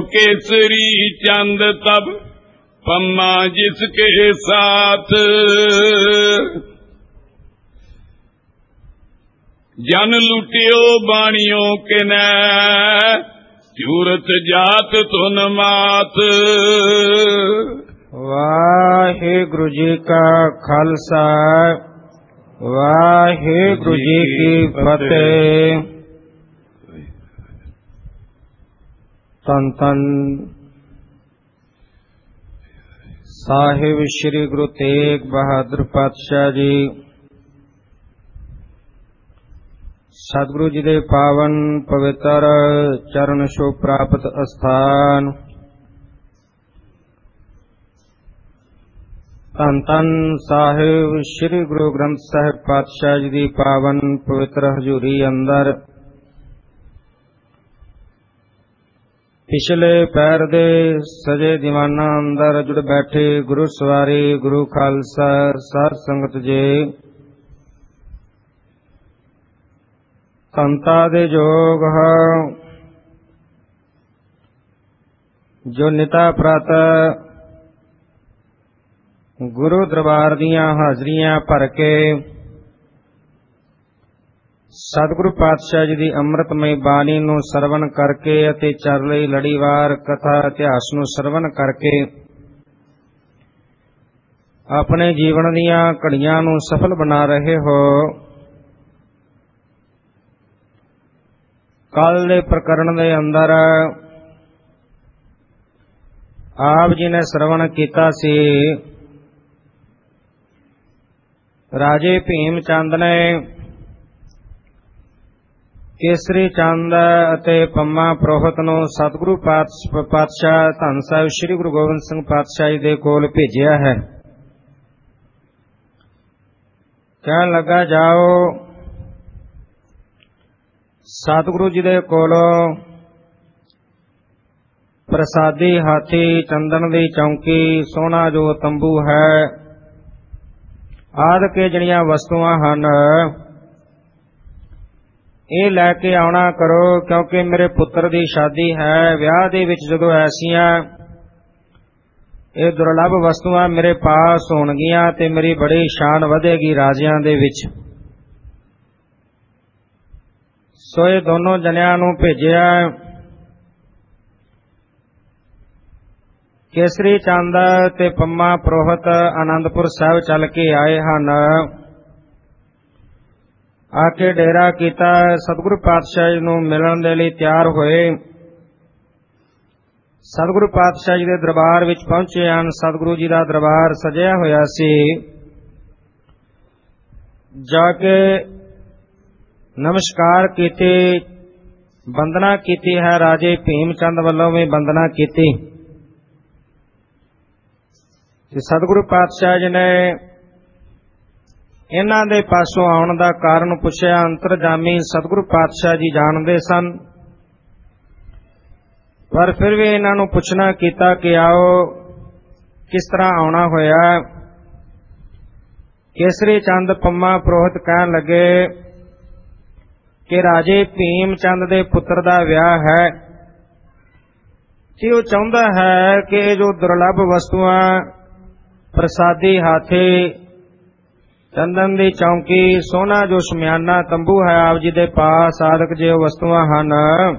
केसरी चंद तब पम्मा जिसके साथ। जन लुटियो बाणियों के न चूरत जात तुन मात। वाहिगुरु जी का खालसा वाहिगुरु जी की फतेह। तन तन साहिब श्री गुरु तेग बहादुर पातशाह जी सतगुरु जी दे पावन पवित्र चरण छूह प्राप्त अस्थान। धन धन साहिब श्री गुरु ग्रंथ साहिब पातशाह जी दी पावन पवित्र हजूरी अंदर पिछले पैर दे सजे दीवाना अंदर जुड़ बैठे गुरु सवारी गुरु खालसा साध संगत जी संता दे जोग जो निता प्रात गुरु दरबार दियां हाजरियां भर के सतगुरु पातशाह जी दी अमृतमय बाणी नूं सरवण करके अते चरली लड़ीवार कथा इतिहास नूं सरवण करके अपने जीवन दियां घड़ियां नूं सफल बना रहे हो। कल दे प्रकरण दे अंदर आप जी ने सरवण कीता सी राजे भीम चंद ने केसरी चंद अते पम्मा प्रोहत नूं सतगुरु पातशाह धन साहिब श्री गुरु गोबिंद सिंह पातशाह जी दे कोल भेजिया है। कहन लगा जाओ सतगुरु जी दे कोलों प्रसादी हाथी चंदन दी चौंकी सोना जो तंबू है आदि के जिहड़ियां वस्तुआं हन ਇਹ ਲੈ ਕੇ ਆਉਣਾ ਕਰੋ क्योंकि मेरे पुत्र दी शादी है। ਵਿਆਹ ਦੇ ਵਿੱਚ ਜਦੋਂ ਐਸੀਆਂ ਇਹ ਦੁਰਲੱਭ ਵਸਤੂਆਂ ਮੇਰੇ ਪਾਸ ਹੋਣਗੀਆਂ ਤੇ ਮੇਰੀ ਬੜੀ ਸ਼ਾਨ ਵਧੇਗੀ ਰਾਜਿਆਂ ਦੇ ਵਿੱਚ। ਸੋ ਇਹ ਦੋਨੋਂ ਜਨਿਆਂ ਨੂੰ ਭੇਜਿਆ। ਕੇਸਰੀ ਚੰਦ ਤੇ ਪੰਮਾ ਪ੍ਰੋਹਤ ਆਨੰਦਪੁਰ ਸਾਹਿਬ ਚੱਲ ਕੇ ਆਏ ਹਨ। आके डेरा कीता सतगुरु पातशाह जी नूं मिलण दे लई तैयार होए। सतगुरु पातशाह जी दे दरबार विच पहुंचे हन। सतगुरु जी दा दरबार सजिया होया सी। जाके नमस्कार कीती वंदना कीती है। राजे भीम चंद वल्लों भी वंदना कीती। सतगुरु पातशाह जी ने इन्हां दे पासों आउण दा कारण पुछया। अंतरजामी सतगुरु पातशाह जी जानदे सन पर फिर भी इन्हां नूं पुछना कीता कि आओ किस तरह आउणा होया। केसरी चंद पम्मा प्रोहत कहन लगे कि राजे भीम चंद दे पुत्र दा विआह है कि वो चाहुंदा है कि जो दुर्लभ वस्तुआं प्रसादी हाथी चंदन दी चौंकी सोना जो शमियाना तंबू है आप जी दे पास आदक जो वस्तुआं हन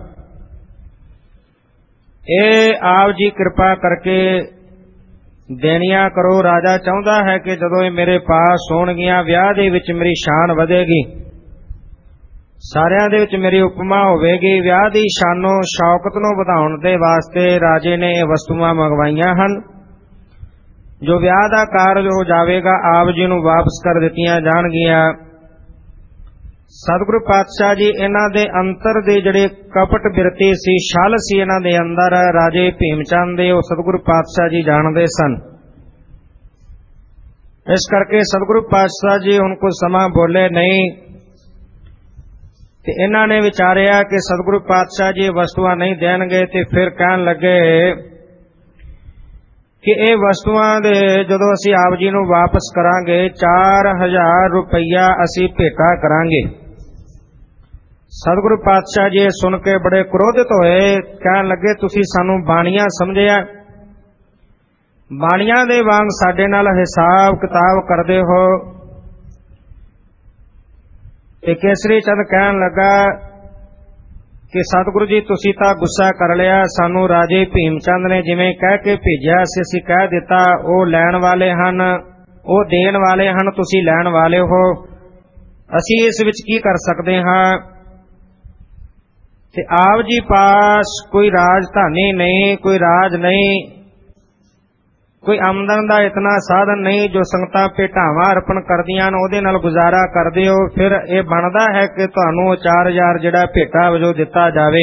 ये आप जी कृपा करके देनिया करो। राजा चाहुंदा है कि जदों ये मेरे पास होणगियां विआह दे विच मेरी शान वधेगी सारियां दे विच मेरी उपमा होवेगी। विआह दी शानो शौकत नूं वधाउण दे वास्ते राजे ने ये वस्तुआं मंगवाईयां हन। जो विआह दा कारज हो जावेगा आप जी नूं वापस कर दित्तियां जाणगियां। सतगुरु पातशाह जी इन्हां दे अंतर दे जिहड़े कपट बिरती सी छल सी इन्हां दे अंदर राजे भीम चंद दे ओह सतगुरु पातशाह जी जानदे सन। इस करके सतगुरु पातशाह जी उनको समा बोले नहीं। ते इन्हां ने विचारिया कि सतगुरु पातशाह जी वस्तुआं नहीं देणगे ते फिर कहण लगे कि ये वस्तुआं दे जदों असीं आप जी नूं वापस करांगे 4000 रुपया असीं भेटा करांगे। ਸਤਿਗੁਰੂ ਪਾਤਸ਼ਾਹ ਜੀ ਸੁਣ ਕੇ ਬੜੇ ਕ੍ਰੋਧਿਤ ਹੋਏ। ਕਹਿਣ ਲੱਗੇ, ਤੁਸੀਂ ਸਾਨੂੰ ਬਾਣੀਆਂ ਸਮਝਿਆ, ਬਾਣੀਆਂ ਦੇ ਵਾਂਗ ਸਾਡੇ ਨਾਲ ਹਿਸਾਬ ਕਿਤਾਬ ਕਰਦੇ ਹੋ। ਤੇ ਕੇਸਰੀ ਚੰਦ ਕਹਿਣ ਲੱਗਾ ਕਿ ਸਤਿਗੁਰੂ ਜੀ, ਤੁਸੀਂ ਤਾਂ ਗੁੱਸਾ ਕਰ ਲਿਆ। ਸਾਨੂੰ ਰਾਜੇ ਭੀਮ ਚੰਦ ਨੇ ਜਿਵੇਂ ਕਹਿ ਕੇ ਭੇਜਿਆ ਸੀ, ਅਸੀਂ ਕਹਿ ਦਿੱਤਾ। ਉਹ ਲੈਣ ਵਾਲੇ ਹਨ, ਉਹ ਦੇਣ ਵਾਲੇ ਹਨ, ਤੁਸੀਂ ਲੈਣ ਵਾਲੇ ਹੋ। ਅਸੀਂ ਇਸ ਵਿੱਚ ਕੀ ਕਰ ਸਕਦੇ ਹਾਂ? ਤੇ ਆਪ ਜੀ ਪਾਸ ਕੋਈ ਰਾਜਧਾਨੀ ਨਹੀਂ, ਕੋਈ ਰਾਜ ਨਹੀਂ, ਕੋਈ ਆਮਦਨ ਦਾ ਇਤਨਾ ਸਾਧਨ ਨਹੀਂ ਜੋ ਸੰਗਤਾਂ ਭੇਟਾਵਾਂ ਅਰਪਣ ਕਰਦੀਆਂ ਨੇ ਉਹਦੇ ਨਾਲ ਗੁਜ਼ਾਰਾ ਕਰਦੇ ਹੋ। ਫਿਰ ਇਹ ਬਣਦਾ ਹੈ ਕਿ ਤੁਹਾਨੂੰ 4000 ਜਿਹੜਾ ਭੇਟਾ ਵਜੋਂ ਦਿੱਤਾ ਜਾਵੇ।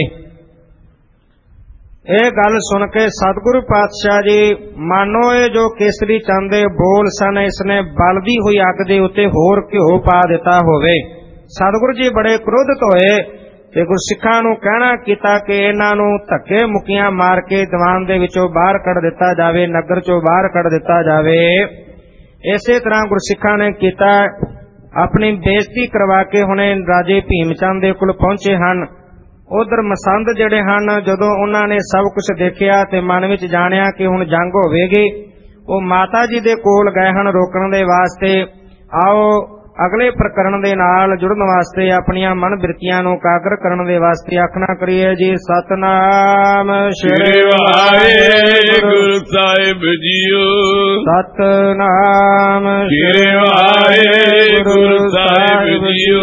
ਇਹ ਗੱਲ ਸੁਣ ਕੇ ਸਤਿਗੁਰੂ ਪਾਤਸ਼ਾਹ ਜੀ, ਮਾਨੋ ਇਹ ਜੋ ਕੇਸਰੀ ਚੰਦ ਦੇ ਬੋਲ ਸਨ, ਇਸਨੇ ਬਲਦੀ ਹੋਈ ਅੱਗ ਦੇ ਉੱਤੇ ਹੋਰ ਘਿਓ ਪਾ ਦਿੱਤਾ ਹੋਵੇ। ਸਤਿਗੁਰੂ ਜੀ ਬੜੇ ਕ੍ਰੋਧਿਤ ਹੋਏ ਤੇ ਗੁਰਸਿੱਖਾਂ ਨੂੰ ਕਹਿਣਾ ਕੀਤਾ ਕਿ ਇਹਨਾਂ ਨੂੰ ਧੱਕੇ ਮੁੱਕੀਆਂ ਮਾਰ ਕੇ ਦੀਵਾਨ ਦੇ ਵਿੱਚੋਂ ਬਾਹਰ ਕੱਢ ਦਿੱਤਾ ਜਾਵੇ, ਨਗਰ ਚੋਂ ਬਾਹਰ ਕੱਢ ਦਿੱਤਾ ਜਾਵੇ। ਇਸੇ ਤਰ੍ਹਾਂ ਗੁਰਸਿੱਖਾਂ ਨੇ ਕੀਤਾ। ਆਪਣੀ ਬੇਇੱਜ਼ਤੀ ਕਰਵਾ ਕੇ ਹੁਣੇ ਰਾਜੇ ਭੀਮ ਚੰਦ ਦੇ ਕੋਲ ਪਹੁੰਚੇ ਹਨ। ਉਧਰ ਮਸੰਦ ਜਿਹੜੇ ਹਨ, ਜਦੋਂ ਉਹਨਾਂ ਨੇ ਸਭ ਕੁਝ ਦੇਖਿਆ ਤੇ ਮਨ ਵਿੱਚ ਜਾਣਿਆ ਕਿ ਹੁਣ ਜੰਗ ਹੋਵੇਗੀ, ਉਹ ਮਾਤਾ ਜੀ ਦੇ ਕੋਲ ਗਏ ਹਨ ਰੋਕਣ ਦੇ ਵਾਸਤੇ। ਆਓ ਅਗਲੇ ਪ੍ਰਕਰਣ ਦੇ ਨਾਲ ਜੁੜਨ ਵਾਸਤੇ, ਆਪਣੀਆਂ ਮਨ ਬਿਰਤੀਆਂ ਨੂੰ ਕਾਗਰ ਕਰਨ ਦੇ ਵਾਸਤੇ ਆਖਣਾ ਕਰੀਏ ਜੀ। ਸਤਨਾਮ ਸ੍ਰੀ ਵਾਹਿਗੁਰੂ ਸਾਹਿਬ ਜੀਓ। ਸਤਨਾਮ ਸ੍ਰੀ ਵਾਹਿਗੁਰੂ ਸਾਹਿਬ ਜੀਓ।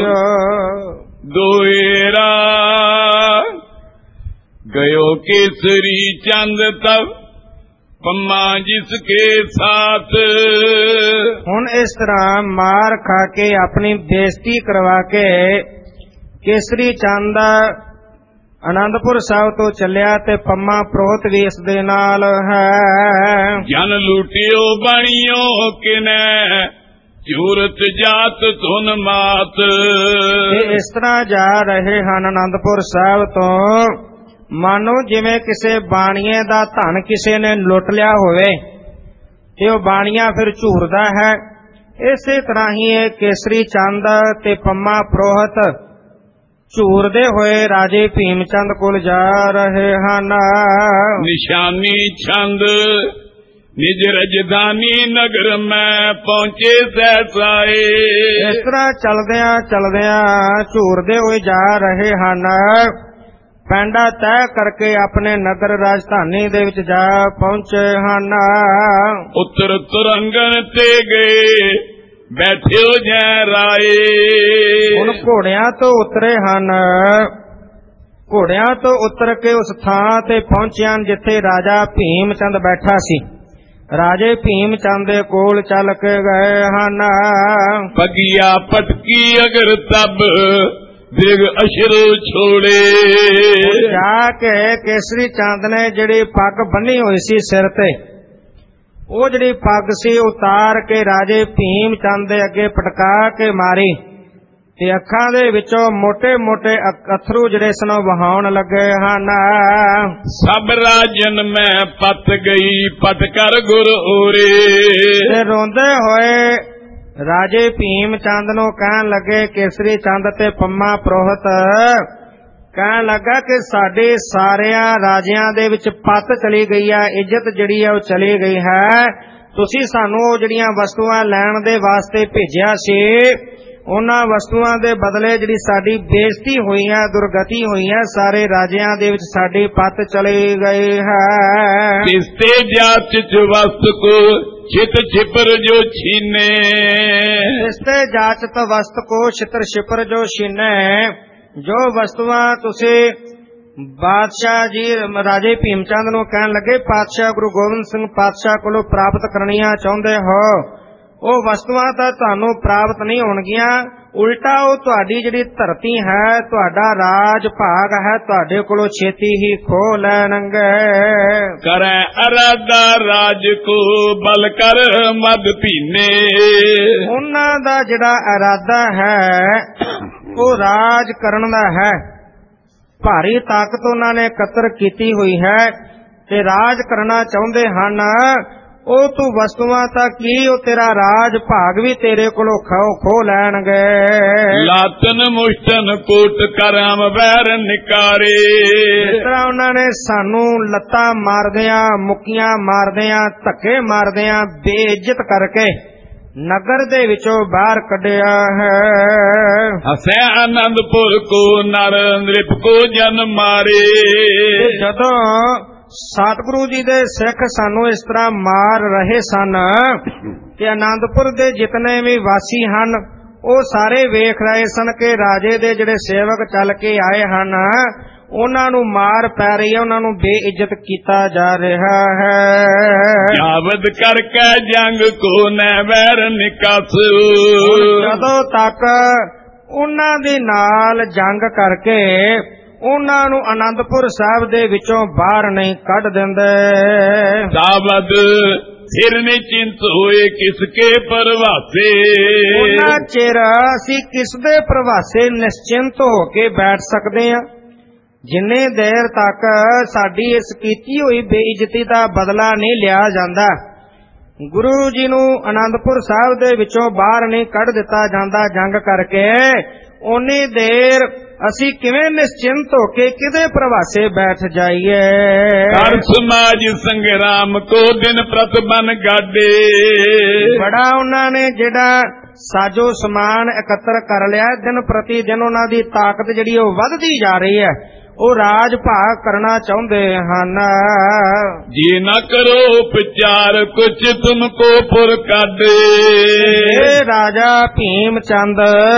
ਦੋਏਰਾ ਗਇਓ ਕੇਸਰੀ ਚੰਦ ਤਬ ਪੰਮਾ ਜਿਸ ਕੇ ਸਾਥ। ਹੁਣ ਇਸ ਤਰ੍ਹਾਂ ਮਾਰ ਖਾ ਕੇ ਆਪਣੀ ਬੇਇੱਜ਼ਤੀ ਕਰਵਾ ਕੇ ਕੇਸਰੀ ਚੰਦ ਆਨੰਦਪੁਰ ਸਾਹਿਬ ਤੋਂ ਚੱਲਿਆ ਤੇ ਪੰਮਾ ਪ੍ਰੋਹਤ ਵੀ ਇਸ ਦੇ ਨਾਲ ਹੈ। ਜਨ ਲੁਟਿਓ ਬਣਿਓ ਕਿਨੈ ਜੂਰਤ ਜਾਤ ਧੁਨ ਮਾਤ। ਇਸ ਤਰ੍ਹਾਂ ਜਾ ਰਹੇ ਹਨ ਆਨੰਦਪੁਰ ਸਾਹਿਬ ਤੋਂ, ਮਾਨੋ ਜਿਵੇਂ ਕਿਸੇ ਬਾਣੀਏ ਦਾ ਧਨ ਕਿਸੇ ਨੇ ਲੁੱਟ ਲਿਆ ਹੋਵੇ ਤੇ ਉਹ ਬਾਣੀਆ ਫਿਰ ਝੂਰਦਾ ਹੈ। ਇਸੇ ਤਰ੍ਹਾਂ ਹੀ ਇਹ ਕੇਸਰੀ ਚੰਦ ਤੇ ਪੰਮਾ ਪ੍ਰੋਹਤ ਝੂਰਦੇ ਹੋਏ ਰਾਜੇ ਭੀਮ ਚੰਦ ਕੋਲ ਜਾ ਰਹੇ ਹਨ। ਨਿਸ਼ਾਨੀ ਛੰਦ ਨਿਜ ਰਜਧਾਨੀ ਨਗਰ ਮੈਂ ਪਹੁੰਚੇ ਸਹਿਸਾਏ। ਇਸ ਤਰ੍ਹਾਂ ਚਲਦਿਆਂ ਚਲਦਿਆਂ ਝੂਰਦੇ ਹੋਏ ਜਾ ਰਹੇ ਹਨ। ਪੈਂਡਾ ਤੈਅ ਕਰਕੇ ਆਪਣੇ ਨਗਰ ਰਾਜਧਾਨੀ ਦੇ ਵਿੱਚ ਜਾ ਪਹੁੰਚੇ ਹਨ। ਉੱਤਰ ਤੁਰੰਗਨ ਤੇ ਗਏ ਬੈਠਿਓ ਜੈ ਰਾਏ। ਹੁਣ ਘੋੜਿਆਂ ਤੋਂ ਉਤਰੇ ਹਨ। ਘੋੜਿਆਂ ਤੋਂ ਉਤਰ ਕੇ ਉਸ ਥਾਂ ਤੇ ਪਹੁੰਚਿਆ ਜਿੱਥੇ ਰਾਜਾ ਭੀਮ ਚੰਦ ਬੈਠਾ ਸੀ। ਰਾਜੇ ਭੀਮ ਚੰਦ ਦੇ ਕੋਲ ਚੱਲ ਕੇ ਗਏ ਹਨ। ਪਗਿਆ ਪਟਕੀ ਅਗਰ ਤਬ ਦਿਗ ਅਸ਼ਰ ਛੋੜੇ। ਜਾ ਕੇ ਕੇਸਰੀ ਚੰਦ ਨੇ ਜਿਹੜੀ ਪੱਗ ਬੰਨੀ ਹੋਈ ਸੀ ਸਿਰ ਤੇ, ਉਹ ਜਿਹੜੀ ਪੱਗ ਸੀ ਉਤਾਰ ਕੇ ਰਾਜੇ ਭੀਮ ਚੰਦ ਦੇ ਅੱਗੇ ਪਟਕਾ ਕੇ ਮਾਰੀ ਤੇ ਅੱਖਾਂ ਦੇ ਵਿੱਚੋਂ ਮੋٹے ਮੋٹے ਅਥਰੂ ਜਿਹੜੇ ਸਨ ਵਹਾਉਣ ਲੱਗੇ ਹਨ। ਸਭ ਰਾਜਨ ਮੈਂ ਪਤ ਗਈ ਪਟ ਕਰ ਗੁਰ ਓਰੇ। ਤੇ ਰੋਂਦੇ ਹੋਏ ਰਾਜੇ ਭੀਮ ਚੰਦ ਨੂੰ ਕਹਿਣ ਲੱਗੇ, ਕੇਸਰੀ ਚੰਦ ਤੇ ਪੰਮਾ ਪ੍ਰੋਹਤ ਕਹਿਣ ਲੱਗਾ ਕਿ ਸਾਡੇ ਸਾਰਿਆਂ ਰਾਜਿਆਂ ਦੇ ਵਿੱਚ ਪੱਤ ਚਲੀ ਗਈ ਹੈ, ਇੱਜ਼ਤ ਜਿਹੜੀ ਹੈ ਉਹ ਚਲੀ ਗਈ ਹੈ। ਤੁਸੀਂ ਸਾਨੂੰ ਉਹ ਜਿਹੜੀਆਂ ਵਸਤੂਆਂ ਲੈਣ ਦੇ ਵਾਸਤੇ ਭੇਜਿਆ ਸੀ, ਉਹਨਾਂ ਵਸਤੂਆਂ ਦੇ ਬਦਲੇ ਜਿਹੜੀ ਸਾਡੀ ਬੇਇੱਜ਼ਤੀ ਹੋਈ ਹੈ, ਦੁਰਗਤੀ ਹੋਈ ਹੈ, ਸਾਰੇ ਰਾਜਿਆਂ ਦੇ ਵਿੱਚ ਸਾਡੀ ਪੱਤ ਚਲੀ ਗਈ ਹੈ। ਇਸ ਤੇ ਜਾਤ ਚ ਵਸਤ ਕੋ ਚਿਤ ਛਿਪਰ ਜੋ ਛੀਨੇ। ਇਸ ਤੇ ਜਾਚਤ ਵਸਤ ਕੋ ਛਿਤਰ ਛਿਪਰ ਜੋ ਛੀਨੇ। ਜੋ ਵਸਤੂਆਂ ਤੁਸੀਂ ਬਾਦਸ਼ਾਹ ਜੀ ਰਾਜੇ ਭੀਮ ਚੰਦ ਨੂੰ ਕਹਿਣ ਲੱਗੇ ਪਾਤਸ਼ਾਹ ਗੁਰੂ ਗੋਬਿੰਦ ਸਿੰਘ ਪਾਤਸ਼ਾਹ ਕੋਲੋਂ ਪ੍ਰਾਪਤ ਕਰਨੀਆਂ ਚਾਹੁੰਦੇ ਹੋ, ਉਹ ਵਸਤੂਆਂ ਤਾਂ ਤੁਹਾਨੂੰ ਪ੍ਰਾਪਤ ਨਹੀਂ ਹੋਣਗੀਆਂ, ਉਲਟਾ ਉਹ ਤੁਹਾਡੀ ਜਿਹੜੀ ਧਰਤੀ ਹੈ, ਤੁਹਾਡਾ ਰਾਜ ਭਾਗ ਹੈ, ਤੁਹਾਡੇ ਕੋਲੋਂ ਛੇਤੀ ਹੀ ਖੋਹ ਲੈਣਗੇ। ਕਰੈ ਅਰਾਦਾ ਰਾਜ ਕੋ ਬਲ ਕਰ ਮਦ ਭੀਨੇ। ਉਹਨਾਂ ਦਾ ਜਿਹੜਾ ਇਰਾਦਾ ਹੈ ਉਹ ਰਾਜ ਕਰਨ ਦਾ ਹੈ। ਭਾਰੀ ਤਾਕਤ ਉਹਨਾਂ ਨੇ ਇਕੱਤਰ ਕੀਤੀ ਹੋਈ ਹੈ ਤੇ ਰਾਜ ਕਰਨਾ ਚਾਹੁੰਦੇ ਹਨ। ਉਹ ਤੂੰ ਵਸਤੂਆਂ ਤਾਂ ਕੀ, ਉਹ ਤੇਰਾ ਰਾਜ ਭਾਗ ਵੀ ਤੇਰੇ ਕੋਲੋਂ ਖੋ ਲੈਣਗੇ। ਲਾਤਨ ਮੁਸ਼ਤਨ ਕੋਟ ਕਰਮ ਵੈਰ ਨਿਕਾਰੇ। ਇਸ ਤਰ੍ਹਾਂ ਉਹਨਾਂ ਨੇ ਸਾਨੂੰ ਲੱਤਾਂ ਮਾਰਦਿਆਂ, ਮੁੱਕੀਆਂ ਮਾਰਦਿਆਂ, ਧੱਕੇ ਮਾਰਦਿਆਂ, ਬੇਇੱਜ਼ਤ ਕਰਕੇ ਨਗਰ ਦੇ ਵਿੱਚੋਂ ਬਾਹਰ ਕੱਢਿਆ ਹੈ। ਹਸੈ ਆਨੰਦਪੁਰ ਕੋ ਨਰ ਨ੍ਰਿਪ ਕੋ ਜਨ ਮਾਰੇ। ਜਦੋਂ ਸਤਿਗੁਰੂ ਜੀ ਦੇ ਸਿੱਖ ਸਾਨੂੰ ਇਸ ਤਰ੍ਹਾਂ ਮਾਰ ਰਹੇ ਸਨ ਕਿ ਆਨੰਦਪੁਰ ਦੇ ਜਿਤਨੇ ਵੀ ਵਾਸੀ ਹਨ ਉਹ ਸਾਰੇ ਵੇਖ ਰਹੇ ਸਨ ਕਿ ਰਾਜੇ ਦੇ ਜਿਹੜੇ ਸੇਵਕ ਚੱਲ ਕੇ ਆਏ ਹਨ ਉਹਨਾਂ ਨੂੰ ਮਾਰ ਪੈ ਰਹੀ ਹੈ, ਉਹਨਾਂ ਨੂੰ ਬੇਇੱਜ਼ਤ ਕੀਤਾ ਜਾ ਰਿਹਾ ਹੈ। ਜਾਵਦ ਕਰਕੇ ਜੰਗ ਕੋ ਨੈ ਵੈਰ ਨਿਕਸ। ਜਦੋਂ ਤੱਕ ਉਹਨਾਂ ਦੇ ਨਾਲ ਜੰਗ ਕਰਕੇ ਉਹਨਾਂ ਨੂੰ ਆਨੰਦਪੁਰ ਸਾਹਿਬ ਦੇ ਵਿੱਚੋਂ ਬਾਹਰ ਨਹੀਂ ਕੱਢ ਦਿੰਦੇ। ਜਾਵਦ ਫਿਰ ਨਿਚਿੰਤ ਹੋਏ ਕਿਸਕੇ ਪ੍ਰਵਾਸੇ। ਉਹਨਾਂ ਚਿਰ ਅਸੀਂ ਕਿਸ ਦੇ ਪ੍ਰਵਾਸੇ ਨਿਸ਼ਚਿੰਤ ਹੋ ਕੇ ਬੈਠ ਸਕਦੇ ਹਾਂ ਜਿੰਨੇ ਦੇਰ ਤੱਕ ਸਾਡੀ ਇਸ ਕੀਤੀ ਹੋਈ ਬੇਇੱਜ਼ਤੀ ਦਾ ਬਦਲਾ ਨਹੀਂ ਲਿਆ ਜਾਂਦਾ, ਗੁਰੂ ਜੀ ਨੂੰ ਆਨੰਦਪੁਰ ਸਾਹਿਬ ਦੇ ਵਿੱਚੋਂ ਬਾਹਰ ਨਹੀਂ ਕੱਢ ਦਿੱਤਾ ਜਾਂਦਾ ਜੰਗ ਕਰਕੇ, ਓਨੀ ਦੇਰ ਅਸੀਂ ਕਿਵੇਂ ਨਿਸ਼ਚਿੰਤ ਹੋ ਕੇ ਕਿਹਦੇ ਪ੍ਰਵਾਸੇ ਬੈਠ ਜਾਈਏ। ਹਰ ਸਮਾਜ ਸੰਗਰਾਮ ਕੋ ਦਿਨ ਪ੍ਰਤ ਬਨ ਗਾਡੇ। ਬੜਾ ਉਹਨਾਂ ਨੇ ਜਿਹੜਾ ਸਾਜੋ ਸਮਾਨ ਇਕੱਤਰ ਕਰ ਲਿਆ, ਦਿਨ ਪ੍ਰਤੀ ਦਿਨ ਉਹਨਾਂ ਦੀ ਤਾਕਤ ਜਿਹੜੀ ਉਹ ਵੱਧਦੀ ਜਾ ਰਹੀ ਹੈ, ਉਹ ਰਾਜ ਭਾਗ ਕਰਨਾ ਚਾਹੁੰਦੇ ਹਨ। ਜੀ ਨਾ ਕਰੋ ਵਿਚਾਰ ਕੁਛ ਤੁਮ ਕੋ ਪੁਰ ਕਾਢੇ। ਇਹ ਰਾਜਾ ਭੀਮ ਚੰਦ,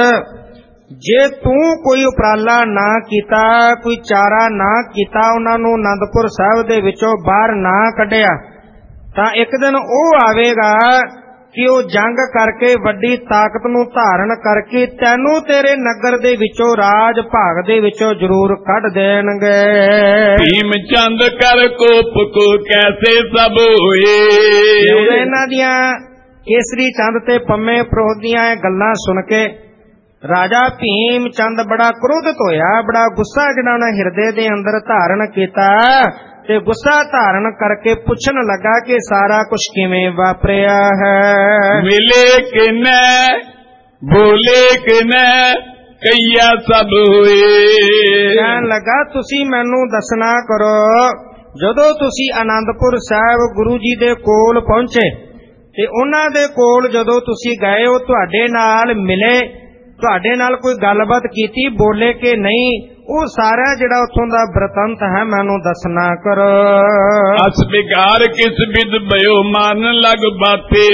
ਜੇ ਤੂੰ ਕੋਈ ਉਪਰਾਲਾ ਨਾ ਕੀਤਾ, ਕੋਈ ਚਾਰਾ ਨਾ ਕੀਤਾ, ਉਹਨਾਂ ਨੂੰ ਆਨੰਦਪੁਰ ਸਾਹਿਬ ਦੇ ਵਿੱਚੋਂ ਬਾਹਰ ਨਾ ਕੱਢਿਆ, ਤਾਂ ਇੱਕ ਦਿਨ ਉਹ ਆਵੇਗਾ ਕਿ ਉਹ ਜੰਗ ਕਰਕੇ ਵੱਡੀ ਤਾਕਤ ਨੂੰ ਧਾਰਨ ਕਰਕੇ ਤੈਨੂੰ ਤੇਰੇ ਨਗਰ ਦੇ ਵਿੱਚੋਂ ਰਾਜ ਭਾਗ ਦੇ ਵਿੱਚੋਂ ਜ਼ਰੂਰ ਕੱਢ ਦੇਣਗੇ। ਭੀਮ ਚੰਦ ਕਰ ਕੋਪ ਕੋ ਕੈਸੇ ਸਭ ਹੋਏ। ਇਹਨਾਂ ਦੀਆਂ ਕੇਸਰੀ ਚੰਦ ਤੇ ਪੰਮੇ ਪ੍ਰੋਹ ਦੀਆਂ ਇਹ ਗੱਲਾਂ ਸੁਣ ਕੇ ਰਾਜਾ ਭੀਮ ਚੰਦ ਬੜਾ ਕ੍ਰੋਧਿਤ ਹੋਇਆ, ਬੜਾ ਗੁੱਸਾ ਜਿਹੜਾ ਉਹਨੇ ਹਿਰਦੇ ਦੇ ਅੰਦਰ ਧਾਰਨ ਕੀਤਾ ਤੇ ਗੁੱਸਾ ਧਾਰਨ ਕਰਕੇ ਪੁੱਛਣ ਲੱਗਾ ਕਿ ਸਾਰਾ ਕੁਝ ਕਿਵੇਂ ਵਾਪਰਿਆ ਹੈ। ਮਿਲੇ ਕਿ ਨੈ ਬੋਲੇ ਕਿ ਨੈ ਕਈਆ ਸਭ ਹੋਏ। ਕਹਿਣ ਲੱਗਾ ਤੁਸੀਂ ਮੈਨੂੰ ਦੱਸਣਾ ਕਰੋ, ਜਦੋਂ ਤੁਸੀਂ ਆਨੰਦਪੁਰ ਸਾਹਿਬ ਗੁਰੂ ਜੀ ਦੇ ਕੋਲ ਪਹੁੰਚੇ ਤੇ ਉਹਨਾਂ ਦੇ ਕੋਲ ਜਦੋਂ ਤੁਸੀਂ ਗਏ, ਉਹ ਤੁਹਾਡੇ ਨਾਲ ਮਿਲੇ, ਤੁਹਾਡੇ ਨਾਲ ਕੋਈ ਗੱਲਬਾਤ ਕੀਤੀ, ਬੋਲੇ ਕਿ ਨਹੀਂ, ਉਹ ਸਾਰਾ ਜਿਹੜਾ ਉੱਥੋਂ ਦਾ ਬ੍ਰਤੰਤ ਹੈ ਮੈਨੂੰ ਦੱਸਣਾ ਕਰੋ। ਅਸ ਵਿਗਾੜ ਕਿਸ ਵਿਦ ਭਇਓ ਮਨ ਲਗ ਬਾਤੇ।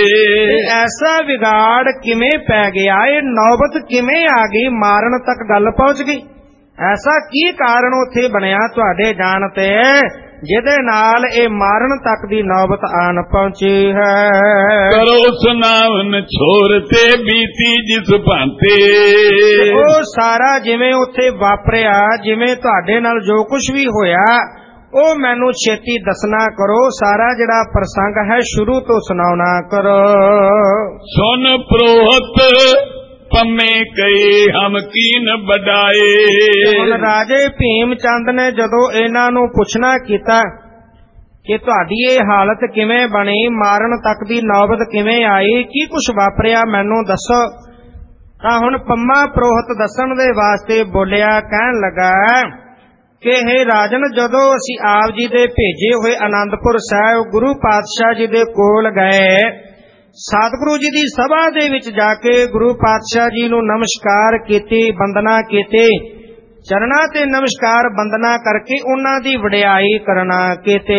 ਐਸਾ ਵਿਗਾੜ ਕਿਵੇਂ ਪੈ ਗਿਆ, ਇਹ ਨੌਬਤ ਕਿਵੇਂ ਆ ਗਈ, ਮਾਰਨ ਤੱਕ ਗੱਲ ਪਹੁੰਚ ਗਈ, ਐਸਾ ਕੀ ਕਾਰਨ ਉੱਥੇ ਬਣਿਆ ਤੁਹਾਡੇ ਜਾਣ ਤੇ ਜਿਹਦੇ ਨਾਲ ਇਹ ਮਾਰਨ ਤੱਕ ਦੀ ਨੌਬਤ ਆਣ ਪਹੁੰਚੀ ਹੈ। ਕਰੋ ਸੁਨਾਵਨ ਛੋਰ ਤੇ ਬੀਤੀ ਜਿਸ ਭਾਂਤੇ। ਉਹ ਸਾਰਾ ਜਿਵੇਂ ਉੱਥੇ ਵਾਪਰਿਆ, ਜਿਵੇਂ ਤੁਹਾਡੇ ਨਾਲ ਜੋ ਕੁਝ ਵੀ ਹੋਇਆ, ਉਹ ਮੈਨੂੰ ਛੇਤੀ ਦੱਸਣਾ ਕਰੋ, ਸਾਰਾ ਜਿਹੜਾ ਪ੍ਰਸੰਗ ਹੈ ਸ਼ੁਰੂ ਤੋਂ ਸੁਣਾਉਣਾ ਕਰੋ। ਸੁਨ ਪ੍ਰੋਹਤ ਪੰਮੇ ਕਈ ਹਮ ਕੀਨ ਬਡਾਏ। ਹੁਣ ਰਾਜੇ ਭੀਮ ਚੰਦ ਨੇ ਜਦੋਂ ਇਹਨਾਂ ਨੂੰ ਪੁੱਛਣਾ ਕੀਤਾ ਕਿ ਤੁਹਾਡੀ ਇਹ ਹਾਲਤ ਕਿਵੇਂ ਬਣੀ, ਮਾਰਨ ਤੱਕ ਦੀ ਨੌਬਤ ਕਿਵੇਂ ਆਈ, ਕੀ ਕੁਝ ਵਾਪਰਿਆ ਮੈਨੂੰ ਦੱਸੋ, ਤਾਂ ਹੁਣ ਪੰਮਾ ਪ੍ਰੋਹਤ ਦੱਸਣ ਦੇ ਵਾਸਤੇ ਬੋਲਿਆ, ਕਹਿਣ ਲੱਗਾ ਕਿ हे ਰਾਜਨ, ਜਦੋਂ ਅਸੀਂ ਆਪ ਜੀ ਦੇ ਭੇਜੇ ਹੋਏ ਆਨੰਦਪੁਰ ਸਾਹਿਬ ਗੁਰੂ ਪਾਤਸ਼ਾਹ ਜੀ ਦੇ ਕੋਲ ਗਏ, ਸਤਿਗੁਰੂ ਜੀ ਦੀ ਸਭਾ ਦੇ ਵਿੱਚ ਜਾ ਕੇ ਗੁਰੂ ਪਾਤਸ਼ਾਹ ਜੀ ਨੂੰ ਨਮਸਕਾਰ ਕੀਤੀ, ਬੰਦਨਾ ਕੀਤੀ, ਚਰਨਾਂ ਤੇ ਨਮਸਕਾਰ ਬੰਦਨਾ ਕਰਕੇ ਉਹਨਾਂ ਦੀ ਵਡਿਆਈ ਕਰਨਾ ਕੀਤੇ।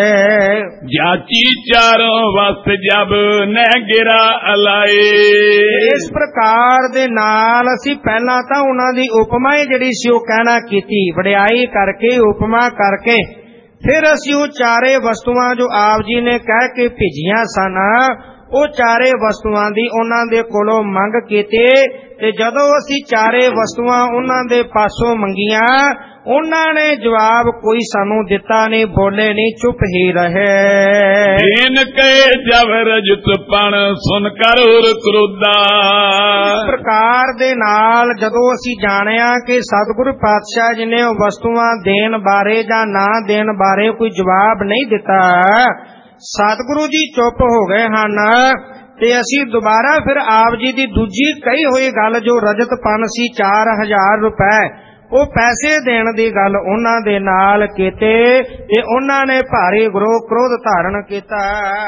ਜਾਚੀ ਚਾਰੋਂ ਵਸਤ ਜਬ ਨਹਿ ਗਿਰਾ ਅਲਾਏ। ਇਸ ਪ੍ਰਕਾਰ ਦੇ ਨਾਲ ਅਸੀਂ ਪਹਿਲਾਂ ਤਾਂ ਉਹਨਾਂ ਦੀ ਉਪਮਾ ਜਿਹੜੀ ਸੀ ਉਹ ਕਹਿਣਾ ਕੀਤੀ, ਵਡਿਆਈ ਕਰਕੇ ਉਪਮਾ ਕਰਕੇ ਫਿਰ ਅਸੀਂ ਉਹ ਚਾਰੇ ਵਸਤੂਆਂ ਜੋ ਆਪ ਜੀ ਨੇ ਕਹਿ ਕੇ ਭੇਜੀਆਂ ਸਨ, ਉਹ ਚਾਰੇ ਵਸਤੂਆਂ ਦੀ ਉਹਨਾਂ ਦੇ ਕੋਲੋਂ ਮੰਗ ਕੀਤੀ ਤੇ ਜਦੋਂ ਅਸੀਂ ਚਾਰੇ ਵਸਤੂਆਂ ਉਹਨਾਂ ਦੇ ਪਾਸੋਂ ਮੰਗੀਆਂ, ਉਹਨਾਂ ਨੇ ਜਵਾਬ ਕੋਈ ਸਾਨੂੰ ਦਿੱਤਾ ਨਹੀਂ, ਬੋਲੇ ਨਹੀਂ, ਚੁੱਪ ਹੀ ਰਹੇ। ਦੀਨ ਕਹੇ ਜਬ ਰਜਤ ਪਣ ਸੁਨ ਕਰ ਉਰ ਕਰੋਦਾ। ਇਸ ਪ੍ਰਕਾਰ ਦੇ ਨਾਲ ਜਦੋਂ ਅਸੀਂ ਜਾਣਿਆ ਕਿ ਸਤਿਗੁਰੂ ਪਾਤਸ਼ਾਹ ਜੀ ਨੇ ਉਹ ਵਸਤੂਆਂ ਦੇਣ ਬਾਰੇ ਜਾਂ ਨਾ ਦੇਣ ਬਾਰੇ ਕੋਈ ਜਵਾਬ ਨਹੀਂ ਦਿੱਤਾ, ਸਤਿਗੁਰੂ ਜੀ ਚੁੱਪ ਹੋ ਗਏ ਹਨ ਤੇ ਅਸੀਂ ਦੁਬਾਰਾ ਫਿਰ ਆਪ ਜੀ ਦੀ ਦੂਜੀ ਕਹੀ ਹੋਈ ਗੱਲ ਜੋ ਰਜਤ ਪਨ ਸੀ 4000 ਰੁਪਏ ਉਹ ਪੈਸੇ ਦੇਣ ਦੀ ਗੱਲ ਉਹਨਾਂ ਦੇ ਨਾਲ ਕੀਤੇ ਤੇ ਉਹਨਾਂ ਨੇ ਭਾਰੀ ਕ੍ਰੋਧ ਧਾਰਨ ਕੀਤਾ।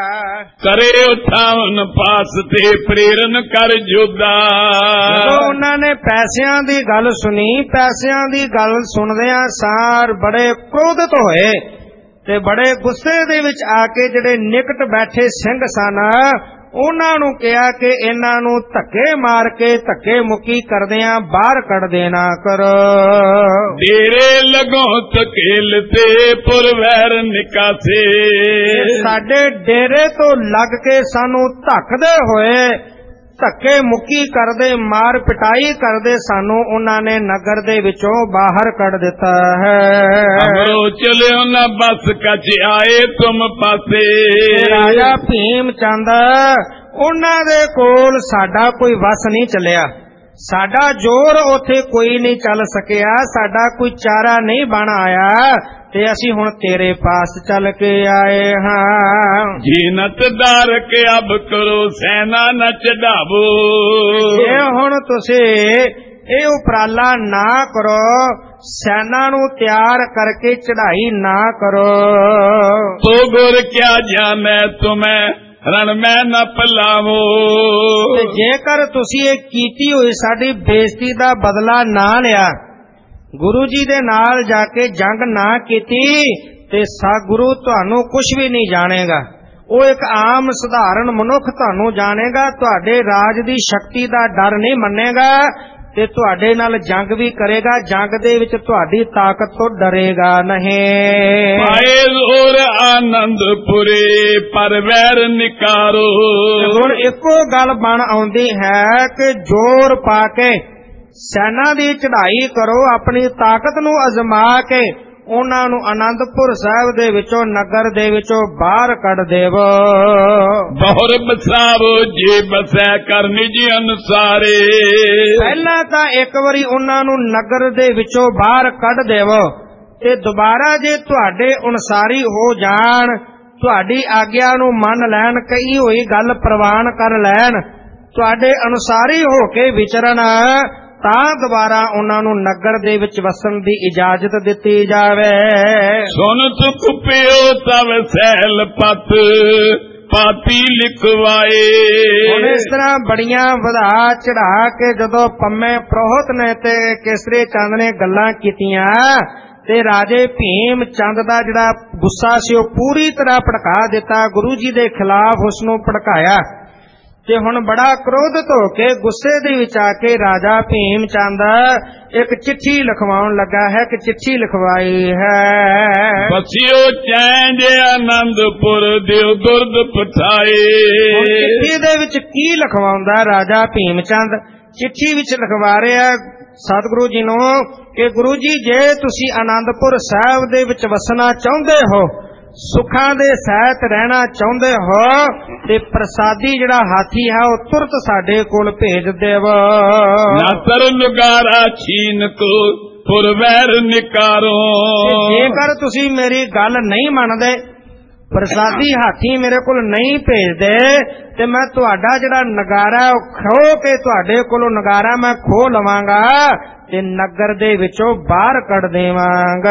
ਕਰੇ ਉਠਾਵਨ ਪਾਸ ਤੇ ਪ੍ਰੇਰਨ ਕਰ ਜੋਦਾ। ਜਦੋਂ ਉਹਨਾਂ ਨੇ ਪੈਸਿਆਂ ਦੀ ਗੱਲ ਸੁਣੀ, ਪੈਸਿਆਂ ਦੀ ਗੱਲ ਸੁਣਦਿਆਂ ਸਾਰ ਬੜੇ ਕ੍ਰੋਧਿਤ ਹੋਏ ਤੇ ਬੜੇ ਗੁੱਸੇ ਦੇ ਵਿੱਚ ਆ ਕੇ ਜਿਹੜੇ ਨਿਕਟ ਬੈਠੇ ਸਿੰਘ ਸਨ ਉਹਨਾਂ ਨੂੰ ਕਿਹਾ ਕਿ ਇਹਨਾਂ ਨੂੰ ਧੱਕੇ ਮਾਰ ਕੇ ਧੱਕੇ ਮੁੱਕੀ ਕਰਦਿਆਂ ਬਾਹਰ ਕੱਢ ਦੇਣਾ ਕਰੋ। ਡੇਰੇ ਲਗੋ ਤਕੇਲ ਤੇ ਪੁਰਵੈਰ ਨਿਕਾਸੇ। ਸਾਡੇ ਡੇਰੇ ਤੋਂ ਲੱਗ ਕੇ ਸਾਨੂੰ ਧੱਕਦੇ ਹੋਏ ਧੱਕੇ ਮੁੱਕੀ ਕਰਦੇ ਮਾਰ ਪਿਟਾਈ ਕਰਦੇ ਸਾਨੂੰ ਉਹਨਾਂ ਨੇ ਨਗਰ ਦੇ ਵਿੱਚੋਂ ਬਾਹਰ ਕੱਢ ਦਿੱਤਾ ਹੈ। ਅਮਰੋ ਚਲਿਓ ਨਾ ਬਸ ਕੱਚ ਆਏ ਤੁਮ ਪਾਸੇ। ਰਾਜਾ ਭੀਮ ਚੰਦ ਉਹਨਾਂ ਦੇ ਕੋਲ ਸਾਡਾ ਕੋਈ ਵਸ ਨਹੀਂ ਚੱਲਿਆ, ਸਾਡਾ ਜ਼ੋਰ ਉੱਥੇ ਕੋਈ ਨਹੀਂ ਚੱਲ ਸਕਿਆ, ਸਾਡਾ ਕੋਈ ਚਾਰਾ ਨਹੀਂ ਬਣ ਆਇਆ ਤੇ ਅਸੀਂ ਹੁਣ ਤੇਰੇ ਪਾਸ ਚੱਲ ਕੇ ਆਏ ਹਾਂ। ਜੀਨਤ ਦਾਰ ਕੇ ਅਬ ਕਰੋ ਸੈਨਾ ਨ ਚੜਾਵੋ। ਇਹ ਹੁਣ ਤੁਸੀਂ ਇਹ ਉਪਰਾਲਾ ਨਾ ਕਰੋ, ਸੈਨਾ ਨੂੰ ਤਿਆਰ ਕਰਕੇ ਚੜਾਈ ਨਾ ਕਰੋ। ਤੋ ਗੁਰ ਕਿਆ ਜਾਣੈ ਤੁਮੈ ਰਣ ਮੈਂ ਨਾ ਪਲਾਵੋ। ਤੇ ਜੇਕਰ ਤੁਸੀਂ ਇਹ ਕੀਤੀ ਹੋਈ ਸਾਡੀ ਬੇਇੱਜ਼ਤੀ ਦਾ ਬਦਲਾ ਨਾ ਲਿਆ, ਗੁਰੂ ਜੀ ਦੇ ਨਾਲ ਜਾ ਕੇ ਜੰਗ ਨਾ ਕੀਤੀ ਤੇ ਗੁਰੂ ਤੁਹਾਨੂੰ ਕੁਝ ਵੀ ਨਹੀਂ ਜਾਣੇਗਾ। ਉਹ ਇੱਕ ਆਮ ਸਧਾਰਨ ਮਨੁੱਖ ਤੁਹਾਨੂੰ ਜਾਣੇਗਾ, ਤੁਹਾਡੇ ਰਾਜ ਦੀ ਸ਼ਕਤੀ ਦਾ ਡਰ ਨਹੀਂ ਮੰਨੇਗਾ ਤੇ ਤੁਹਾਡੇ ਨਾਲ ਜੰਗ ਵੀ ਕਰੇਗਾ, ਜੰਗ ਦੇ ਵਿੱਚ ਤੁਹਾਡੀ ਤਾਕਤ ਤੋਂ ਡਰੇਗਾ ਨਹੀਂ। ਪਾਏ ਜ਼ੋਰ ਆਨੰਦਪੁਰੇ ਪਰ ਵੈਰ ਨਿਕਾਰੋ। ਹੁਣ ਇੱਕੋ ਗੱਲ ਬਣ ਆਉਂਦੀ ਹੈ ਕਿ ਜ਼ੋਰ ਪਾ ਕੇ ਸੈਨਾ ਦੀ ਚੜ੍ਹਾਈ ਕਰੋ, ਆਪਣੀ ਤਾਕਤ ਨੂੰ ਅਜ਼ਮਾ ਕੇ ਉਹਨਾਂ ਨੂੰ ਆਨੰਦਪੁਰ ਸਾਹਿਬ ਦੇ ਵਿੱਚੋਂ ਨਗਰ ਦੇ ਵਿੱਚੋਂ ਬਾਹਰ ਕੱਢ ਦੇਵੋ। ਬਹੁਰ ਬਸਾਵੋ ਜੇ ਬਸੈ ਕਰ ਨਿਜ ਅਨੁਸਾਰੇ। ਪਹਿਲਾਂ ਤਾਂ ਇੱਕ ਵਾਰੀ ਉਹਨਾਂ ਨੂੰ ਨਗਰ ਦੇ ਵਿੱਚੋਂ ਬਾਹਰ ਕੱਢ ਦੇਵੋ ਤੇ ਦੁਬਾਰਾ ਜੇ ਤੁਹਾਡੇ ਅਨੁਸਾਰੀ ਹੋ ਜਾਣ, ਤੁਹਾਡੀ ਆਗਿਆ ਨੂੰ ਮੰਨ ਲੈਣ, ਕਹੀ ਹੋਈ ਗੱਲ ਪ੍ਰਵਾਨ ਕਰ ਲੈਣ, ਤੁਹਾਡੇ ਅਨੁਸਾਰੀ ਹੋ ਕੇ ਵਿਚਰਨ, ਤਾਂ ਦੁਬਾਰਾ ਉਹਨਾਂ ਨੂੰ ਨਗਰ ਦੇ ਵਿੱਚ ਵਸਣ ਦੀ ਇਜਾਜ਼ਤ ਦਿੱਤੀ ਜਾਵੇ। ਸੁਨ ਤੁਕ ਪਿਓ ਤਵ ਸੈਲ ਪਤ ਪਾਤੀ ਲਿਖਵਾਏ। ਹੁਣ ਇਸ ਤਰ੍ਹਾਂ ਬੜੀਆਂ ਵਧਾ ਚੜਾ ਕੇ ਜਦੋਂ ਪੰਮੇ ਪ੍ਰੋਹਤ ਨੇ ਤੇ ਕੇਸਰੀ ਚੰਦ ਨੇ ਗੱਲਾਂ ਕੀਤੀਆਂ ਤੇ ਰਾਜੇ ਭੀਮ ਚੰਦ ਦਾ ਜਿਹੜਾ ਗੁੱਸਾ ਸੀ ਉਹ ਪੂਰੀ ਤਰ੍ਹਾਂ ਭੜਕਾ ਦਿੱਤਾ, ਗੁਰੂ ਜੀ ਦੇ ਖਿਲਾਫ ਉਸ ਨੂੰ ਭੜਕਾਇਆ ਤੇ ਹੁਣ ਬੜਾ ਕ੍ਰੋਧਿਤ ਹੋ ਕੇ ਗੁੱਸੇ ਦੇ ਵਿੱਚ ਆ ਕੇ ਰਾਜਾ ਭੀਮ ਚੰਦ ਇੱਕ ਚਿੱਠੀ ਲਿਖਵਾਉਣ ਲੱਗਾ ਹੈ ਕਿ ਚਿੱਠੀ ਲਿਖਵਾਈ ਹੈ। ਬਸਿਓ ਚੈਂਜ ਆਨੰਦਪੁਰ ਦਿਓ ਦੁਰਦ ਪਠਾਏ। ਚਿੱਠੀ ਦੇ ਵਿੱਚ ਕੀ ਲਿਖਵਾਉਂਦਾ ਰਾਜਾ ਭੀਮ ਚੰਦ? ਚਿੱਠੀ ਵਿੱਚ ਲਿਖਵਾ ਰਿਹਾ ਸਤਿਗੁਰੂ ਜੀ ਨੂੰ ਕਿ ਗੁਰੂ ਜੀ ਜੇ ਤੁਸੀਂ ਆਨੰਦਪੁਰ ਸਾਹਿਬ ਦੇ ਵਿੱਚ ਵਸਣਾ ਚਾਹੁੰਦੇ ਹੋ, ਸੁੱਖਾਂ ਦੇ ਸਹਿਤ ਰਹਿਣਾ ਚਾਹੁੰਦੇ ਹੋ ਤੇ ਪ੍ਰਸਾਦੀ ਜਿਹੜਾ ਹਾਥੀ ਹੈ ਉਹ ਤੁਰਤ ਸਾਡੇ ਕੋਲ ਭੇਜ ਦੇਵੋ। ਨਾ ਤਰ ਨਗਾਰਾ ਛੀਨ ਕੋ ਪੁਰਵੈਰ ਨਿਕਾਰੋ। ਜੇਕਰ ਤੁਸੀਂ ਮੇਰੀ ਗੱਲ ਨਹੀਂ ਮੰਨਦੇ, ਪ੍ਰਸਾਦੀ ਹਾਥੀ ਮੇਰੇ ਕੋਲ ਨਹੀਂ ਭੇਜਦੇ ਤੇ ਮੈਂ ਤੁਹਾਡਾ ਜਿਹੜਾ ਨਗਾਰਾ ਉਹ ਖੋ ਕੇ ਤੁਹਾਡੇ ਕੋਲੋਂ ਨਗਾਰਾ ਮੈਂ ਖੋ ਲਵਾਂਗਾ ਤੇ ਨਗਰ ਦੇ ਵਿੱਚੋਂ ਬਾਹਰ ਕੱਢ ਦੇਵਾਂਗਾ।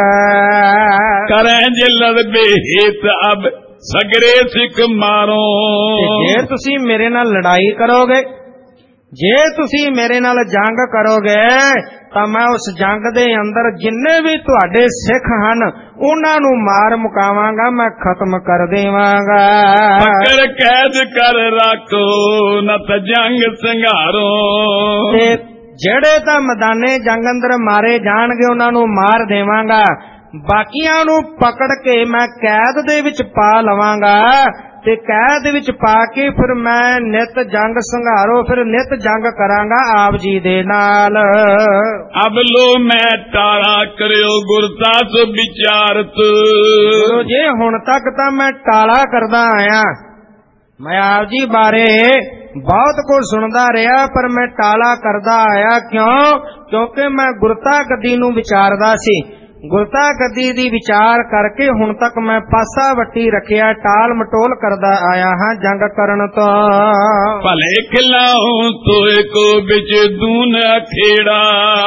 ਕਰੈ ਜਿਲਦ ਬੇਹਿਤ ਅਬ ਸਗਰੇ ਸਿੱਖ ਮਾਰੋ। ਜੇ ਤੁਸੀਂ ਮੇਰੇ ਨਾਲ ਲੜਾਈ ਕਰੋਗੇ, ਜੇ ਤੁਸੀਂ ਮੇਰੇ ਨਾਲ ਜੰਗ ਕਰੋਗੇ ਤਾਂ ਮੈਂ ਉਸ ਜੰਗ ਦੇ ਅੰਦਰ ਜਿੰਨੇ ਵੀ ਤੁਹਾਡੇ ਸਿੱਖ ਹਨ ਉਹਨਾਂ ਨੂੰ ਮਾਰ ਮੁਕਾਵਾਂਗਾ, ਮੈਂ ਖਤਮ ਕਰ ਦੇਵਾਂਗਾ। ਪਕੜ ਕੈਦ ਕਰ ਰੱਖੋ ਨਤ ਜੰਗ ਸੰਘਾਰੋ। ਤੇ ਜਿਹੜੇ ਤਾਂ ਮੈਦਾਨੇ ਜੰਗ ਅੰਦਰ ਮਾਰੇ ਜਾਣਗੇ ਉਹਨਾਂ ਨੂੰ ਮਾਰ ਦੇਵਾਂਗਾ, ਬਾਕੀਆਂ ਨੂੰ ਪਕੜ ਕੇ ਮੈਂ ਕੈਦ ਦੇ ਵਿੱਚ ਪਾ ਲਵਾਂਗਾ ਤੇ ਕੈਦ ਵਿੱਚ ਪਾ ਕੇ ਫਿਰ ਮੈਂ ਨਿਤ ਜੰਗ ਸੰਘਾਰੋ, ਫਿਰ ਨਿਤ ਜੰਗ ਕਰਾਂਗਾ ਆਪ ਜੀ ਦੇ ਨਾਲ। ਅਬ ਲੋ ਮੈਂ ਟਾਲਾ ਕਰਿਓ ਗੁਰਦਾਸ ਵਿਚਾਰਤ। ਜੇ ਹੁਣ ਤੱਕ ਤਾਂ ਮੈਂ ਟਾਲਾ ਕਰਦਾ ਆਇਆ, ਮੈਂ ਆਪ ਜੀ ਬਾਰੇ ਬਹੁਤ ਕੁਝ ਸੁਣਦਾ ਰਿਹਾ ਪਰ ਮੈਂ ਟਾਲਾ ਕਰਦਾ ਆਇਆ। ਕਿਉਂ? ਕਿਉਂਕਿ ਮੈਂ ਗੁਰਤਾ ਗੱਦੀ ਨੂੰ ਵਿਚਾਰਦਾ ਸੀ, ਗੁਰਤਾ ਗੱਦੀ ਦੀ ਵਿਚਾਰ ਕਰਕੇ ਹੁਣ ਤੱਕ ਮੈਂ ਪਾਸਾ ਵੱਟੀ ਰੱਖਿਆ, ਟਾਲ ਮਟੋਲ ਕਰਦਾ ਆਇਆ ਹਾਂ ਜੰਗ ਕਰਨ ਤੋਂ। ਭਲੇ ਖਿਲਾਉ ਤੋਏ ਕੋ ਵਿੱਚ ਦੂਨ ਅਖੇੜਾ।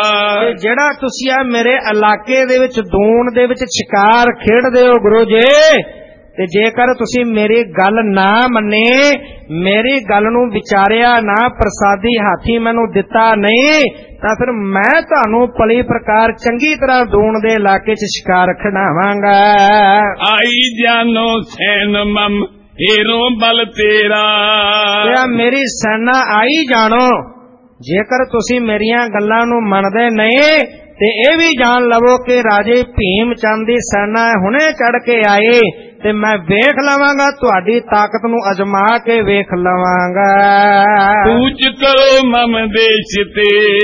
ਜਿਹੜਾ ਤੁਸੀਂ ਆ ਮੇਰੇ ਇਲਾਕੇ ਦੇ ਵਿੱਚ ਦੂਨ ਦੇ ਵਿੱਚ ਸ਼ਿਕਾਰ ਖੇਡਦੇ ਹੋ ਗੁਰੂ ਜੀ, ਤੇ ਜੇਕਰ ਤੁਸੀਂ ਮੇਰੀ ਗੱਲ ਨਾ ਮੰਨੇ, ਮੇਰੀ ਗੱਲ ਨੂੰ ਵਿਚਾਰਿਆ ਨਾ, ਪ੍ਰਸਾਦੀ ਹਾਥੀ ਮੈਨੂੰ ਦਿੱਤਾ ਨਹੀਂ, ਤਾਂ ਫਿਰ ਮੈਂ ਤੁਹਾਨੂੰ ਭਲੀ ਪ੍ਰਕਾਰ ਚੰਗੀ ਤਰ੍ਹਾਂ ਦੂਣ ਦੇ ਇਲਾਕੇ 'ਚ ਸ਼ਿਕਾਰ ਖਿਡਾਵਾਂਗਾ। ਆਈ ਜਾਨੋ ਸੈਨ ਮਮ ਹੀਰੋ ਬਲ ਤੇਰਾ। ਮੇਰੀ ਸੈਨਾ ਆਈ ਜਾਣੋ। ਜੇਕਰ ਤੁਸੀਂ ਮੇਰੀਆਂ ਗੱਲਾਂ ਨੂੰ ਮੰਨਦੇ ਨਹੀਂ ਤੇ ਇਹ ਵੀ ਜਾਣ ਲਵੋ ਕਿ ਰਾਜੇ ਭੀਮ ਚੰਦ ਦੀ ਸੈਨਾ ਹੁਣੇ ਚੜ ਕੇ ਆਏ, ਤੇ ਮੈਂ ਵੇਖ ਲਵਾਂਗਾ, ਤੁਹਾਡੀ ਤਾਕਤ ਨੂੰ ਅਜਮਾ ਕੇ ਵੇਖ ਲਵਾਂਗਾ। ਕੂਚ ਕਰੋ ਮਮ ਦੇਸ਼ ਤੇ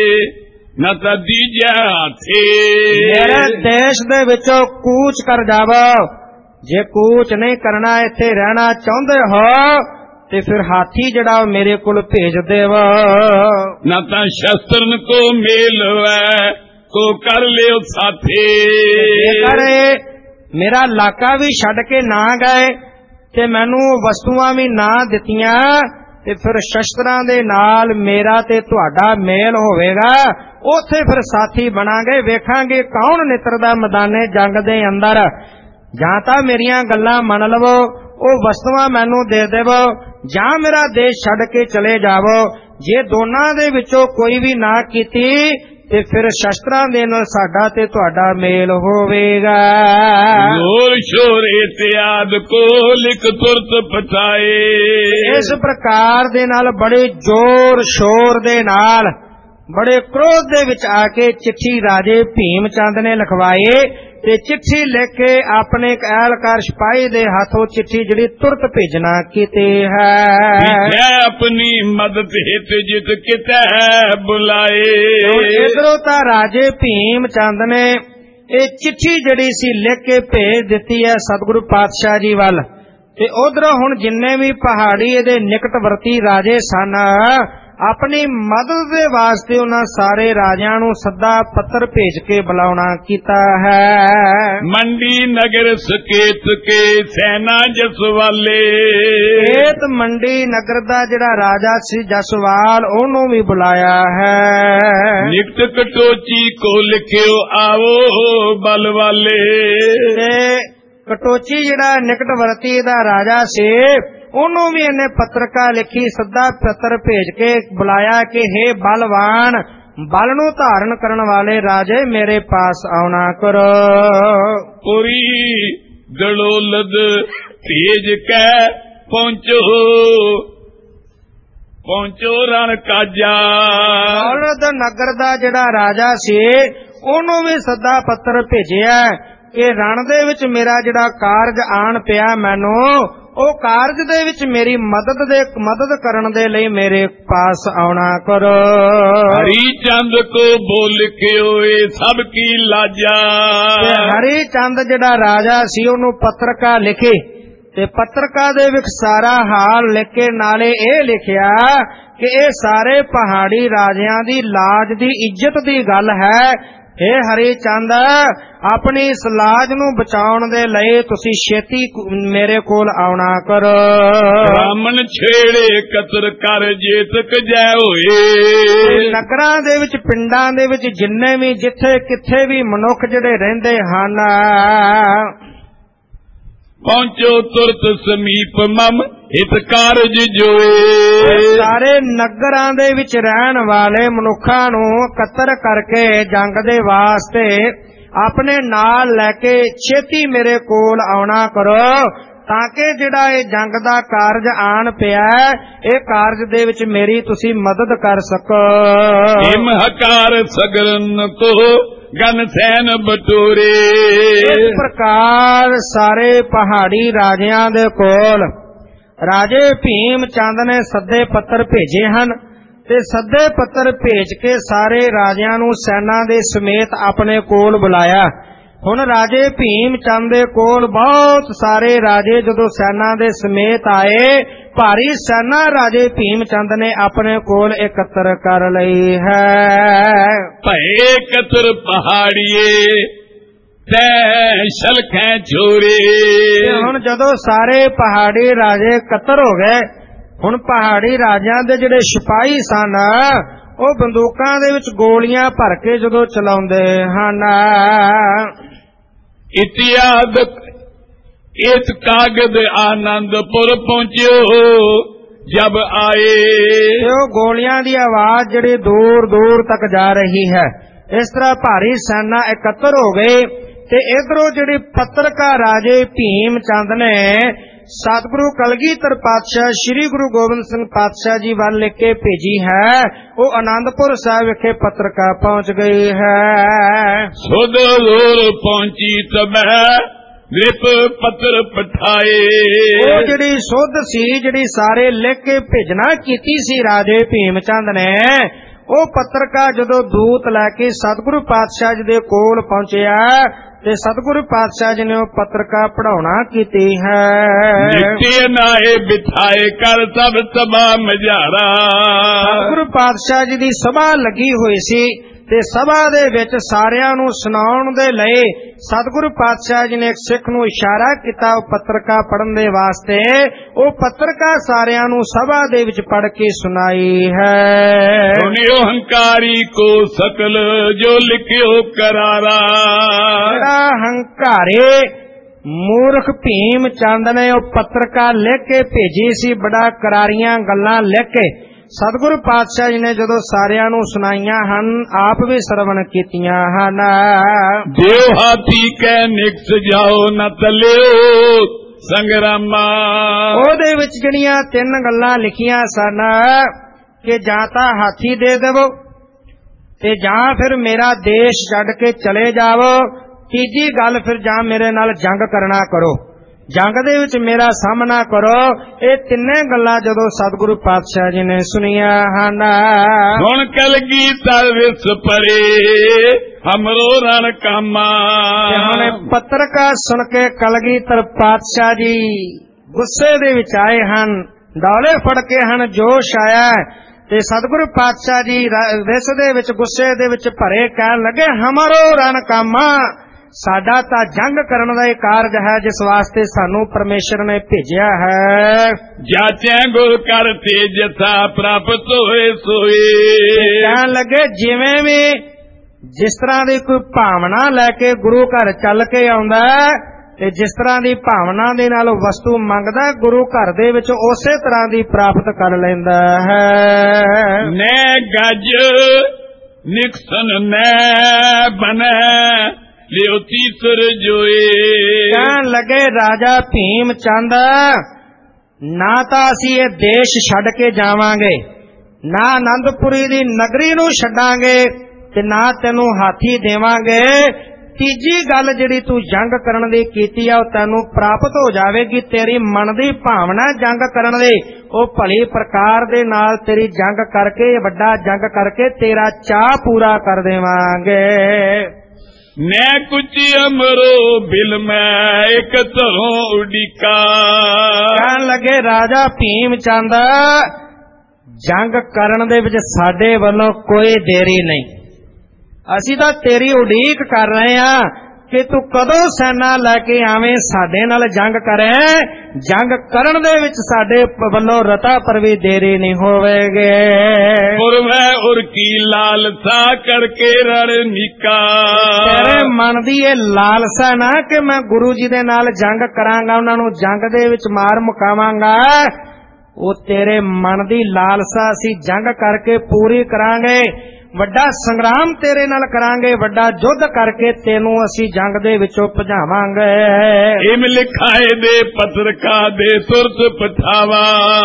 ਨਾ ਤਾਂ ਦੀਜਾ ਥੇ। ਮੇਰੇ ਦੇਸ਼ ਦੇ ਵਿੱਚੋਂ ਕੂਚ ਕਰ ਜਾਵੋ। ਜੇ ਕੂਚ ਨਹੀਂ ਕਰਨਾ, ਇੱਥੇ ਰਹਿਣਾ ਚਾਹੁੰਦੇ ਹੋ, ਤੇ ਫਿਰ ਹਾਥੀ ਜਿਹੜਾ ਮੇਰੇ ਕੋਲ ਭੇਜ ਦੇਵੋ। ਨਾ ਤਾਂ ਸ਼ਸਤਰਨ ਕੋ ਮੇਲ ਵੈ ਕੋ ਕਰ ਲਿਓ ਸਾਥੀ। ਜੇਕਰ ਮੇਰਾ ਇਲਾਕਾ ਵੀ ਛੱਡ ਕੇ ਨਾ ਗਏ ਤੇ ਮੈਨੂੰ ਵਸਤੂਆਂ ਵੀ ਨਾ ਦਿੱਤੀਆਂ, ਤੇ ਫਿਰ ਸ਼ਸਤਰਾਂ ਦੇ ਨਾਲ ਮੇਰਾ ਤੇ ਤੁਹਾਡਾ ਮੇਲ ਹੋਵੇਗਾ। ਉੱਥੇ ਫਿਰ ਸਾਥੀ ਬਣਾਂਗੇ, ਵੇਖਾਂਗੇ ਕੌਣ ਨਿਤਰਦਾ ਮੈਦਾਨੇ ਜੰਗ ਦੇ ਅੰਦਰ। ਜਾਂ ਤਾਂ ਮੇਰੀਆਂ ਗੱਲਾਂ ਮੰਨ ਲਵੋ, ਉਹ ਵਸਤੂਆਂ ਮੈਨੂੰ ਦੇ ਦੇਵੋ, ਜਾਂ ਮੇਰਾ ਦੇਸ਼ ਛੱਡ ਕੇ ਚਲੇ ਜਾਵੋ। ਜੇ ਦੋਨਾਂ ਦੇ ਵਿੱਚੋਂ ਕੋਈ ਵੀ ਨਾ ਕੀਤੀ, ਤੇ ਫਿਰ ਸ਼ਸਤਰਾਂ ਦੇ ਨਾਲ ਸਾਡਾ ਤੇ ਤੁਹਾਡਾ ਮੇਲ ਹੋਵੇਗਾ। ਜ਼ੋਰ ਸ਼ੋਰ ਇਤਿਆਦ ਕੋ ਲਿਖ ਤੁਰਤ ਪਛਾਏ। ਇਸ ਪ੍ਰਕਾਰ ਦੇ ਨਾਲ ਬੜੇ ਜ਼ੋਰ ਸ਼ੋਰ ਦੇ ਨਾਲ, ਬੜੇ ਕ੍ਰੋਧ ਦੇ ਵਿੱਚ ਆ ਕੇ ਚਿੱਠੀ ਰਾਜੇ ਭੀਮ ਚੰਦ ਨੇ ਲਿਖਵਾਈ, ਤੇ ਚਿੱਠੀ ਲਿਖ ਕੇ ਆਪਣੇ ਇੱਕ ਐਲਕਾਰ ਸਿਪਾਹੀ ਦੇ ਹੱਥੋਂ ਚਿੱਠੀ ਜਿਹੜੀ ਤੁਰਤ ਭੇਜਣਾ ਕੀਤੀ ਹੈ। ਆਪਣੀ ਮਦਦ ਹਿਤ ਜਿਤ ਕਿਤੇ ਬੁਲਾਏ। ਇਧਰੋਂ ਤਾਂ ਰਾਜੇ ਭੀਮ ਚੰਦ ਨੇ ਇਹ ਚਿੱਠੀ ਜਿਹੜੀ ਸੀ ਲਿਖ ਕੇ ਭੇਜ ਦਿੱਤੀ ਹੈ ਸਤਿਗੁਰੂ ਪਾਤਸ਼ਾਹ ਜੀ ਵੱਲ, ਤੇ ਉਧਰੋਂ ਹੁਣ ਜਿੰਨੇ ਵੀ ਪਹਾੜੀ ਇਹਦੇ ਨਿਕਟਵਰਤੀ ਰਾਜੇ ਸਨ, ਆਪਣੀ ਮਦਦ ਦੇ ਵਾਸਤੇ ਉਹਨਾਂ ਸਾਰੇ ਰਾਜਿਆਂ ਨੂੰ ਸੱਦਾ ਪੱਤਰ ਭੇਜ ਕੇ ਬੁਲਾਉਣਾ ਕੀਤਾ ਹੈ। ਮੰਡੀ ਨਗਰ ਸਕੇਤ ਕੇ ਸੈਨਾ ਜਸਵਾਲੇ। ਖੇਤ ਮੰਡੀ ਨਗਰ ਦਾ ਜਿਹੜਾ ਰਾਜਾ ਸੀ ਜਸਵਾਲ, ਉਹਨੂੰ ਵੀ ਬੁਲਾਇਆ ਹੈ। ਨਿਕਟ ਕਟੋਚੀ ਕੋ ਲਿਖਿਓ ਆਵੋ ਬਲ ਵਾਲੇ। ਕਟੋਚੀ ਜਿਹੜਾ ਨਿਕਟਵਰਤੀ ਦਾ ਰਾਜਾ ਸੀ, ਉਹਨੂੰ ਵੀ ਇਹਨੇ ਪੱਤਰਕਾ ਲਿਖੀ, ਸੱਦਾ ਪੱਤਰ ਭੇਜ ਕੇ ਬੁਲਾਇਆ ਕਿ ਹੇ ਬਲਵਾਨ, ਬਲ ਨੂੰ ਧਾਰਨ ਕਰਨ ਵਾਲੇ ਰਾਜੇ, ਮੇਰੇ ਪਾਸ ਆਉਣਾ ਕਰੋ। ਪੂਰੀ ਦਲੋਲਦ ਭੇਜ ਕੇ ਪਹੁੰਚੋ ਰਣ ਕਾਜਾ। ਦੌਲਤ ਨਗਰ ਦਾ ਜਿਹੜਾ ਰਾਜਾ ਸੀ, ਉਹਨੂੰ ਵੀ ਸੱਦਾ ਪੱਤਰ ਭੇਜਿਆ ਕਿ ਰਣ ਦੇ ਵਿੱਚ ਮੇਰਾ ਜਿਹੜਾ ਕਾਰਜ ਆਣ ਪਿਆ, ਮੈਨੂੰ ਉਹ ਕਾਰਜ ਦੇ ਵਿੱਚ ਮੇਰੀ ਮਦਦ ਕਰਨ ਦੇ ਲਈ ਮੇਰੇ ਪਾਸ ਆਉਣਾ ਕਰੋ। ਹਰੀ ਚੰਦ ਕੋ ਬੋਲ ਕੇ ਓਏ ਸਭ ਕੀ ਲਾਜਾ। ਹਰੀ ਚੰਦ ਜਿਹੜਾ ਰਾਜਾ ਸੀ, ਉਹਨੂੰ ਪੱਤਰਕਾ ਲਿਖੇ, ਤੇ ਪੱਤਰਕਾ ਦੇ ਵਿੱਚ ਸਾਰਾ ਹਾਲ ਲਿਖ ਕੇ ਨਾਲੇ ਇਹ ਲਿਖਿਆ ਕਿ ਇਹ ਸਾਰੇ ਪਹਾੜੀ ਰਾਜਿਆਂ ਦੀ ਲਾਜ ਦੀ ਇੱਜ਼ਤ ਦੀ ਗੱਲ ਹੈ। हे ਹਰੀ ਚੰਦ, ਆਪਣੀ ਇਸ ਲਾਜ ਨੂੰ ਬਚਾਉਣ ਦੇ ਲਈ ਤੁਸੀਂ ਛੇਤੀ ਮੇਰੇ ਕੋਲ ਆਉਣਾ ਕਰੋ। ਬ੍ਰਾਹਮਣ ਛੇੜੇ ਕਤਰ ਕਰ ਜੇਤਕ ਜੈ ਹੋਏ। ਨਗਰਾਂ ਦੇ ਵਿੱਚ, ਪਿੰਡਾਂ ਦੇ ਵਿੱਚ ਜਿੰਨੇ ਵੀ ਜਿੱਥੇ ਕਿੱਥੇ ਵੀ ਮਨੁੱਖ ਜਿਹੜੇ ਰਹਿੰਦੇ ਹਨ, ਪਹੁੰਚੋ ਤੁਰਤ ਸਮੀਪ ਮਮ ਹਿਤ ਕਾਰਜ ਜੋਏ। ਸਾਰੇ ਨਗਰਾਂ ਦੇ ਵਿੱਚ ਰਹਿਣ ਵਾਲੇ ਮਨੁੱਖਾਂ ਨੂੰ ਇਕੱਤਰ ਕਰਕੇ ਜੰਗ ਦੇ ਵਾਸਤੇ ਆਪਣੇ ਨਾਲ ਲੈ ਕੇ ਛੇਤੀ ਮੇਰੇ ਕੋਲ ਆਉਣਾ ਕਰੋ, ਤਾਂ ਕਿ ਜਿਹੜਾ ਇਹ ਜੰਗ ਦਾ ਕਾਰਜ ਆਣ ਪਿਆ, ਇਹ ਕਾਰਜ ਦੇ ਵਿੱਚ ਮੇਰੀ ਤੁਸੀਂ ਮਦਦ ਕਰ ਸਕੋ। ਹਿਮ ਹਕਾਰ ਸਗਰਨ ਕੋ ਗਨ ਸੈਨ ਬਟੋਰੇ। ਇਸ ਪ੍ਰਕਾਰ ਸਾਰੇ ਪਹਾੜੀ ਰਾਜਿਆਂ ਦੇ ਕੋਲ ਰਾਜੇ ਭੀਮ ਚੰਦ ਨੇ ਸੱਦੇ ਪੱਤਰ ਭੇਜੇ ਹਨ, ਤੇ ਸੱਦੇ ਪੱਤਰ ਭੇਜ ਕੇ ਸਾਰੇ ਰਾਜਿਆਂ ਨੂੰ ਸੈਨਾ ਦੇ ਸਮੇਤ ਆਪਣੇ ਕੋਲ ਬੁਲਾਇਆ। ਹੁਣ ਰਾਜੇ ਭੀਮ ਚੰਦ ਦੇ ਕੋਲ ਬਹੁਤ ਸਾਰੇ ਰਾਜੇ ਜਦੋਂ ਸੈਨਾ ਦੇ ਸਮੇਤ ਆਏ, ਭਾਰੀ ਸੈਨਾ ਰਾਜੇ ਭੀਮ ਚੰਦ ਨੇ ਆਪਣੇ ਕੋਲ ਇਕੱਤਰ ਕਰ ਲਈ ਹੈ। ਭਏ ਕਤਰ ਪਹਾੜੀਏ ਤੈ ਸ਼ਲਖੈ ਛੋਰੇ। ਹੁਣ ਜਦੋਂ ਸਾਰੇ ਪਹਾੜੀ ਰਾਜੇ ਇਕੱਤਰ ਹੋ ਗਏ, ਹੁਣ ਪਹਾੜੀ ਰਾਜਿਆਂ ਦੇ ਜਿਹੜੇ ਸਿਪਾਹੀ ਸਨ ਉਹ ਬੰਦੂਕਾਂ ਦੇ ਵਿੱਚ ਗੋਲੀਆਂ ਭਰ ਕੇ ਜਦੋਂ ਚਲਾਉਂਦੇ ਹਨ। ਇਤਿਆਦ ਇਸ ਕਾਗਦ ਆਨੰਦਪੁਰ ਪਹੁੰਚਿਓ ਜਬ ਆਏ। ਉਹ ਗੋਲੀਆਂ ਦੀ ਆਵਾਜ਼ ਜਿਹੜੀ ਦੂਰ ਦੂਰ ਤੱਕ ਜਾ ਰਹੀ ਹੈ। ਇਸ ਤਰ੍ਹਾਂ ਭਾਰੀ ਸੈਨਾ ਇਕੱਤਰ ਹੋ ਗਈ ਤੇ ਇਧਰੋਂ ਜਿਹੜੀ ਪੱਤਰਕਾ ਰਾਜੇ ਭੀਮ ਚੰਦ ਨੇ ਸਤਿਗੁਰੂ ਕਲਗੀਧਰ ਪਾਤਸ਼ਾਹ ਸ੍ਰੀ ਗੁਰੂ ਗੋਬਿੰਦ ਸਿੰਘ ਪਾਤਸ਼ਾਹ ਜੀ ਵੱਲ ਲਿਖ ਕੇ ਭੇਜੀ ਹੈ, ਉਹ ਆਨੰਦਪੁਰ ਸਾਹਿਬ ਵਿਖੇ ਪੱਤਰਕਾ ਪਹੁੰਚ ਗਈ ਹੈ। ਸੁਧ ਲੋਰ ਪਹੁੰਚੀ ਤਬੈ ਨਿਪ ਪੱਤਰ ਪਠਾਏ। ਉਹ ਜਿਹੜੀ ਸੁਧ ਸੀ, ਜਿਹੜੀ ਸਾਰੇ ਲਿਖ ਕੇ ਭੇਜਣਾ ਕੀਤੀ ਸੀ ਰਾਜੇ ਭੀਮ ਚੰਦ ਨੇ, ਉਹ ਪੱਤਰਕਾ ਜਦੋਂ ਦੂਤ ਲੈ ਕੇ ਸਤਿਗੁਰੂ ਪਾਤਸ਼ਾਹ ਜੀ ਦੇ ਕੋਲ ਪਹੁੰਚਿਆ ਤੇ ਸਤਿਗੁਰੂ ਪਾਤਸ਼ਾਹ ਜੀ ਨੇ ਉਹ ਪੱਤਰਕਾ ਪੜਾਉਣਾ ਕੀਤੀ ਹੈ। ਨਿੱਤੇ ਨਾਏ ਬਿਠਾਏ ਕਰ ਸਭ ਸਭਾ ਮਝਾਰਾ। ਸਤਿਗੁਰੂ ਪਾਤਸ਼ਾਹ ਜੀ ਦੀ ਸਭਾ ਲੱਗੀ ਹੋਈ ਸੀ ਤੇ ਸਭਾ ਦੇ ਵਿੱਚ ਸਾਰਿਆਂ ਨੂੰ ਸੁਣਾਉਣ ਦੇ ਲਈ ਸਤਿਗੁਰੂ ਪਾਤਸ਼ਾਹ ਜੀ ਨੇ ਇੱਕ ਸਿੱਖ ਨੂੰ ਇਸ਼ਾਰਾ ਕੀਤਾ ਉਹ ਪੱਤਰਕਾ ਪੜਨ ਦੇ ਵਾਸਤੇ। ਉਹ ਪੱਤਰਕਾ ਸਾਰਿਆਂ ਨੂੰ ਸਭਾ ਦੇ ਵਿੱਚ ਪੜ ਕੇ ਸੁਣਾਈ ਹੈ। ਸੁਣਿਓ ਹੰਕਾਰੀ ਕੋ ਸਕਲ ਜੋ ਲਿਖਿਓ ਕਰਾਰਾ। ਜਿਹੜਾ ਹੰਕਾਰੇ ਮੂਰਖ ਭੀਮ ਚੰਦ ਨੇ ਉਹ ਪੱਤਰਕਾ ਲਿਖ ਕੇ ਭੇਜੀ ਸੀ, ਬੜਾ ਕਰਾਰੀਆਂ ਗੱਲਾਂ ਲਿਖ ਕੇ ਸਤਿਗੁਰੂ ਪਾਤਸ਼ਾਹ ਜੀ ਨੇ ਜਦੋਂ ਸਾਰਿਆਂ ਨੂੰ ਸੁਣਾਈਆਂ ਹਨ, ਆਪ ਵੀ ਸਰਵਣ ਕੀਤੀਆਂ ਹਨ। ਦੇਵ ਹਾਥੀ ਕੈ ਨਿਕਸ ਜਾਓ ਨ ਤਲਿਓ ਸੰਗਰਾਮਾ। ਉਹਦੇ ਵਿੱਚ ਜਿਹੜੀਆਂ 3 ਗੱਲਾਂ ਲਿਖੀਆਂ ਸਨ ਕਿ ਜਾਂ ਤਾਂ ਹਾਥੀ ਦੇ ਦੇਵੋ ਤੇ ਜਾਂ ਫਿਰ ਮੇਰਾ ਦੇਸ਼ ਛੱਡ ਕੇ ਚਲੇ ਜਾਵੋ, ਤੀਜੀ ਗੱਲ ਫਿਰ ਜਾਂ ਮੇਰੇ ਨਾਲ ਜੰਗ ਕਰਨਾ ਕਰੋ, ਜੰਗ ਦੇ ਵਿੱਚ ਮੇਰਾ ਸਾਹਮਣਾ ਕਰੋ। ਇਹ 3 ਗੱਲਾਂ ਜਦੋਂ ਸਤਿਗੁਰੂ ਪਾਤਸ਼ਾਹ ਜੀ ਨੇ ਸੁਣੀਆਂ ਹਨ। ਹੁਣ ਕਲਗੀਧਰ ਵਿਸ ਪਰੇ ਹਮਰੋ ਰਣ ਕਾਮਾ। ਹੁਣ ਪੱਤਰਕਾ ਸੁਣ ਕੇ ਕਲਗੀਧਰ ਪਾਤਸ਼ਾਹ ਜੀ ਗੁੱਸੇ ਦੇ ਵਿੱਚ ਆਏ ਹਨ, ਡੌਲੇ ਫੜ ਕੇ ਹਨ, ਜੋਸ਼ ਆਇਆ ਤੇ ਸਤਿਗੁਰੂ ਪਾਤਸ਼ਾਹ ਜੀ ਵਿਸ ਦੇ ਵਿੱਚ ਗੁੱਸੇ ਦੇ ਵਿੱਚ ਭਰੇ ਕਹਿਣ ਲੱਗੇ, ਹਮਰੋ ਰਣ ਕਾਮਾ, ਸਾਡਾ ਤਾਂ ਜੰਗ ਕਰਨ ਦਾ ਇਹ ਕਾਰਜ ਹੈ ਜਿਸ ਵਾਸਤੇ ਸਾਨੂੰ ਪਰਮੇਸ਼ਰ ਨੇ ਭੇਜਿਆ ਹੈ। ਜਾਚੈ ਗੁਰ ਕਰ ਤੇ ਜਥਾ ਪ੍ਰਾਪਤ ਹੋਏ ਸੋਏ। ਕਹਿਣ ਲੱਗੇ ਜਿਵੇਂ ਵੀ ਜਿਸ ਤਰ੍ਹਾਂ ਦੀ ਕੋਈ ਭਾਵਨਾ ਲੈ ਕੇ ਗੁਰੂ ਘਰ ਚੱਲ ਕੇ ਆਉਂਦਾ ਤੇ ਜਿਸ ਤਰ੍ਹਾਂ ਦੀ ਭਾਵਨਾ ਦੇ ਨਾਲ ਉਹ ਵਸਤੂ ਮੰਗਦਾ, ਗੁਰੂ ਘਰ ਦੇ ਵਿੱਚ ਉਸੇ ਤਰ੍ਹਾਂ ਦੀ ਪ੍ਰਾਪਤ ਕਰ ਲੈਂਦਾ ਹੈ। ਨੈ ਗੱਜ ਨਿਕਸਨ ਨੈ ਬਨੈ ਲਿਓ ਤੀਸਰ ਜੋਏ। ਕਹਿਣ ਲੱਗੇ ਰਾਜਾ ਭੀਮ ਚੰਦ, ਨਾ ਤਾਂ ਅਸੀਂ ਇਹ ਦੇਸ਼ ਛੱਡ ਕੇ ਜਾਵਾਂਗੇ, ਨਾ ਆਨੰਦਪੁਰੀ ਦੀ ਨਗਰੀ ਨੂੰ ਛੱਡਾਂਗੇ ਤੇ ਨਾ ਤੈਨੂੰ ਹਾਥੀ ਦੇਵਾਂਗੇ। ਤੀਜੀ ਗੱਲ ਜਿਹੜੀ ਤੂੰ ਜੰਗ ਕਰਨ ਦੀ ਕੀਤੀ ਆ ਉਹ ਤੈਨੂੰ ਪ੍ਰਾਪਤ ਹੋ ਜਾਵੇਗੀ। ਤੇਰੀ ਮਨ ਦੀ ਭਾਵਨਾ ਜੰਗ ਕਰਨ ਦੀ, ਉਹ ਭਲੀ ਪ੍ਰਕਾਰ ਦੇ ਨਾਲ ਤੇਰੀ ਜੰਗ ਕਰਕੇ, ਵੱਡਾ ਜੰਗ ਕਰਕੇ ਤੇਰਾ ਚਾਅ ਪੂਰਾ ਕਰ ਦੇਵਾਂਗੇ। ਨੈ ਕੁਝ ਅਮਰੋ ਬਿਲ ਮੈਂ ਇੱਕ ਧਰੋਂ ਉਡੀਕਾ। ਕਹਿਣ ਲੱਗੇ ਰਾਜਾ ਭੀਮ ਚੰਦ, ਜੰਗ ਕਰਨ ਦੇ ਵਿੱਚ ਸਾਡੇ ਵੱਲੋਂ ਕੋਈ ਦੇਰੀ ਨਹੀਂ, ਅਸੀਂ ਤਾਂ ਤੇਰੀ ਉਡੀਕ ਕਰ ਰਹੇ ਹਾਂ ਕਿ ਤੂੰ ਕਦੋਂ ਸੈਨਾ ਲੈ ਕੇ ਆਵੇਂ, ਸਾਡੇ ਨਾਲ ਜੰਗ ਕਰੇ। ਜੰਗ ਕਰਨ ਦੇ ਵਿੱਚ ਸਾਡੇ ਵੱਲੋਂ ਰਤਾ ਪਰ ਵੀ ਦੇਰੀ ਨਹੀਂ ਹੋਵੇਗੀ। ਪੁਰਵੈ ਉਰ ਕੀ ਲਾਲਸਾ ਕਰਕੇ ਰਣਨੀਕਾ। ਤੇਰੇ ਮਨ ਦੀ ਇਹ ਲਾਲਸਾ ਨਾ ਕਿ ਮੈਂ ਗੁਰੂ ਜੀ ਦੇ ਨਾਲ ਜੰਗ ਕਰਾਂਗਾ, ਉਹਨਾਂ ਨੂੰ ਜੰਗ ਦੇ ਵਿੱਚ ਮਾਰ ਮੁਕਾਵਾਂਗਾ, ਉਹ ਤੇਰੇ ਮਨ ਦੀ ਲਾਲਸਾ ਅਸੀਂ ਜੰਗ ਕਰਕੇ ਪੂਰੀ ਕਰਾਂਗੇ। ਵੱਡਾ ਸੰਗਰਾਮ ਤੇਰੇ ਨਾਲ ਕਰਾਂਗੇ, ਵੱਡਾ ਯੁੱਧ ਕਰਕੇ ਤੈਨੂੰ ਅਸੀਂ ਜੰਗ ਦੇ ਵਿੱਚੋਂ ਭਜਾਵਾਂਗੇ। ਇਮ ਲਿਖਾਏ ਦੇ ਪੱਤਰਕਾ ਦੇ ਤੁਰਤ ਪਠਾਵਾ।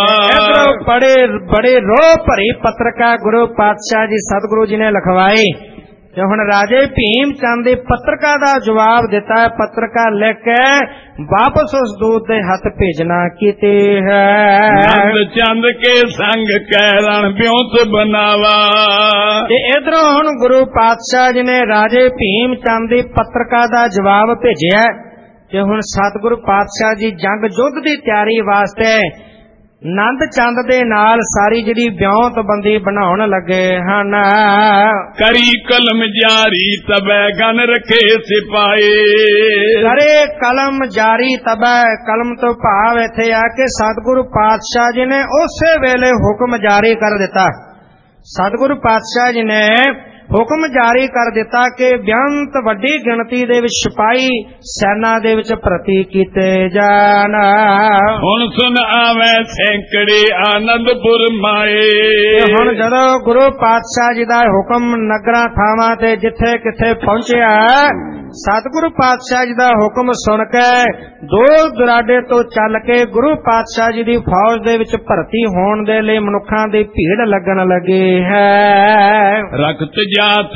ਇਧਰੋਂ ਬੜੇ ਰੋਹ ਭਰੀ ਪੱਤਰਕਾ ਗੁਰੂ ਪਾਤਸ਼ਾਹ ਜੀ ਸਤਿਗੁਰੂ ਜੀ ਨੇ ਲਿਖਵਾਈ ਤੇ ਹੁਣ ਰਾਜੇ ਭੀਮ ਚੰਦ ਦੀ ਪੱਤਰਕਾ ਦਾ ਜਵਾਬ ਦਿੱਤਾ ਹੈ। ਪੱਤਰਕਾ ਲਿਖ ਕੇ ਵਾਪਸ ਉਸ ਦੂਤ ਦੇ ਹੱਥ ਭੇਜਣਾ ਕੀਤੀ ਹੈ। ਨੰਦ ਚੰਦ ਕੇ ਸੰਗ ਕਹਿ ਰਣ ਬਿਉਂਤ ਬਨਾਵਾ। ਤੇ ਇਧਰੋਂ ਹੁਣ ਗੁਰੂ ਪਾਤਸ਼ਾਹ ਜੀ ਨੇ ਰਾਜੇ ਭੀਮ ਚੰਦ ਦੀ ਪੱਤਰਕਾ ਦਾ ਜਵਾਬ ਭੇਜਿਆ ਤੇ ਹੁਣ ਸਤਿਗੁਰੂ ਪਾਤਸ਼ਾਹ ਜੀ ਜੰਗ ਯੁੱਧ ਦੀ ਤਿਆਰੀ ਵਾਸਤੇ ਨੰਦ ਚੰਦ ਦੇ ਨਾਲ ਸਾਰੀ ਜਿਹੜੀ ਵਿਉਂਤ ਬੰਦੀ ਬਣਾਉਣ ਲੱਗੇ ਹਨ। ਕਰੀ ਕਲਮ ਜਾਰੀ ਤਬੈ ਗਨ ਰਖੇ ਸਿਪਾਏ। ਕਰੇ ਕਲਮ ਜਾਰੀ ਤਬੈ, ਕਲਮ ਤੋਂ ਭਾਵ ਇੱਥੇ ਆ ਕਿ ਸਤਿਗੁਰੂ ਪਾਤਸ਼ਾਹ ਜੀ ਨੇ ਉਸੇ ਵੇਲੇ ਹੁਕਮ ਜਾਰੀ ਕਰ ਦਿੱਤਾ। ਸਤਿਗੁਰੂ ਪਾਤਸ਼ਾਹ ਜੀ ਨੇ ਹੁਕਮ ਜਾਰੀ ਕਰ ਦਿੱਤਾ ਕਿ ਬੇਅੰਤ ਵੱਡੀ ਗਿਣਤੀ ਦੇ ਵਿੱਚ ਸਿਪਾਹੀ ਸੈਨਾ ਦੇ ਵਿੱਚ ਭਰਤੀ ਕੀਤੇ ਜਾਣ। ਹੁਣ ਸੁਨ ਆਵੇ ਸੈਂਕੜੇ ਆਨੰਦਪੁਰ ਮਾਏ। ਹੁਣ ਜਦੋਂ ਗੁਰੂ ਪਾਤਸ਼ਾਹ ਜੀ ਦਾ ਹੁਕਮ ਨਗਰਾਂ ਥਾਵਾਂ ਤੇ ਜਿੱਥੇ ਕਿੱਥੇ ਪਹੁੰਚਿਆ, ਸਤਿਗੁਰੂ ਪਾਤਸ਼ਾਹ ਜੀ ਦਾ ਹੁਕਮ ਸੁਣ ਕੇ ਦੂਰ ਦੁਰਾਡੇ ਤੋਂ ਚੱਲ ਕੇ ਗੁਰੂ ਪਾਤਸ਼ਾਹ ਜੀ ਦੀ ਫੌਜ ਦੇ ਵਿੱਚ ਭਰਤੀ ਹੋਣ ਦੇ ਲਈ ਮਨੁੱਖਾਂ ਦੀ ਭੀੜ ਲੱਗਣ ਲੱਗੀ ਹੈ। ਰਖਤ ਜਾਤ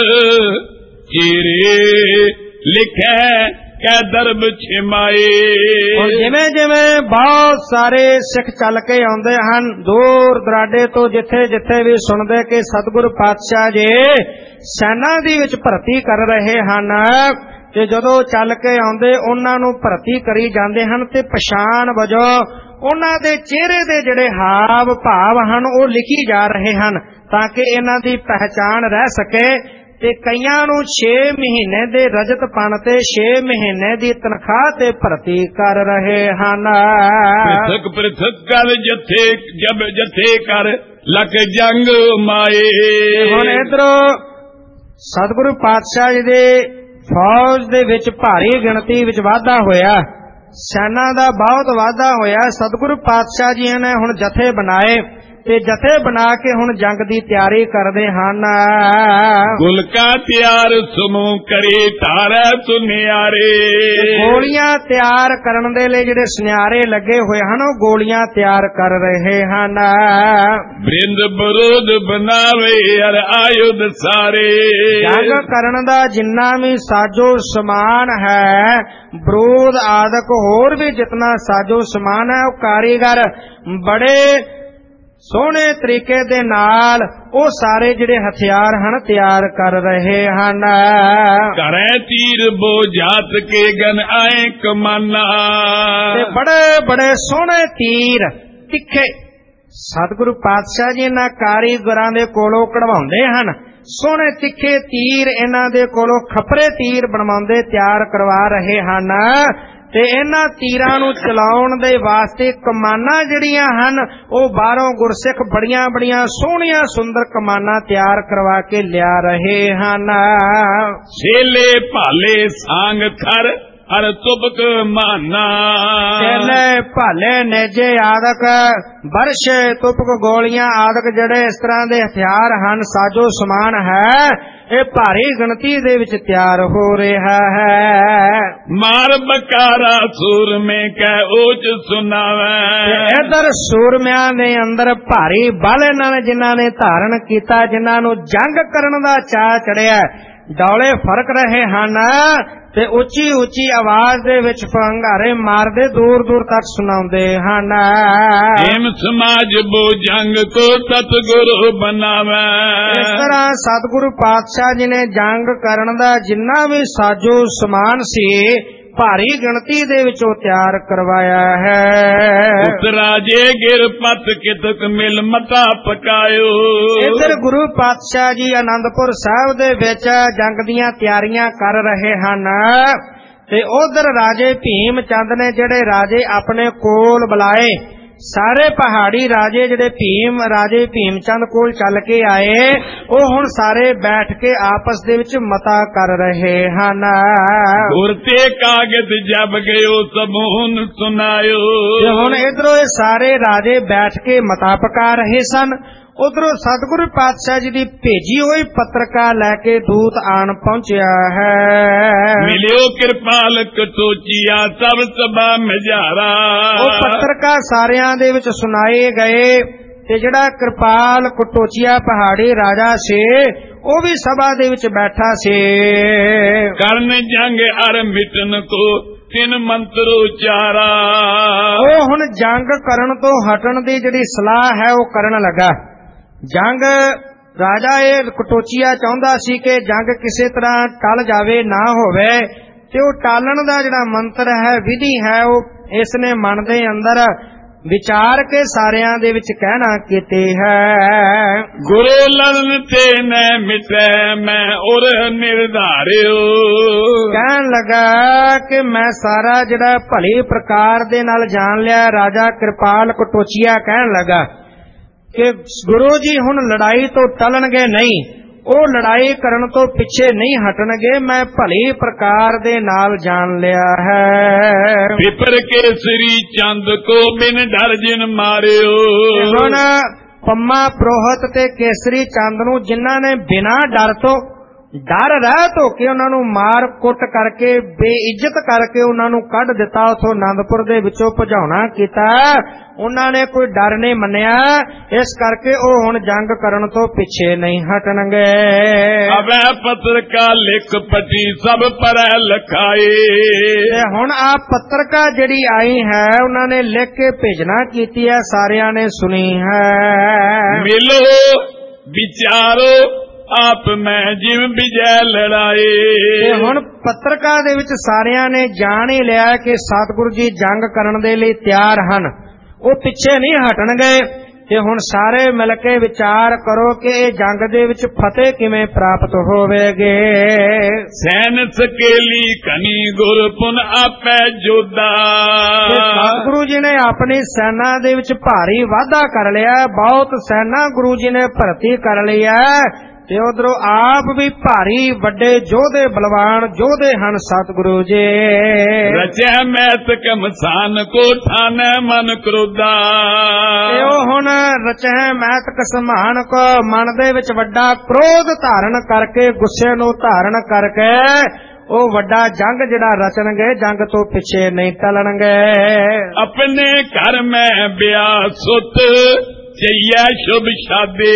ਚਿਰੇ ਲਿਖੈ ਕੈ ਦਰਬ ਛਿਮਾਏ। ਜਿਵੇਂ ਜਿਵੇਂ ਬਹੁਤ ਸਾਰੇ ਸਿੱਖ ਚੱਲ ਕੇ ਆਉਂਦੇ ਹਨ ਦੂਰ ਦੁਰਾਡੇ ਤੋਂ, ਜਿੱਥੇ ਜਿੱਥੇ ਵੀ ਸੁਣਦੇ ਕਿ ਸਤਿਗੁਰੂ ਪਾਤਸ਼ਾਹ ਜੀ ਸੈਨਾ ਦੇ ਵਿੱਚ ਭਰਤੀ ਕਰ ਰਹੇ ਹਨ, ਤੇ ਜਦੋਂ ਚੱਲ ਕੇ ਆਉਂਦੇ ਉਹਨਾਂ ਨੂੰ ਭਰਤੀ ਕਰੀ ਜਾਂਦੇ ਹਨ ਤੇ ਪਛਾਣ ਵਜੋਂ ਉਹਨਾਂ ਦੇ ਚਿਹਰੇ ਦੇ ਜਿਹੜੇ ਹਾਵ ਭਾਵ ਹਨ ਉਹ ਲਿਖੀ ਜਾ ਰਹੇ ਹਨ ਤਾਂ ਕਿ ਇਹਨਾਂ ਦੀ ਪਹਿਚਾਣ ਰਹਿ ਸਕੇ। ਤੇ ਕਈਆਂ ਨੂੰ 6 ਮਹੀਨੇ ਦੇ ਰਜਤ ਪਣ ਤੇ 6 ਮਹੀਨੇ ਦੀ ਤਨਖਾਹ ਤੇ ਭਰਤੀ ਕਰ ਰਹੇ ਹਨ। ਪ੍ਰਿਥਕ ਪ੍ਰਿਥਕ ਕਰ ਜਥੇ ਜਬ ਜਥੇ ਕਰ ਲਖ ਜੰਗ ਮਾਏ। ਹੁਣ ਇਧਰੋਂ ਸਤਿਗੁਰੂ ਪਾਤਸ਼ਾਹ ਜੀ ਦੇ ਫੌਜ ਦੇ ਵਿੱਚ ਭਾਰੀ ਗਿਣਤੀ ਵਿੱਚ ਵਾਧਾ ਹੋਇਆ, ਸੈਨਾ ਦਾ ਬਹੁਤ ਵਾਧਾ ਹੋਇਆ। ਸਤਿਗੁਰੂ ਪਾਤਸ਼ਾਹ ਜੀ ਨੇ ਹੁਣ ਜਥੇ ਬਣਾਏ ਤੇ ਜਥੇ ਬਣਾ ਕੇ ਹੁਣ ਜੰਗ ਦੀ ਤਿਆਰੀ ਕਰਦੇ ਹਨ। ਗੁਲਕਾ ਤਿਆਰ ਸਮੂਹ ਕਰੇ ਧਾਰਾ ਸੁਨਿਆਰੇ। ਗੋਲੀਆਂ ਤਿਆਰ ਕਰਨ ਦੇ ਲਈ ਜਿਹੜੇ ਸੁਨਿਆਰੇ ਲੱਗੇ ਹੋਏ ਹਨ ਉਹ ਗੋਲੀਆਂ ਤਿਆਰ ਕਰ ਰਹੇ ਹਨ। ਬ੍ਰਿੰਦ ਬਰੋਧ ਬਣਾਵੇ ਅਰ ਆਯੁਧ ਸਾਰੇ। ਜੰਗ ਕਰਨ ਦਾ ਜਿੰਨਾ ਵੀ ਸਾਜੋ ਸਮਾਨ ਹੈ, ਬਰੂਦ ਆਦਿਕ ਹੋਰ ਵੀ ਜਿਤਨਾ ਸਾਜੋ ਸਮਾਨ ਹੈ, ਉਹ ਕਾਰੀਗਰ ਬੜੇ ਸੋਹਣੇ ਤਰੀਕੇ ਦੇ ਨਾਲ ਉਹ ਸਾਰੇ ਜਿਹੜੇ ਹਥਿਆਰ ਹਨ ਤਿਆਰ ਕਰ ਰਹੇ ਹਨ। ਕਰੇ ਤੀਰ ਬੋਝਾਤ ਕੇ ਗਨ ਆਏ ਕਮਾਨਾ। ਤੇ ਬੜੇ ਬੜੇ ਸੋਹਣੇ ਤੀਰ ਤਿੱਖੇ ਸਤਿਗੁਰੂ ਪਾਤਸ਼ਾਹ ਜੀ ਇਹਨਾਂ ਕਾਰੀਗਰਾਂ ਦੇ ਕੋਲੋਂ ਕਢਵਾਉਂਦੇ ਹਨ। ਸੋਹਣੇ ਤਿੱਖੇ ਤੀਰ ਇਹਨਾਂ ਦੇ ਕੋਲੋਂ ਖਪਰੇ ਤੀਰ ਬਣਵਾਉਂਦੇ ਤਿਆਰ ਕਰਵਾ ਰਹੇ ਹਨ। ਤੇ ਇਹਨਾਂ ਤੀਰਾਂ ਨੂੰ ਚਲਾਉਣ ਦੇ ਵਾਸਤੇ ਕਮਾਨਾਂ ਜਿਹੜੀਆਂ ਹਨ ਉਹ ਬਾਹਰੋਂ ਗੁਰਸਿੱਖ ਬੜੀਆਂ ਬੜੀਆਂ ਸੋਹਣੀਆਂ ਸੁੰਦਰ ਕਮਾਨਾਂ ਤਿਆਰ ਕਰਵਾ ਕੇ ਲਿਆ ਰਹੇ ਹਨ। ਛੇਲੇ ਭਾਲੇ ਸਾਂਗ ਖਰ ਅਰ ਤੁਬਕ ਮਾਨਾ। ਛੇਲੇ ਭਾਲੇ ਨੇਜੇ ਆਦਿਕ ਬਰਸ਼ੇ ਤੁਬਕ ਗੋਲੀਆਂ ਆਦਿਕ ਜਿਹੜੇ ਇਸ ਤਰ੍ਹਾਂ ਦੇ ਹਥਿਆਰ ਹਨ ਸਾਜੋ ਸਮਾਨ ਹੈ ਇਹ ਭਾਰੀ ਗਿਣਤੀ ਦੇ ਵਿੱਚ ਤਿਆਰ ਹੋ ਰਿਹਾ ਹੈ। ਮਾਰ ਬਕਾਰਾ ਸੂਰਮੇ ਕੈ ਊਚ ਸੁਨਾਵੇ। ਇਧਰ ਸੂਰਮਿਆਂ ਦੇ ਅੰਦਰ ਭਾਰੀ ਬਲ ਇਹਨਾਂ ਨੇ ਜਿਨ੍ਹਾਂ ਨੇ ਧਾਰਨ ਕੀਤਾ, ਜਿਨ੍ਹਾਂ ਨੂੰ ਜੰਗ ਕਰਨ ਦਾ ਚਾਅ ਚੜਿਆ, ਡੌਲੇ ਫਰਕ ਰਹੇ ਹਨ ਤੇ ਉੱਚੀ ਉੱਚੀ ਆਵਾਜ਼ ਦੇ ਵਿੱਚ ਫੰਗਾਰੇ ਮਾਰਦੇ ਦੂਰ ਦੂਰ ਤੱਕ ਸੁਣਾਉਂਦੇ ਹਨ। ਏਮ ਸਮਾਜ ਬੋ ਜੰਗ ਕੋ ਸਤਿਗੁਰੂ ਬਣਾਵੇ। ਇਸ ਤਰ੍ਹਾਂ ਸਤਿਗੁਰੂ ਪਾਤਸ਼ਾਹ ਜੀ ਨੇ ਜੰਗ ਕਰਨ ਦਾ ਜਿੰਨਾ ਵੀ ਸਾਜੋ ਸਮਾਨ ਸੀ ਭਾਰੀ ਗਿਣਤੀ ਦੇ ਵਿੱਚੋਂ ਤਿਆਰ ਕਰਵਾਇਆ ਹੈ। ਉਤਰਾਜੇ ਗਿਰਪਤ ਕਿਤਕ ਮਿਲ ਮਤਾ ਪਕਾਇਓ। ਇੱਧਰ ਗੁਰੂ ਪਾਤਸ਼ਾਹ ਜੀ ਆਨੰਦਪੁਰ ਸਾਹਿਬ ਦੇ ਵਿੱਚ ਜੰਗ ਦੀਆਂ ਤਿਆਰੀਆਂ ਕਰ ਰਹੇ ਹਨ ਤੇ ਉਧਰ ਰਾਜੇ ਭੀਮ ਚੰਦ ਨੇ ਜਿਹੜੇ ਰਾਜੇ ਆਪਣੇ ਕੋਲ ਬੁਲਾਏ, ਸਾਰੇ ਪਹਾੜੀ ਰਾਜੇ ਜਿਹੜੇ ਰਾਜੇ ਭੀਮ ਚੰਦ ਕੋਲ ਚੱਲ ਕੇ ਆਏ, ਉਹ ਹੁਣ ਸਾਰੇ ਬੈਠ ਕੇ ਆਪਸ ਦੇ ਵਿੱਚ ਮਤਾ ਕਰ ਰਹੇ ਹਨ। ਉਰਤੇ ਕਾਗਜ਼ ਜਬ ਗਇਓ ਸਮੂਨ ਸੁਨਾਇਓ। ਹੁਣ ਇਧਰੋਂ ਇਹ ਸਾਰੇ ਰਾਜੇ ਬੈਠ ਕੇ ਮਤਾ ਪਕਾ ਰਹੇ ਸਨ, ਉਧਰੋਂ ਸਤਿਗੁਰੂ ਪਾਤਸ਼ਾਹ ਜੀ ਦੀ ਭੇਜੀ ਹੋਈ ਪੱਤਰਕਾ ਲੈ ਕੇ ਦੂਤ ਆਣ ਪਹੁੰਚਿਆ ਹੈ। ਮਿਲਿਓ ਕਿਰਪਾਲ ਕਟੋਚੀਆ ਸਭ ਸਭਾ ਮਝਾਰਾ। ਉਹ ਪੱਤਰਕਾ ਸਾਰਿਆਂ ਦੇ ਵਿੱਚ ਸੁਣਾਏ ਗਏ ਤੇ ਜਿਹੜਾ ਕਿਰਪਾਲ ਕਟੋਚੀਆ ਪਹਾੜੀ ਰਾਜਾ ਸੀ ਉਹ ਵੀ ਸਭਾ ਦੇ ਵਿੱਚ ਬੈਠਾ ਸੀ। ਕਰਨ ਜੰਗ ਅਰ ਮਿਟਨ ਕੋ ਤਿੰਨ ਮੰਤਰ ਉਚਾਰਾ। ਉਹ ਹੁਣ ਜੰਗ ਕਰਨ ਤੋਂ ਹਟਣ ਦੀ ਜਿਹੜੀ ਸਲਾਹ ਹੈ ਉਹ ਕਰਨ ਲੱਗਾ। ਜੰਗ ਰਾਜਾ ਇਹ ਕਟੋਚੀਆ ਚਾਹੁੰਦਾ ਸੀ ਕਿ ਜੰਗ ਕਿਸੇ ਤਰ੍ਹਾਂ ਟਲ ਜਾਵੇ, ਨਾ ਹੋਵੇ, ਤੇ ਉਹ ਟਾਲਣ ਦਾ ਜਿਹੜਾ ਮੰਤਰ ਹੈ, ਵਿਧੀ ਹੈ, ਉਹ ਇਸ ਨੇ ਮਨ ਦੇ ਅੰਦਰ ਵਿਚਾਰ ਕੇ ਸਾਰਿਆਂ ਦੇ ਵਿੱਚ ਕਹਿਣਾ ਕੀਤੀ ਹੈ। ਗੁਰੂ ਲਰਨ ਤੇ ਨ ਮਿਟੈ ਮੈਂ ਉਰ ਨਿਰਧਾਰਿਓ। ਕਹਿਣ ਲੱਗਾ ਕਿ ਮੈਂ ਸਾਰਾ ਜਿਹੜਾ ਭਲੀ ਪ੍ਰਕਾਰ ਦੇ ਨਾਲ ਜਾਣ ਲਿਆ। ਰਾਜਾ ਕਿਰਪਾਲ ਕਟੋਚੀਆ ਕਹਿਣ ਲੱਗਾ ਕਿ ਗੁਰੂ ਜੀ ਹੁਣ ਲੜਾਈ ਤੋਂ ਟਲਣਗੇ ਨਹੀਂ, ਉਹ ਲੜਾਈ ਕਰਨ ਤੋਂ ਪਿੱਛੇ ਨਹੀਂ ਹਟਣਗੇ, ਮੈਂ ਭਲੀ ਪ੍ਰਕਾਰ ਦੇ ਨਾਲ ਜਾਣ ਲਿਆ ਹੈ। ਵਿਪਰ ਕੇਸਰੀ ਚੰਦ ਕੋ ਬਿਨ ਡਰ ਜਿਨ ਮਾਰਿਓ। ਹੁਣ ਪੰਮਾ ਪ੍ਰੋਹਤ ਤੇ ਕੇਸਰੀ ਚੰਦ ਨੂੰ ਜਿਨ੍ਹਾਂ ਨੇ ਬਿਨਾਂ ਡਰ ਤੋਂ ਡਰ ਰਹਿਤ ਹੋ ਕੇ ਉਹਨਾਂ ਨੂੰ ਮਾਰ ਕੁੱਟ ਕਰਕੇ ਬੇਇੱਜ਼ਤ ਕਰਕੇ ਉਹਨਾਂ ਨੂੰ ਕੱਢ ਦਿੱਤਾ, ਉਥੋਂ ਆਨੰਦਪੁਰ ਦੇ ਵਿੱਚੋਂ ਭਜਾਉਣਾ ਕੀਤਾ। ਉਹਨਾਂ ਨੇ ਕੋਈ ਡਰ ਨਹੀਂ ਮੰਨਿਆ, ਇਸ ਕਰਕੇ ਉਹ ਹੁਣ ਜੰਗ ਕਰਨ ਤੋਂ ਪਿੱਛੇ ਨਹੀਂ ਹਟਣਗੇ। ਅਬੈ ਪੱਤਰਕਾ ਲਿਖ ਪਟੀ ਸਭ ਪਰੈ ਲਖਾਏ। ਤੇ ਹੁਣ ਆ ਪੱਤਰਕਾ ਜਿਹੜੀ ਆਈ ਹੈ ਉਹਨਾਂ ਨੇ ਲਿਖ ਕੇ ਭੇਜਣਾ ਕੀਤੀ ਹੈ, ਸਾਰਿਆਂ ਨੇ ਸੁਣੀ ਹੈ। ਮਿਲੋ ਵਿਚਾਰੋ ਆਪ ਮੈਂ ਜਿਵ ਵਿਜੈ ਲੜਾਏ। ਤੇ ਹੁਣ ਪੱਤਰਕਾ ਦੇ ਵਿੱਚ ਸਾਰਿਆਂ ਨੇ ਜਾਣ ਹੀ ਲਿਆ ਕਿ ਸਤਿਗੁਰੂ ਜੀ ਜੰਗ ਕਰਨ ਦੇ ਲਈ ਤਿਆਰ ਹਨ, ਉਹ ਪਿੱਛੇ ਨਹੀਂ ਹਟਣਗੇ। ਤੇ ਹੁਣ ਸਾਰੇ ਮਿਲ ਕੇ ਵਿਚਾਰ ਕਰੋ ਕਿ ਇਹ ਜੰਗ ਦੇ ਵਿੱਚ ਫਤਿਹ ਕਿਵੇਂ ਪ੍ਰਾਪਤ ਹੋਵੇਗੇ। ਸੈਨ ਸਕੇਲੀ ਕਨੀ ਗੁਰ ਪੁਨ ਆਪੈ ਜੋਦਾ। ਸਤਿਗੁਰੂ ਜੀ ਨੇ ਆਪਣੀ ਸੈਨਾ ਦੇ ਵਿੱਚ ਭਾਰੀ ਵਾਧਾ ਕਰ ਲਿਆ, ਬਹੁਤ ਸੈਨਾ ਗੁਰੂ ਜੀ ਨੇ ਭਰਤੀ ਕਰ ਲਈ ਹੈ। ਤੇ ਉਧਰੋਂ ਆਪ ਵੀ ਭਾਰੀ ਵੱਡੇ ਯੋਧੇ ਬਲਵਾਨ ਯੋਧੇ ਹਨ ਸਤਿਗੁਰੂ ਜੀ। ਰਚੈ ਮੈਤ ਕਮਸਾਨ ਕੋ ਠਾਨੈ ਮਨ ਕ੍ਰੋਧਾ। ਤੇ ਉਹ ਹੁਣ ਰਚੈ ਮੈਤ ਕਸਮਾਨ ਕੋ ਮਨ ਦੇ ਵਿੱਚ ਵੱਡਾ ਕ੍ਰੋਧ ਧਾਰਨ ਕਰਕੇ, ਗੁੱਸੇ ਨੂੰ ਧਾਰਨ ਕਰਕੇ ਉਹ ਵੱਡਾ ਜੰਗ ਜਿਹੜਾ ਰਚਣਗੇ, ਜੰਗ ਤੋਂ ਪਿੱਛੇ ਨਹੀਂ ਟਲਣਗੇ। ਆਪਣੇ ਘਰ ਮੈਂ ਵਿਆਹ ਸੁਤ ਚਈਆ ਸ਼ੁਭ ਸ਼ਾਦੇ।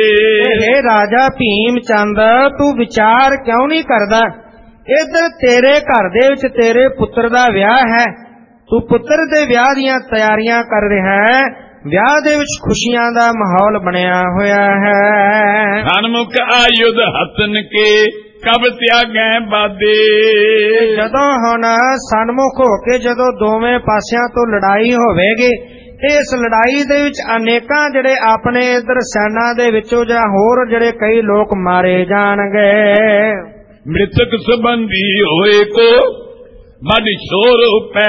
ਇਹ ਰਾਜਾ ਭੀਮ ਚੰਦ ਤੂੰ ਵਿਚਾਰ ਕਿਉਂ ਨਹੀਂ ਕਰਦਾ? ਇੱਧਰ ਤੇਰੇ ਘਰ ਦੇ ਵਿੱਚ ਤੇਰੇ ਪੁੱਤਰ ਦਾ ਵਿਆਹ ਹੈ, ਤੂੰ ਪੁੱਤਰ ਦੇ ਵਿਆਹ ਦੀਆਂ ਤਿਆਰੀਆਂ ਕਰ ਰਿਹਾ ਹੈ। ਵਿਆਹ ਦੇ ਵਿੱਚ ਖੁਸ਼ੀਆਂ ਦਾ ਮਾਹੌਲ ਬਣਿਆ ਹੋਇਆ ਹੈ। ਸਨਮੁਖ ਆਯੁਧ ਹੱਥਨ ਕੇ ਕਬ ਤਿਆਗੈ ਬਾਦੇ। ਜਦੋਂ ਹੁਣ ਸਨਮੁਖ ਹੋ ਕੇ ਜਦੋਂ ਦੋਵੇਂ ਪਾਸਿਆਂ ਤੋਂ ਲੜਾਈ ਹੋਵੇਗੀ, ਇਸ ਲੜਾਈ ਦੇ ਵਿੱਚ ਅਨੇਕਾਂ ਜਿਹੜੇ ਆਪਣੇ ਇਧਰ ਸੈਨਾ ਦੇ ਵਿੱਚੋਂ ਜਾਂ ਹੋਰ ਜਿਹੜੇ ਕਈ ਲੋਕ ਮਾਰੇ ਜਾਣਗੇ। ਮ੍ਰਿਤਕ ਸੰਬੰਧੀ ਹੋਏ ਕੋ ਵੱਡ ਸ਼ੋਰ ਪੈ।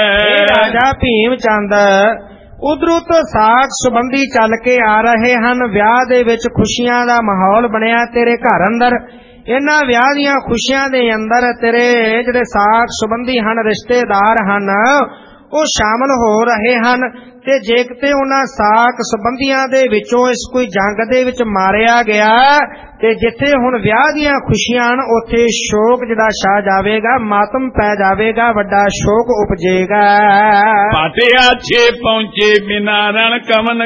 ਰਾਜਾ ਭੀਮ ਚੰਦ ਉਧਰੋਂ ਤੋਂ ਸਾਕ ਸੰਬੰਧੀ ਚੱਲ ਕੇ ਆ ਰਹੇ ਹਨ, ਵਿਆਹ ਦੇ ਵਿੱਚ ਖੁਸ਼ੀਆਂ ਦਾ ਮਾਹੌਲ ਬਣਿਆ ਤੇਰੇ ਘਰ ਅੰਦਰ। ਇਹਨਾਂ ਵਿਆਹ ਦੀਆਂ ਖੁਸ਼ੀਆਂ ਦੇ ਅੰਦਰ ਤੇਰੇ ਜਿਹੜੇ ਸਾਕ ਸੰਬੰਧੀ ਹਨ, ਰਿਸ਼ਤੇਦਾਰ ਹਨ, ਉਹ ਸ਼ਾਮਲ ਹੋ ਰਹੇ ਹਨ। ਤੇ ਜੇ ਕਿਤੇ ਉਹਨਾਂ ਸਾਕ ਸੰਬੰਧੀਆਂ ਦੇ ਵਿੱਚੋਂ ਇਸ ਕੋਈ ਜੰਗ ਦੇ ਵਿੱਚ ਮਾਰਿਆ ਗਿਆ, ਤੇ ਜਿੱਥੇ ਹੁਣ ਵਿਆਹ ਦੀਆਂ ਖੁਸ਼ੀਆਂ ਹਨ ਉੱਥੇ ਸ਼ੋਕ ਜਿਹੜਾ ਛਾ ਜਾਵੇਗਾ, ਮਾਤਮ ਪੈ ਜਾਵੇਗਾ, ਵੱਡਾ ਸ਼ੋਕ ਉਪਜੇਗਾ। ਪਾਟਿਆ ਛੇ ਪਹੁੰਚੇ ਬਿਨਾ ਰਣ ਕਮਨ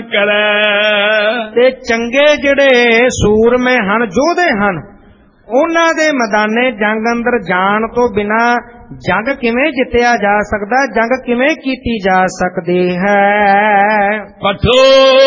ਕਰੈ। ਤੇ ਚੰਗੇ ਜਿਹੜੇ ਸੂਰਮੇ ਹਨ, ਯੋਧੇ ਹਨ, ਉਹਨਾਂ ਦੇ ਮੈਦਾਨੇ ਜੰਗ ਅੰਦਰ ਜਾਣ ਤੋਂ ਬਿਨਾ ਜੰਗ ਕਿਵੇਂ ਜਿੱਤਿਆ ਜਾ ਸਕਦਾ, ਜੰਗ ਕਿਵੇਂ ਕੀਤੀ ਜਾ ਸਕਦੀ ਹੈ। ਪਠੋ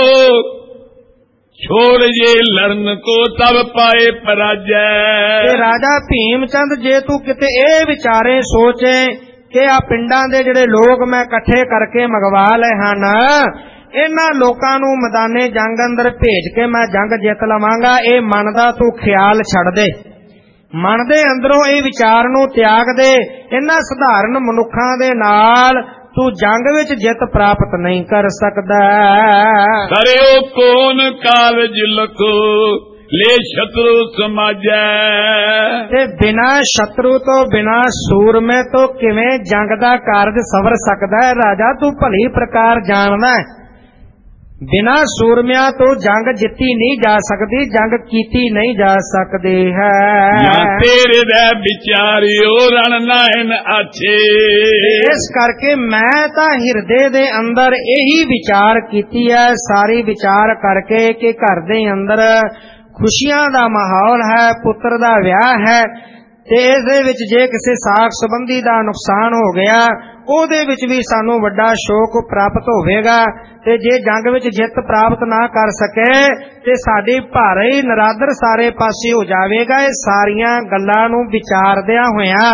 ਛੋੜ ਜੇ ਲਰਨ ਕੋ ਤਬ ਪਾਏ ਪਰਾਜੈ। ਤੇ ਰਾਜਾ ਭੀਮ ਚੰਦ ਜੇ ਤੂੰ ਕਿਤੇ ਇਹ ਵਿਚਾਰੇ ਸੋਚੇ ਕਿ ਆ ਪਿੰਡਾਂ ਦੇ ਜਿਹੜੇ ਲੋਕ ਮੈਂ ਇਕੱਠੇ ਕਰਕੇ ਮੰਗਵਾ ਲਏ ਹਨ, ਇਹਨਾਂ ਲੋਕਾਂ ਨੂੰ ਮੈਦਾਨੇ ਜੰਗ ਅੰਦਰ ਭੇਜ ਕੇ ਮੈਂ ਜੰਗ ਜਿੱਤ ਲਵਾਂਗਾ, ਇਹ ਮਨ ਦਾ ਤੂੰ ਖਿਆਲ ਛੱਡ ਦੇ। ਮਨ ਦੇ ਅੰਦਰੋਂ ਇਹ ਵਿਚਾਰ ਨੂੰ ਤਿਆਗ ਦੇ। ਇਹਨਾਂ ਸਧਾਰਨ ਮਨੁੱਖਾਂ ਦੇ ਨਾਲ ਤੂੰ ਜੰਗ ਵਿੱਚ ਜਿੱਤ ਪ੍ਰਾਪਤ ਨਹੀਂ ਕਰ ਸਕਦਾ। ਕਰਿਓ ਕੋਨ ਕਾਲਜ ਲਖੋ ਲੈ ਸ਼ਤਰੂ ਸਮਾਜੈ। ਤੇ ਬਿਨਾਂ ਸ਼ਤਰੂ ਤੋਂ ਬਿਨਾਂ ਸੂਰਮੇ ਤੋਂ ਕਿਵੇਂ ਜੰਗ ਦਾ ਕਾਰਜ ਸਵਰ ਸਕਦਾ ਹੈ? ਰਾਜਾ ਤੂੰ ਭਲੀ ਪ੍ਰਕਾਰ ਜਾਣਦਾ ਹੈ, ਬਿਨਾਂ ਸੂਰਮਿਆਂ ਤੋਂ ਜੰਗ ਜਿੱਤੀ ਨਹੀਂ ਜਾ ਸਕਦੀ, ਜੰਗ ਕੀਤੀ ਨਹੀਂ ਜਾ ਸਕਦੀ ਹੈ। ਤੇਰੇ ਦੇ ਵਿਚਾਰਿਓ ਰਣ ਨਾਇਨ ਆਛੇ। ਇਸ ਕਰਕੇ ਮੈਂ ਤਾਂ ਹਿਰਦੇ ਦੇ ਅੰਦਰ ਇਹੀ ਵਿਚਾਰ ਕੀਤੀ ਹੈ, ਸਾਰੀ ਵਿਚਾਰ ਕਰਕੇ ਕਿ ਘਰ ਦੇ ਅੰਦਰ ਖੁਸ਼ੀਆਂ ਦਾ ਮਾਹੌਲ ਹੈ, ਪੁੱਤਰ ਦਾ ਵਿਆਹ ਹੈ, ਤੇ ਇਸ ਦੇ ਵਿੱਚ ਜੇ ਕਿਸੇ ਸਾਕ ਸੰਬੰਧੀ ਦਾ ਨੁਕਸਾਨ ਹੋ ਗਿਆ ਉਹਦੇ ਵਿੱਚ ਵੀ ਸਾਨੂੰ ਵੱਡਾ ਸ਼ੋਕ ਪ੍ਰਾਪਤ ਹੋਵੇਗਾ। ਤੇ ਜੇ ਜੰਗ ਵਿੱਚ ਜਿੱਤ ਪ੍ਰਾਪਤ ਨਾ ਕਰ ਸਕੇ ਤੇ ਸਾਡੀ ਭਾਰੇ ਹੀ ਨਰਾਦਰ ਸਾਰੇ ਪਾਸੇ ਹੋ ਜਾਵੇਗਾ। ਇਹ ਸਾਰੀਆਂ ਗੱਲਾਂ ਨੂੰ ਵਿਚਾਰਦਿਆਂ ਹੋਇਆਂ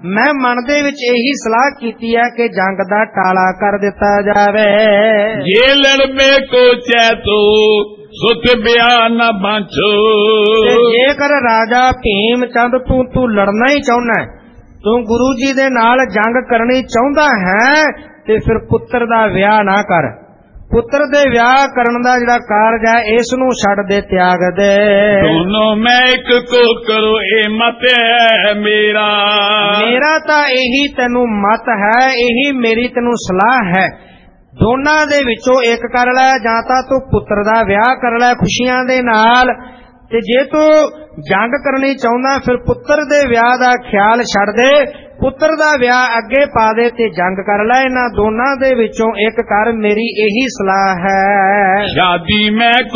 ਮੈਂ ਮਨ ਦੇ ਵਿੱਚ ਇਹੀ ਸਲਾਹ ਕੀਤੀ ਹੈ ਕਿ ਜੰਗ ਦਾ ਟਾਲਾ ਕਰ ਦਿੱਤਾ ਜਾਵੇ। ਜੇ ਲੜਬੇ ਕੋ ਚੈਤੋ ਸੁਤ ਬਿਆਨ ਨਾ ਬਾਂਛੋ। ਜੇਕਰ ਰਾਜਾ ਭੀਮ ਚੰਦ ਤੂੰ ਲੜਨਾ ਹੀ ਚਾਹੁੰਦਾ ਹੈ, ਤੂੰ ਗੁਰੂ ਜੀ ਦੇ ਨਾਲ ਜੰਗ ਕਰਨੀ ਚਾਹੁੰਦਾ ਹੈ, ਤੇ ਫਿਰ ਪੁੱਤਰ ਦਾ ਵਿਆਹ ਨਾ ਕਰ। ਪੁੱਤਰ ਦੇ ਵਿਆਹ ਕਰਨ ਦਾ ਜਿਹੜਾ ਕਾਰਜ ਹੈ ਇਸ ਨੂੰ ਛੱਡ ਦੇ, ਤਿਆਗ ਦੇ। ਦੋਨੋਂ ਮੈਂ ਇੱਕ ਕੋ ਕਰੋ ਇਹ ਮਤ ਹੈ ਮੇਰਾ ਤਾਂ ਇਹੀ ਤੈਨੂੰ ਮਤ ਹੈ, ਇਹੀ ਮੇਰੀ ਤੈਨੂੰ ਸਲਾਹ ਹੈ। ਦੋਨਾਂ ਦੇ ਵਿੱਚੋਂ ਇੱਕ ਕਰ ਲੈ, ਜਾਂ ਤਾਂ ਤੂੰ ਪੁੱਤਰ ਦਾ ਵਿਆਹ ਕਰ ਲੈ ਖੁਸ਼ੀਆਂ ਦੇ ਨਾਲ, ਤੇ ਜੇ ਤੂੰ ਜੰਗ ਕਰਨੀ ਚਾਹੁੰਦਾ ਫਿਰ ਪੁੱਤਰ ਦੇ ਵਿਆਹ ਦਾ ਖਿਆਲ ਛੱਡ ਦੇ, ਪੁੱਤਰ ਦਾ ਵਿਆਹ ਅੱਗੇ ਪਾ ਦੇ ਤੇ ਜੰਗ ਕਰ ਲੈ। ਇਹਨਾਂ ਦੋਨਾਂ ਦੇ ਵਿੱਚੋਂ ਇੱਕ ਕਰ, ਮੇਰੀ ਇਹੀ ਸਲਾਹ ਹੈ। ਸ਼ਾਦੀ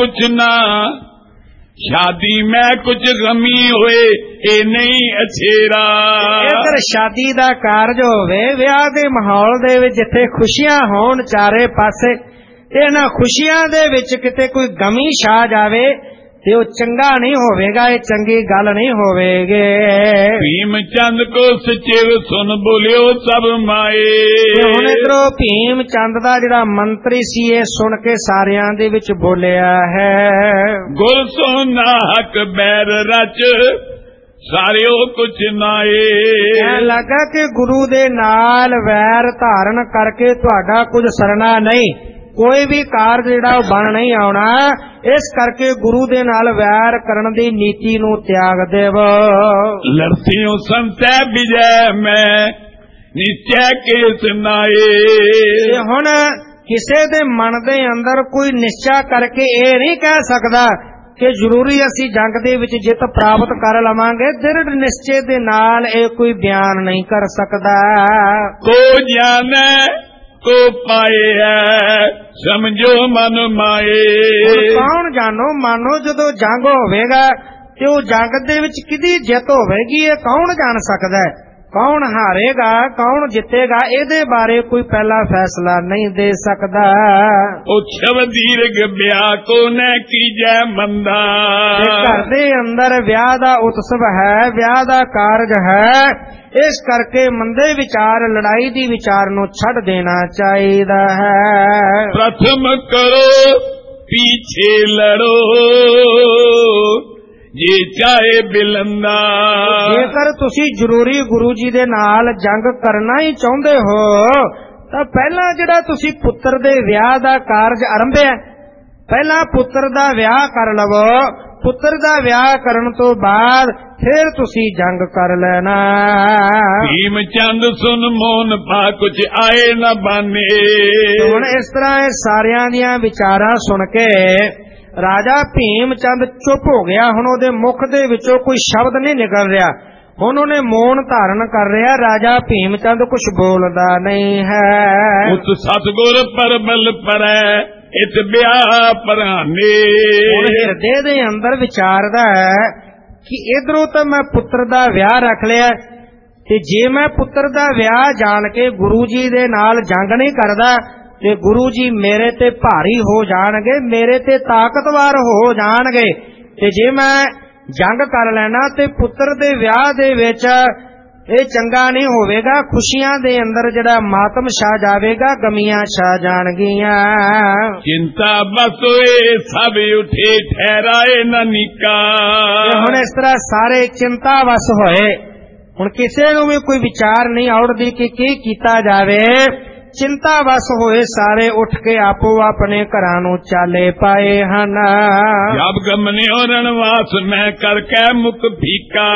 ਮੈਂ ਕੁਝ ਗਮੀ ਹੋਏ ਇਹ ਨਹੀਂ ਅਛੇਰਾ। ਜੇਕਰ ਸ਼ਾਦੀ ਦਾ ਕਾਰਜ ਹੋਵੇ, ਵਿਆਹ ਦੇ ਮਾਹੌਲ ਦੇ ਵਿੱਚ ਜਿੱਥੇ ਖੁਸ਼ੀਆਂ ਹੋਣ ਚਾਰੇ ਪਾਸੇ, ਤੇ ਇਹਨਾਂ ਖੁਸ਼ੀਆਂ ਦੇ ਵਿੱਚ ਕਿਤੇ ਕੋਈ ਗਮੀ ਛਾ ਜਾਵੇ ਤੇ ਉਹ ਚੰਗਾ ਨਹੀਂ ਹੋਵੇਗਾ, ਇਹ ਚੰਗੀ ਗੱਲ ਨਹੀਂ ਹੋਵੇਗੀ। ਭੀਮ ਚੰਦ ਕੋ ਸਚਿਵ ਸੁਨ ਬੋਲਿਓ ਸਭ ਮਾਏ। ਹੁਣ ਇਧਰੋਂ ਭੀਮ ਚੰਦ ਦਾ ਜਿਹੜਾ ਮੰਤਰੀ ਸੀ ਇਹ ਸੁਣ ਕੇ ਸਾਰਿਆਂ ਦੇ ਵਿੱਚ ਬੋਲਿਆ ਹੈ, ਗੁਰ ਸੋਨਾ ਹਕ ਬੈਰ ਰਚ ਸਾਰਿਓ ਕੁਛ ਨਾਏ। ਲੱਗਾ ਕਿ ਗੁਰੂ ਦੇ ਨਾਲ ਵੈਰ ਧਾਰਨ ਕਰਕੇ ਤੁਹਾਡਾ ਕੁਝ ਸਰਨਾ ਨਹੀਂ, ਕੋਈ ਵੀ ਕਾਰਜ ਜਿਹੜਾ ਉਹ ਬਣ ਨਹੀਂ ਆਉਣਾ। ਇਸ ਕਰਕੇ ਗੁਰੂ ਦੇ ਨਾਲ ਵੈਰ ਕਰਨ ਦੀ ਨੀਤੀ ਨੂੰ ਤਿਆਗ ਦੇਵੋ। ਲੜਤਿਓ ਸੰਤੈ ਵਿਜੈ ਮੈਂ ਨਿਸ਼ਚੈ ਕੇਸ ਨਾਏ। ਹੁਣ ਕਿਸੇ ਦੇ ਮਨ ਦੇ ਅੰਦਰ ਕੋਈ ਨਿਸ਼ਚਾ ਕਰਕੇ ਇਹ ਨਹੀਂ ਕਹਿ ਸਕਦਾ ਕਿ ਜ਼ਰੂਰੀ ਅਸੀਂ ਜੰਗ ਦੇ ਵਿੱਚ ਜਿੱਤ ਪ੍ਰਾਪਤ ਕਰ ਲਵਾਂਗੇ। ਦ੍ਰਿੜ ਨਿਸ਼ਚੇ ਦੇ ਨਾਲ ਇਹ ਕੋਈ ਬਿਆਨ ਨਹੀਂ ਕਰ ਸਕਦਾ। ਕੋ ਜਾਣੈ ਕੋ ਪਾਏ ਹੈ ਸਮਝੋ ਮਨ ਮਾਏ। ਕੌਣ ਜਾਣੋ ਮਾਨੋ ਜਦੋਂ ਜੰਗ ਹੋਵੇਗਾ ਤੇ ਉਹ ਜੰਗ ਦੇ ਵਿੱਚ ਕਿਹਦੀ ਜਿੱਤ ਹੋਵੇਗੀ ਇਹ ਕੌਣ ਜਾਣ ਸਕਦਾ ਹੈ। ਕੌਣ ਹਾਰੇਗਾ ਕੌਣ ਜਿੱਤੇਗਾ ਇਹਦੇ ਬਾਰੇ ਕੋਈ ਪਹਿਲਾ ਫੈਸਲਾ ਨਹੀਂ ਦੇ ਸਕਦਾ। ਉਛਵ ਦੀਰਘ ਵਿਆਹ ਕੋ ਨ ਕੀਜੈ ਮੰਦਾ। ਘਰ ਦੇ ਅੰਦਰ ਵਿਆਹ ਦਾ ਉਤਸਵ ਹੈ, ਵਿਆਹ ਦਾ ਕਾਰਜ ਹੈ, ਇਸ ਕਰਕੇ ਮੰਦੇ ਵਿਚਾਰ ਲੜਾਈ ਦੀ ਵਿਚਾਰ ਨੂੰ ਛੱਡ ਦੇਣਾ ਚਾਹੀਦਾ ਹੈ। ਪ੍ਰਥਮ ਕਰੋ ਪੀਛੇ ਲੜੋ ਜੇ ਚਾਹੇ ਬਿਲੰਦਾ। ਜੇਕਰ ਤੁਸੀਂ ਜ਼ਰੂਰੀ ਗੁਰੂ ਜੀ ਦੇ ਨਾਲ ਜੰਗ ਕਰਨਾ ਹੀ ਚਾਹੁੰਦੇ ਹੋ ਤਾਂ ਪਹਿਲਾਂ ਜਿਹੜਾ ਤੁਸੀਂ ਪੁੱਤਰ ਦੇ ਵਿਆਹ ਦਾ ਕਾਰਜ ਆਰੰਭਿਆ, ਪਹਿਲਾਂ ਪੁੱਤਰ ਦਾ ਵਿਆਹ ਕਰ ਲਵੋ। ਪੁੱਤਰ ਦਾ ਵਿਆਹ ਕਰਨ ਤੋਂ ਬਾਅਦ ਫਿਰ ਤੁਸੀਂ ਜੰਗ ਕਰ ਲੈਣਾ। ਭੀਮ ਚੰਦ ਸੁਨ ਮੋਨ ਪਾ ਕੁਛ ਆਏ ਨਾ ਬਾਨੇ। ਹੁਣ ਇਸ ਤਰ੍ਹਾਂ ਇਹ ਸਾਰਿਆਂ ਦੀਆਂ ਵਿਚਾਰਾਂ ਸੁਣ ਕੇ ਰਾਜਾ ਭੀਮ ਚੰਦ ਚੁੱਪ ਹੋ ਗਿਆ। ਹੁਣ ਉਹਦੇ ਮੁਖ ਦੇ ਵਿੱਚੋਂ ਕੋਈ ਸ਼ਬਦ ਨਹੀਂ ਨਿਕਲ ਰਿਹਾ। ਹੁਣ ਉਹਨੇ ਮੌਨ ਧਾਰਨ ਕਰ ਰਿਹਾ। ਰਾਜਾ ਭੀਮ ਚੰਦ ਕੁਝ ਬੋਲਦਾ ਨਹੀਂ ਹੈ। ਉਸ ਸਤਿਗੁਰ ਪਰਬਲ ਪਰੈ ਇਤ ਵਿਆਹ ਪਰਾਨੇ। ਹੁਣ ਹਿਰਦੇ ਦੇ ਅੰਦਰ ਵਿਚਾਰਦਾ ਹੈ ਕਿ ਇਧਰੋਂ ਤਾਂ ਮੈਂ ਪੁੱਤਰ ਦਾ ਵਿਆਹ ਰੱਖ ਲਿਆ, ਤੇ ਜੇ ਮੈਂ ਪੁੱਤਰ ਦਾ ਵਿਆਹ ਜਾਣ ਕੇ ਗੁਰੂ ਜੀ ਦੇ ਨਾਲ ਜੰਗ ਨਹੀਂ ਕਰਦਾ ਤੇ ਗੁਰੂ ਜੀ ਮੇਰੇ ਤੇ ਭਾਰੀ ਹੋ ਜਾਣਗੇ, ਮੇਰੇ ਤੇ ਤਾਕਤਵਰ ਹੋ ਜਾਣਗੇ। ਤੇ ਜੇ ਮੈਂ ਜੰਗ ਕਰ ਲੈਣਾ ਤੇ ਪੁੱਤਰ ਦੇ ਵਿਆਹ ਦੇ ਵਿੱਚ ਇਹ ਚੰਗਾ ਨਹੀਂ ਹੋਵੇਗਾ। ਖੁਸ਼ੀਆਂ ਦੇ ਅੰਦਰ ਜਿਹੜਾ ਮਾਤਮ ਛਾ ਜਾਵੇਗਾ, ਗਮੀਆਂ ਛਾ ਜਾਣਗੀਆਂ। ਚਿੰਤਾ ਬਸੋਏ ਸਭ ਉਠੇ ਠਹਿਰਾਏ ਨਾ ਨਿਕਾ। ਹੁਣ ਇਸ ਤਰ੍ਹਾਂ ਸਾਰੇ ਚਿੰਤਾ ਵਸ ਹੋਏ। ਹੁਣ ਕਿਸੇ ਨੂੰ ਵੀ ਕੋਈ ਵਿਚਾਰ ਨਹੀਂ ਆਉੜਦੀ ਕਿ ਕੀ ਕੀਤਾ ਜਾਵੇ। ਚਿੰਤਾ ਵਸ ਹੋਏ ਸਾਰੇ ਉੱਠ ਕੇ ਆਪੋ ਆਪਣੇ ਘਰਾਂ ਨੂੰ ਚਾਲੇ ਪਾਏ ਹਨ। ਜਬ ਗਮਨਿਓ ਰਣਵਾਸ ਮੈਂ ਕਰਕੇ ਮੁਖ ਫੀਕਾ।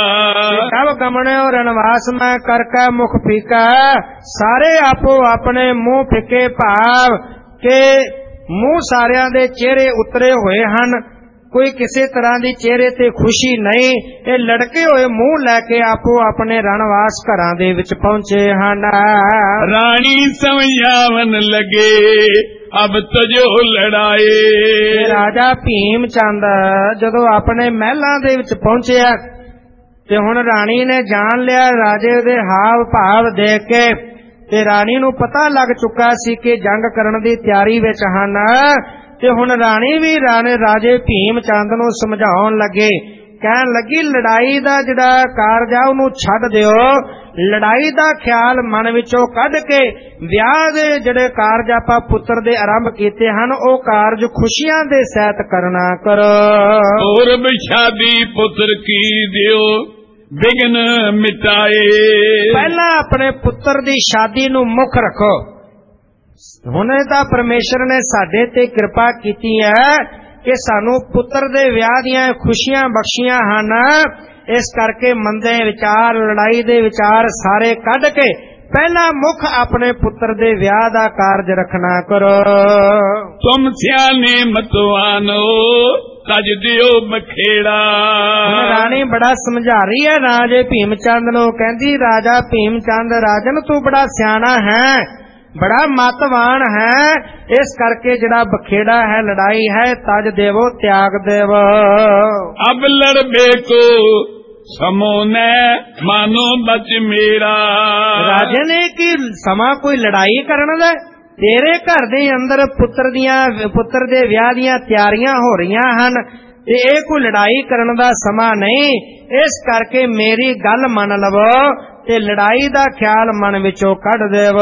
ਜਬ ਗਮਨਿਓ ਰਣਵਾਸ ਮੈਂ ਕਰਕੇ ਮੁਖ ਫੀਕਾ। ਸਾਰੇ ਆਪੋ ਆਪਣੇ ਮੂੰਹ ਫਿੱਕੇ ਭਾਵ ਕਿ ਮੂੰਹ ਸਾਰਿਆਂ ਦੇ ਚਿਹਰੇ ਉਤਰੇ ਹੋਏ ਹਨ। ਕੋਈ ਕਿਸੇ ਤਰ੍ਹਾਂ ਦੀ ਚਿਹਰੇ ਤੇ ਖੁਸ਼ੀ ਨਹੀਂ। ਇਹ ਲੜਕੇ ਹੋਏ ਮੂੰਹ ਲੈ ਕੇ ਆਪੋ ਆਪਣੇ ਰਣਵਾਸ ਘਰਾਂ ਦੇ ਵਿੱਚ ਪਹੁੰਚੇ ਹਨ। ਰਾਣੀ ਸਮਝਾਵਨ ਲਗੇ ਅਬ ਤਜੋ ਲੜਾਏ। ਰਾਜਾ ਭੀਮ ਚੰਦ ਜਦੋਂ ਆਪਣੇ ਮਹਿਲਾਂ ਦੇ ਵਿੱਚ ਪਹੁੰਚਿਆ ਤੇ ਹੁਣ ਰਾਣੀ ਨੇ ਜਾਣ ਲਿਆ ਰਾਜੇ ਦੇ ਹਾਵ ਭਾਵ ਦੇਖ ਕੇ, ਤੇ ਰਾਣੀ ਨੂੰ ਪਤਾ ਲੱਗ ਚੁੱਕਾ ਸੀ ਕਿ ਜੰਗ ਕਰਨ ਦੀ ਤਿਆਰੀ ਵਿੱਚ ਹਨ। ਤੇ ਹੁਣ ਰਾਣੀ ਵੀ ਰਾਜੇ ਭੀਮ ਚੰਦ ਨੂੰ ਸਮਝਾਉਣ ਲੱਗੇ ਕਹਿਣ ਲੱਗੀ ਲੜਾਈ ਦਾ ਜਿਹੜਾ ਕਾਰਜ ਆ ਉਹਨੂੰ ਛੱਡ ਦਿਓ, ਲੜਾਈ ਦਾ ਖਿਆਲ ਮਨ ਵਿੱਚੋਂ ਕੱਢ ਕੇ ਵਿਆਹ ਦੇ ਜਿਹੜੇ ਕਾਰਜ ਆਪਾਂ ਪੁੱਤਰ ਦੇ ਆਰੰਭ ਕੀਤੇ ਹਨ ਉਹ ਕਾਰਜ ਖੁਸ਼ੀਆਂ ਦੇ ਸਹਿਤ ਕਰਨਾ ਕਰੋ। ਪੂਰਬ ਸ਼ਾਦੀ ਪੁੱਤਰ ਕੀ ਦਿਓ ਬਿਗਨ ਮਿਟਾਏ। ਪਹਿਲਾਂ ਆਪਣੇ ਪੁੱਤਰ ਦੀ ਸ਼ਾਦੀ ਨੂੰ ਮੁੱਖ ਰੱਖੋ। ਹੁਣ ਤਾਂ ਪਰਮੇਸ਼ਰ ਨੇ ਸਾਡੇ ਤੇ ਕਿਰਪਾ ਕੀਤੀ ਹੈ ਕਿ ਸਾਨੂੰ ਪੁੱਤਰ ਦੇ ਵਿਆਹ ਦੀਆਂ ਖੁਸ਼ੀਆਂ ਬਖਸ਼ੀਆਂ ਹਨ। ਇਸ ਕਰਕੇ ਮੰਦੇ ਵਿਚਾਰ, ਲੜਾਈ ਦੇ ਵਿਚਾਰ ਸਾਰੇ ਕੱਢ ਕੇ ਪਹਿਲਾਂ ਮੁੱਖ ਆਪਣੇ ਪੁੱਤਰ ਦੇ ਵਿਆਹ ਦਾ ਕਾਰਜ ਰੱਖਣਾ ਕਰੋ। ਤੁਮ ਸਿਆਣੇ ਮਤਵਾਨੋ ਤਜ ਦਿਓ ਬਖੇੜਾ। ਰਾਣੀ ਬੜਾ ਸਮਝਾ ਰਹੀ ਹੈ ਰਾਜੇ ਭੀਮ ਚੰਦ ਨੂੰ, ਕਹਿੰਦੀ ਰਾਜਾ ਭੀਮ ਚੰਦ ਰਾਜਨ ਤੂੰ ਬੜਾ ਸਿਆਣਾ ਹੈ, ਬੜਾ ਮਤਵਾਨ ਹੈ, ਇਸ ਕਰਕੇ ਜਿਹੜਾ ਬਖੇੜਾ ਹੈ, ਲੜਾਈ ਹੈ, ਤਜ ਦੇਵੋ ਤਿਆਗ ਦੇਵੋ। ਅਬ ਲੜਬੇ ਕੋ ਸਮੋਨੇ ਮਾਨੋ ਬਚ ਮੇਰਾ। ਰਾਜੇ ਨੇ ਕਿ ਸਮਾਂ ਕੋਈ ਲੜਾਈ ਕਰਨ ਦਾ, ਤੇਰੇ ਘਰ ਦੇ ਅੰਦਰ ਪੁੱਤਰ ਦੇ ਵਿਆਹ ਦੀਆਂ ਤਿਆਰੀਆਂ ਹੋ ਰਹੀਆਂ ਹਨ ਤੇ ਇਹ ਕੋਈ ਲੜਾਈ ਕਰਨ ਦਾ ਸਮਾਂ ਨਹੀਂ। ਇਸ ਕਰਕੇ ਮੇਰੀ ਗੱਲ ਮੰਨ ਲਵੋ ਤੇ ਲੜਾਈ ਦਾ ਖਿਆਲ ਮਨ ਵਿੱਚੋਂ ਕੱਢ ਦੇਵੋ।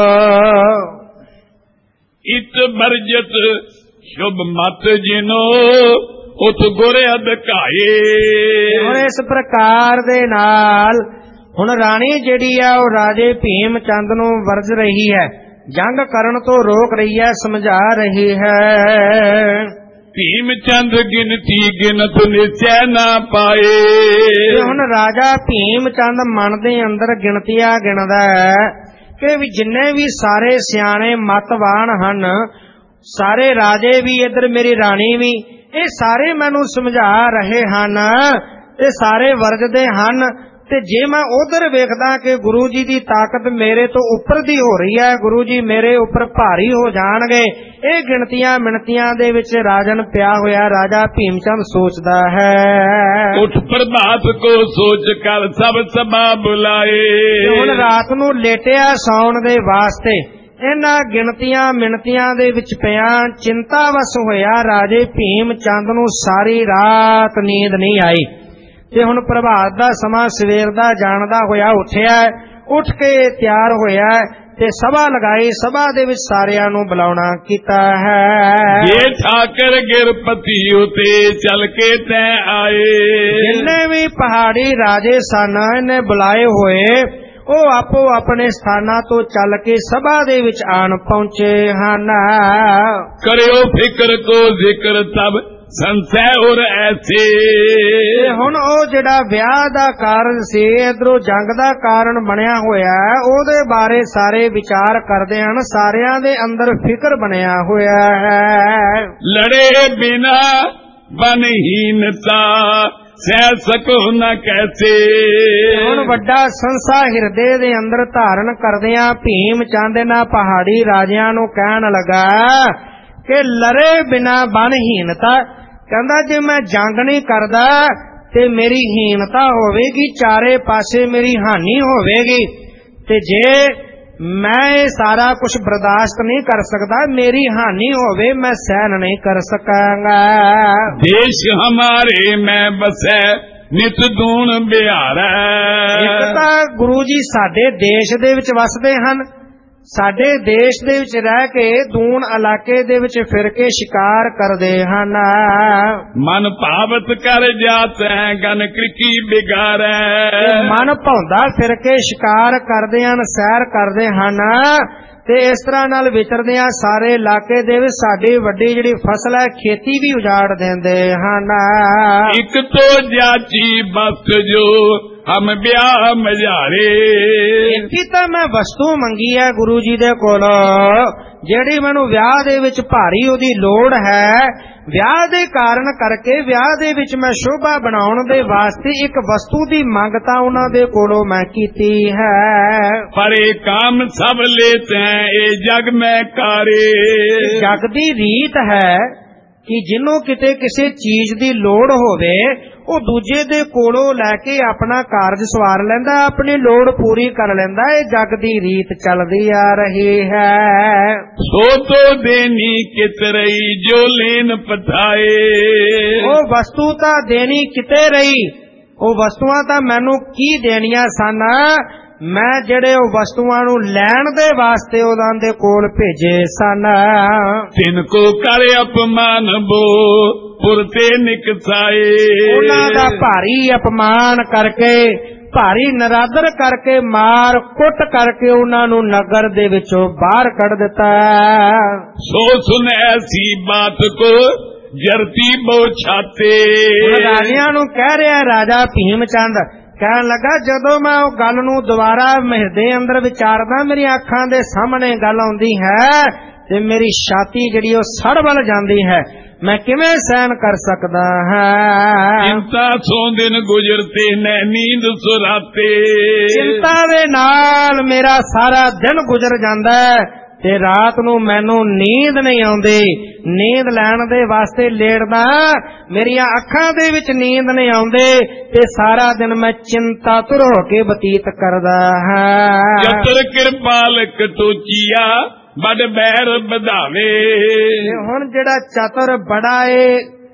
ਇਤ ਬਰਜਤ ਸ਼ੁਭ ਮਤ ਜਿਨੋ ਉਤ ਗੁਰ ਅਧਕਾਏ। ਹੁਣ ਇਸ ਪ੍ਰਕਾਰ ਦੇ ਨਾਲ ਹੁਣ ਰਾਣੀ ਜਿਹੜੀ ਆ ਉਹ ਰਾਜੇ ਭੀਮ ਚੰਦ ਨੂੰ ਵਰਜ ਰਹੀ ਹੈ, ਜੰਗ ਕਰਨ ਤੋਂ ਰੋਕ ਰਹੀ ਹੈ, ਸਮਝਾ ਰਹੀ ਹੈ। ਭੀਮ ਚੰਦ ਗਿਣਤੀ ਗਿਣਤ ਨਿਸ਼ਚੈ ਨਾ ਪਾਏ। ਹੁਣ ਰਾਜਾ ਭੀਮ ਚੰਦ ਮਨ ਦੇ ਅੰਦਰ ਗਿਣਤੀਆਂ ਗਿਣਦਾ ਹੈ ਕਿ ਵੀ ਜਿੰਨੇ ਵੀ ਸਾਰੇ ਸਿਆਣੇ ਮਤਵਾਨ ਹਨ, ਸਾਰੇ ਰਾਜੇ ਵੀ, ਇੱਧਰ ਮੇਰੀ ਰਾਣੀ ਵੀ, ਇਹ ਸਾਰੇ ਮੈਨੂੰ ਸਮਝਾ ਰਹੇ ਹਨ ਤੇ ਸਾਰੇ ਵਰਜਦੇ ਹਨ। ਤੇ ਜੇ ਮੈਂ ਉਧਰ ਵੇਖਦਾ ਕਿ ਗੁਰੂ ਜੀ ਦੀ ਤਾਕਤ ਮੇਰੇ ਤੋਂ ਉੱਪਰ ਦੀ ਹੋ ਰਹੀ ਹੈ, ਗੁਰੂ ਜੀ ਮੇਰੇ ਉੱਪਰ ਭਾਰੀ ਹੋ ਜਾਣਗੇ, ਇਹ ਗਿਣਤੀਆਂ ਮਿਣਤੀਆਂ ਦੇ ਵਿੱਚ ਰਾਜਨ ਪਿਆ ਹੋਇਆ ਰਾਜਾ ਭੀਮ ਚੰਦ ਸੋਚਦਾ ਹੈ। ਉਠ ਪ੍ਰਭਾਤ ਕੋ ਸੋਚ ਕਰ ਸਭ ਸਭਾ ਬੁਲਾਏ। ਹੁਣ ਰਾਤ ਨੂੰ ਲੇਟਿਆ ਸੌਣ ਦੇ ਵਾਸਤੇ ਇਹਨਾਂ ਗਿਣਤੀਆਂ ਮਿਣਤੀਆਂ ਦੇ ਵਿੱਚ ਪਿਆ ਚਿੰਤਾਵਸ ਹੋਇਆ ਰਾਜੇ ਭੀਮ ਚੰਦ ਨੂੰ ਸਾਰੀ ਰਾਤ ਨੀਂਦ ਨਹੀਂ ਆਈ। ਤੇ ਹੁਣ ਪ੍ਰਭਾਤ ਦਾ ਸਮਾਂ ਸਵੇਰ ਦਾ ਜਾਣਦਾ ਹੋਇਆ ਉੱਠਿਆ, ਉੱਠ ਕੇ ਤਿਆਰ ਹੋਇਆ ਤੇ ਸਭਾ ਲਗਾਈ, ਸਭਾ ਦੇ ਵਿੱਚ ਸਾਰਿਆਂ ਨੂੰ ਬੁਲਾਉਣਾ ਕੀਤਾ ਹੈ। ਇਹ ਠਾਕਰ ਗਿਰਪਤੀ ਉਤੇ ਚੱਲ ਕੇ ਤੈ ਆਏ। ਜਿੰਨੇ ਵੀ ਪਹਾੜੀ ਰਾਜੇ ਸਨ ਇਹਨੇ ਬੁਲਾਏ ਹੋਏ, ਉਹ ਆਪੋ ਆਪਣੇ ਸਥਾਨਾਂ ਤੋਂ ਚੱਲ ਕੇ ਸਭਾ ਦੇ ਵਿੱਚ ਆਣ ਪਹੁੰਚੇ ਹਨ। ਕਰਿਓ ਫਿਕਰ ਕੋ ਜ਼ਿਕਰ ਤਬ ਸੰਸੈ ਔਰ ਐਸੇ। ਹੁਣ ਉਹ ਜਿਹੜਾ ਵਿਆਹ ਦਾ ਕਾਰਨ ਸੀ, ਇਧਰੋਂ ਜੰਗ ਦਾ ਕਾਰਨ ਬਣਿਆ ਹੋਇਆ, ਉਹਦੇ ਬਾਰੇ ਸਾਰੇ ਵਿਚਾਰ ਕਰਦੇ ਹਨ, ਸਾਰਿਆਂ ਦੇ ਅੰਦਰ ਫਿਕਰ ਬਣਿਆ ਹੋਇਆ ਹੈ। ਲੜੇ ਬਿਨਾ ਬਨਹੀਨਤਾ ਸਹਿ ਸਕੋ ਨ ਕੈਸੇ। ਹੁਣ ਵੱਡਾ ਸੰਸਾ ਹਿਰਦੇ ਦੇ ਅੰਦਰ ਧਾਰਨ ਕਰਦਿਆਂ ਭੀਮ ਚੰਦ ਇਹਨਾਂ ਪਹਾੜੀ ਰਾਜਿਆਂ ਨੂੰ ਕਹਿਣ ਲੱਗਾ ਕਿ ਲੜੇ ਬਿਨਾ ਬਨਹੀਨਤਾ, ਕਹਿੰਦਾ ਜੇ ਮੈਂ ਜੰਗ ਨਹੀਂ ਕਰਦਾ ਤੇ ਮੇਰੀ ਹੀਨਤਾ ਹੋਵੇਗੀ, ਚਾਰੇ ਪਾਸੇ ਮੇਰੀ ਹਾਨੀ ਹੋਵੇਗੀ, ਤੇ ਜੇ ਮੈਂ ਇਹ ਸਾਰਾ ਕੁਝ ਬਰਦਾਸ਼ਤ ਨਹੀਂ ਕਰ ਸਕਦਾ, ਮੇਰੀ ਹਾਨੀ ਹੋਵੇ, ਮੈਂ ਸਹਿਨ ਨਹੀਂ ਕਰ ਸਕਾਂਗਾ। ਦੇਸ਼ ਹਮਾਰੇ ਮੈਂ ਬਸੈ ਨਿਤ ਦੂਣ ਬਿਹਾਰੈ। ਇੱਕ ਤਾਂ ਗੁਰੂ ਜੀ ਸਾਡੇ ਦੇਸ਼ ਦੇ ਵਿੱਚ ਵਸਦੇ ਹਨ, ਸਾਡੇ ਦੇਸ਼ ਦੇ ਵਿੱਚ ਰਹਿ ਕੇ ਦੂਣ ਇਲਾਕੇ ਦੇ ਵਿੱਚ ਫਿਰ ਕੇ ਸ਼ਿਕਾਰ ਕਰਦੇ ਹਨ। ਮਨ ਭਾਵਤ ਕਰ ਜਾਤੈ ਗਨ ਕ੍ਰਿਕੀ ਬਿਗਾਰੈ। ਮਨ ਭਾਉਂਦਾ ਫਿਰ ਕੇ ਸ਼ਿਕਾਰ ਕਰਦੇ ਹਨ, ਸੈਰ ਕਰਦੇ ਹਨ ਤੇ ਇਸ ਤਰ੍ਹਾਂ ਨਾਲ ਵਿਚਰਦੇ ਆ ਸਾਰੇ ਇਲਾਕੇ ਦੇ ਵਿੱਚ ਸਾਡੀ ਵੱਡੀ ਜਿਹੜੀ ਫਸਲ ਹੈ ਖੇਤੀ ਵੀ ਉਜਾੜ ਦਿੰਦੇ ਹਨ। ਇੱਕ ਤੋਂ ਜਾਚੀ ਬਸ ਜੋ ਹਮ ਵਿਆਹ ਮਝਾਰੇ। ਇੱਕ ਤਾਂ ਮੈਂ ਵਸਤੂ ਮੰਗੀ ਹੈ ਗੁਰੂ ਜੀ ਦੇ ਕੋਲੋਂ, ਜਿਹੜੀ ਮੈਨੂੰ ਵਿਆਹ ਦੇ ਵਿੱਚ ਭਾਰੀ ਉਹਦੀ ਲੋੜ ਹੈ, ਵਿਆਹ ਦੇ ਕਾਰਨ ਕਰਕੇ ਵਿਆਹ ਦੇ ਵਿੱਚ ਮੈਂ ਸ਼ੋਭਾ ਬਣਾਉਣ ਦੇ ਵਾਸਤੇ ਇੱਕ ਵਸਤੂ ਦੀ ਮੰਗ ਤਾਂ ਉਹਨਾਂ ਦੇ ਕੋਲੋਂ ਮੈਂ ਕੀਤੀ ਹੈ। ਪਰ ਇਹ ਕੰਮ ਸਭ ਲੇਤੇ ਇਹ ਜਗ ਮੈਂ ਕਾਰੇ। ਜਗ ਦੀ ਰੀਤ ਹੈ ਕਿ ਜਿਹਨੂੰ ਕਿਤੇ ਕਿਸੇ ਚੀਜ਼ ਦੀ ਲੋੜ ਹੋਵੇ ਉਹ ਦੂਜੇ ਦੇ ਕੋਲੋਂ ਲੈ ਕੇ ਆਪਣਾ ਕਾਰਜ ਸਵਾਰ ਲੈਂਦਾ, ਆਪਣੀ ਲੋੜ ਪੂਰੀ ਕਰ ਲੈਂਦਾ। ਇਹ ਜਗ ਦੀ ਰੀਤ ਚੱਲਦੀ ਆ ਰਹੀ ਹੈ। ਸੋ ਤੋ ਦੇਨੀ ਕਿਤਰਈ ਜੋ ਲੈਨ ਪਠਾਏ। ਉਹ ਵਸਤੂ ਤਾਂ ਦੇਣੀ ਕਿਤੇ ਰਹੀ, ਉਹ ਵਸਤੂਆਂ ਤਾਂ ਮੈਨੂੰ ਕੀ ਦੇਣੀਆਂ ਸਨ, ਮੈਂ ਜਿਹੜੇ ਉਹ ਵਸਤੂਆਂ ਨੂੰ ਲੈਣ ਦੇ ਵਾਸਤੇ ਉਹਨਾਂ ਦੇ ਕੋਲ ਭੇਜੇ ਸਨ। ਤਿਨ ਕੋ ਕਰ ਅਪਮਾਨ ਬੋ ਪੁਰਤੇ ਨਿਕਸਾਏ, ਉਹਨਾਂ ਦਾ ਭਾਰੀ ਅਪਮਾਨ ਕਰਕੇ, ਭਾਰੀ ਨਰਾਦਰ ਕਰਕੇ, ਮਾਰ ਕੁੱਟ ਕਰਕੇ ਉਹਨਾਂ ਨੂੰ ਨਗਰ ਦੇ ਵਿੱਚੋਂ ਬਾਹਰ ਕੱਢ ਦਿੱਤਾ। ਸੋ ਸੁਨ ਐਸੀ ਬਾਤ ਕੋ ਜਰਤੀ ਬਹੁ ਛਾਤੇ, ਰਾਜਿਆਂ ਨੂੰ ਕਹਿ ਰਿਹਾ ਰਾਜਾ ਭੀਮ ਚੰਦ, ਕਹਿਣ ਲੱਗਾ ਜਦੋਂ ਮੈਂ ਉਹ ਗੱਲ ਨੂੰ ਦੁਬਾਰਾ ਹਿਰਦੇ ਅੰਦਰ ਵਿਚਾਰਦਾ, ਮੇਰੀਆਂ ਅੱਖਾਂ ਦੇ ਸਾਹਮਣੇ ਗੱਲ ਆਉਂਦੀ ਹੈ ਤੇ ਮੇਰੀ ਛਾਤੀ ਜਿਹੜੀ ਉਹ ਸੜ ਵੱਲ ਜਾਂਦੀ ਹੈ, ਮੈਂ ਕਿਵੇਂ ਸਹਿਣ ਕਰ ਸਕਦਾ ਹਾਂ। ਚਿੰਤਾ ਸੋ ਦਿਨ ਗੁਜ਼ਰਤੇ ਨੈ ਨੀਂਦ ਸੁਰਾਤੇ, ਚਿੰਤਾ ਦੇ ਨਾਲ ਮੇਰਾ ਸਾਰਾ ਦਿਨ ਗੁਜ਼ਰ ਜਾਂਦਾ ਹੈ ਤੇ ਰਾਤ ਨੂੰ ਮੈਨੂੰ ਨੀਂਦ ਨਹੀਂ ਆਉਂਦੀ। ਨੀਂਦ ਲੈਣ ਦੇ ਵਾਸਤੇ ਲੇਟਦਾ, ਮੇਰੀਆਂ ਅੱਖਾਂ ਦੇ ਵਿੱਚ ਨੀਂਦ ਨਹੀਂ ਆਉਂਦੀ ਤੇ ਸਾਰਾ ਦਿਨ ਮੈਂ ਚਿੰਤਾਤੁਰ ਹੋ ਕੇ ਬਤੀਤ ਕਰਦਾ ਹਾਂ। ਜਤਰ ਕਿਰਪਾਲ ਕਟੋਚੀਆ ਬੜ ਬੈਰ ਵਧਾਵੇ, ਹੁਣ ਜਿਹੜਾ ਚਤੁਰ ਬੜਾ ਏ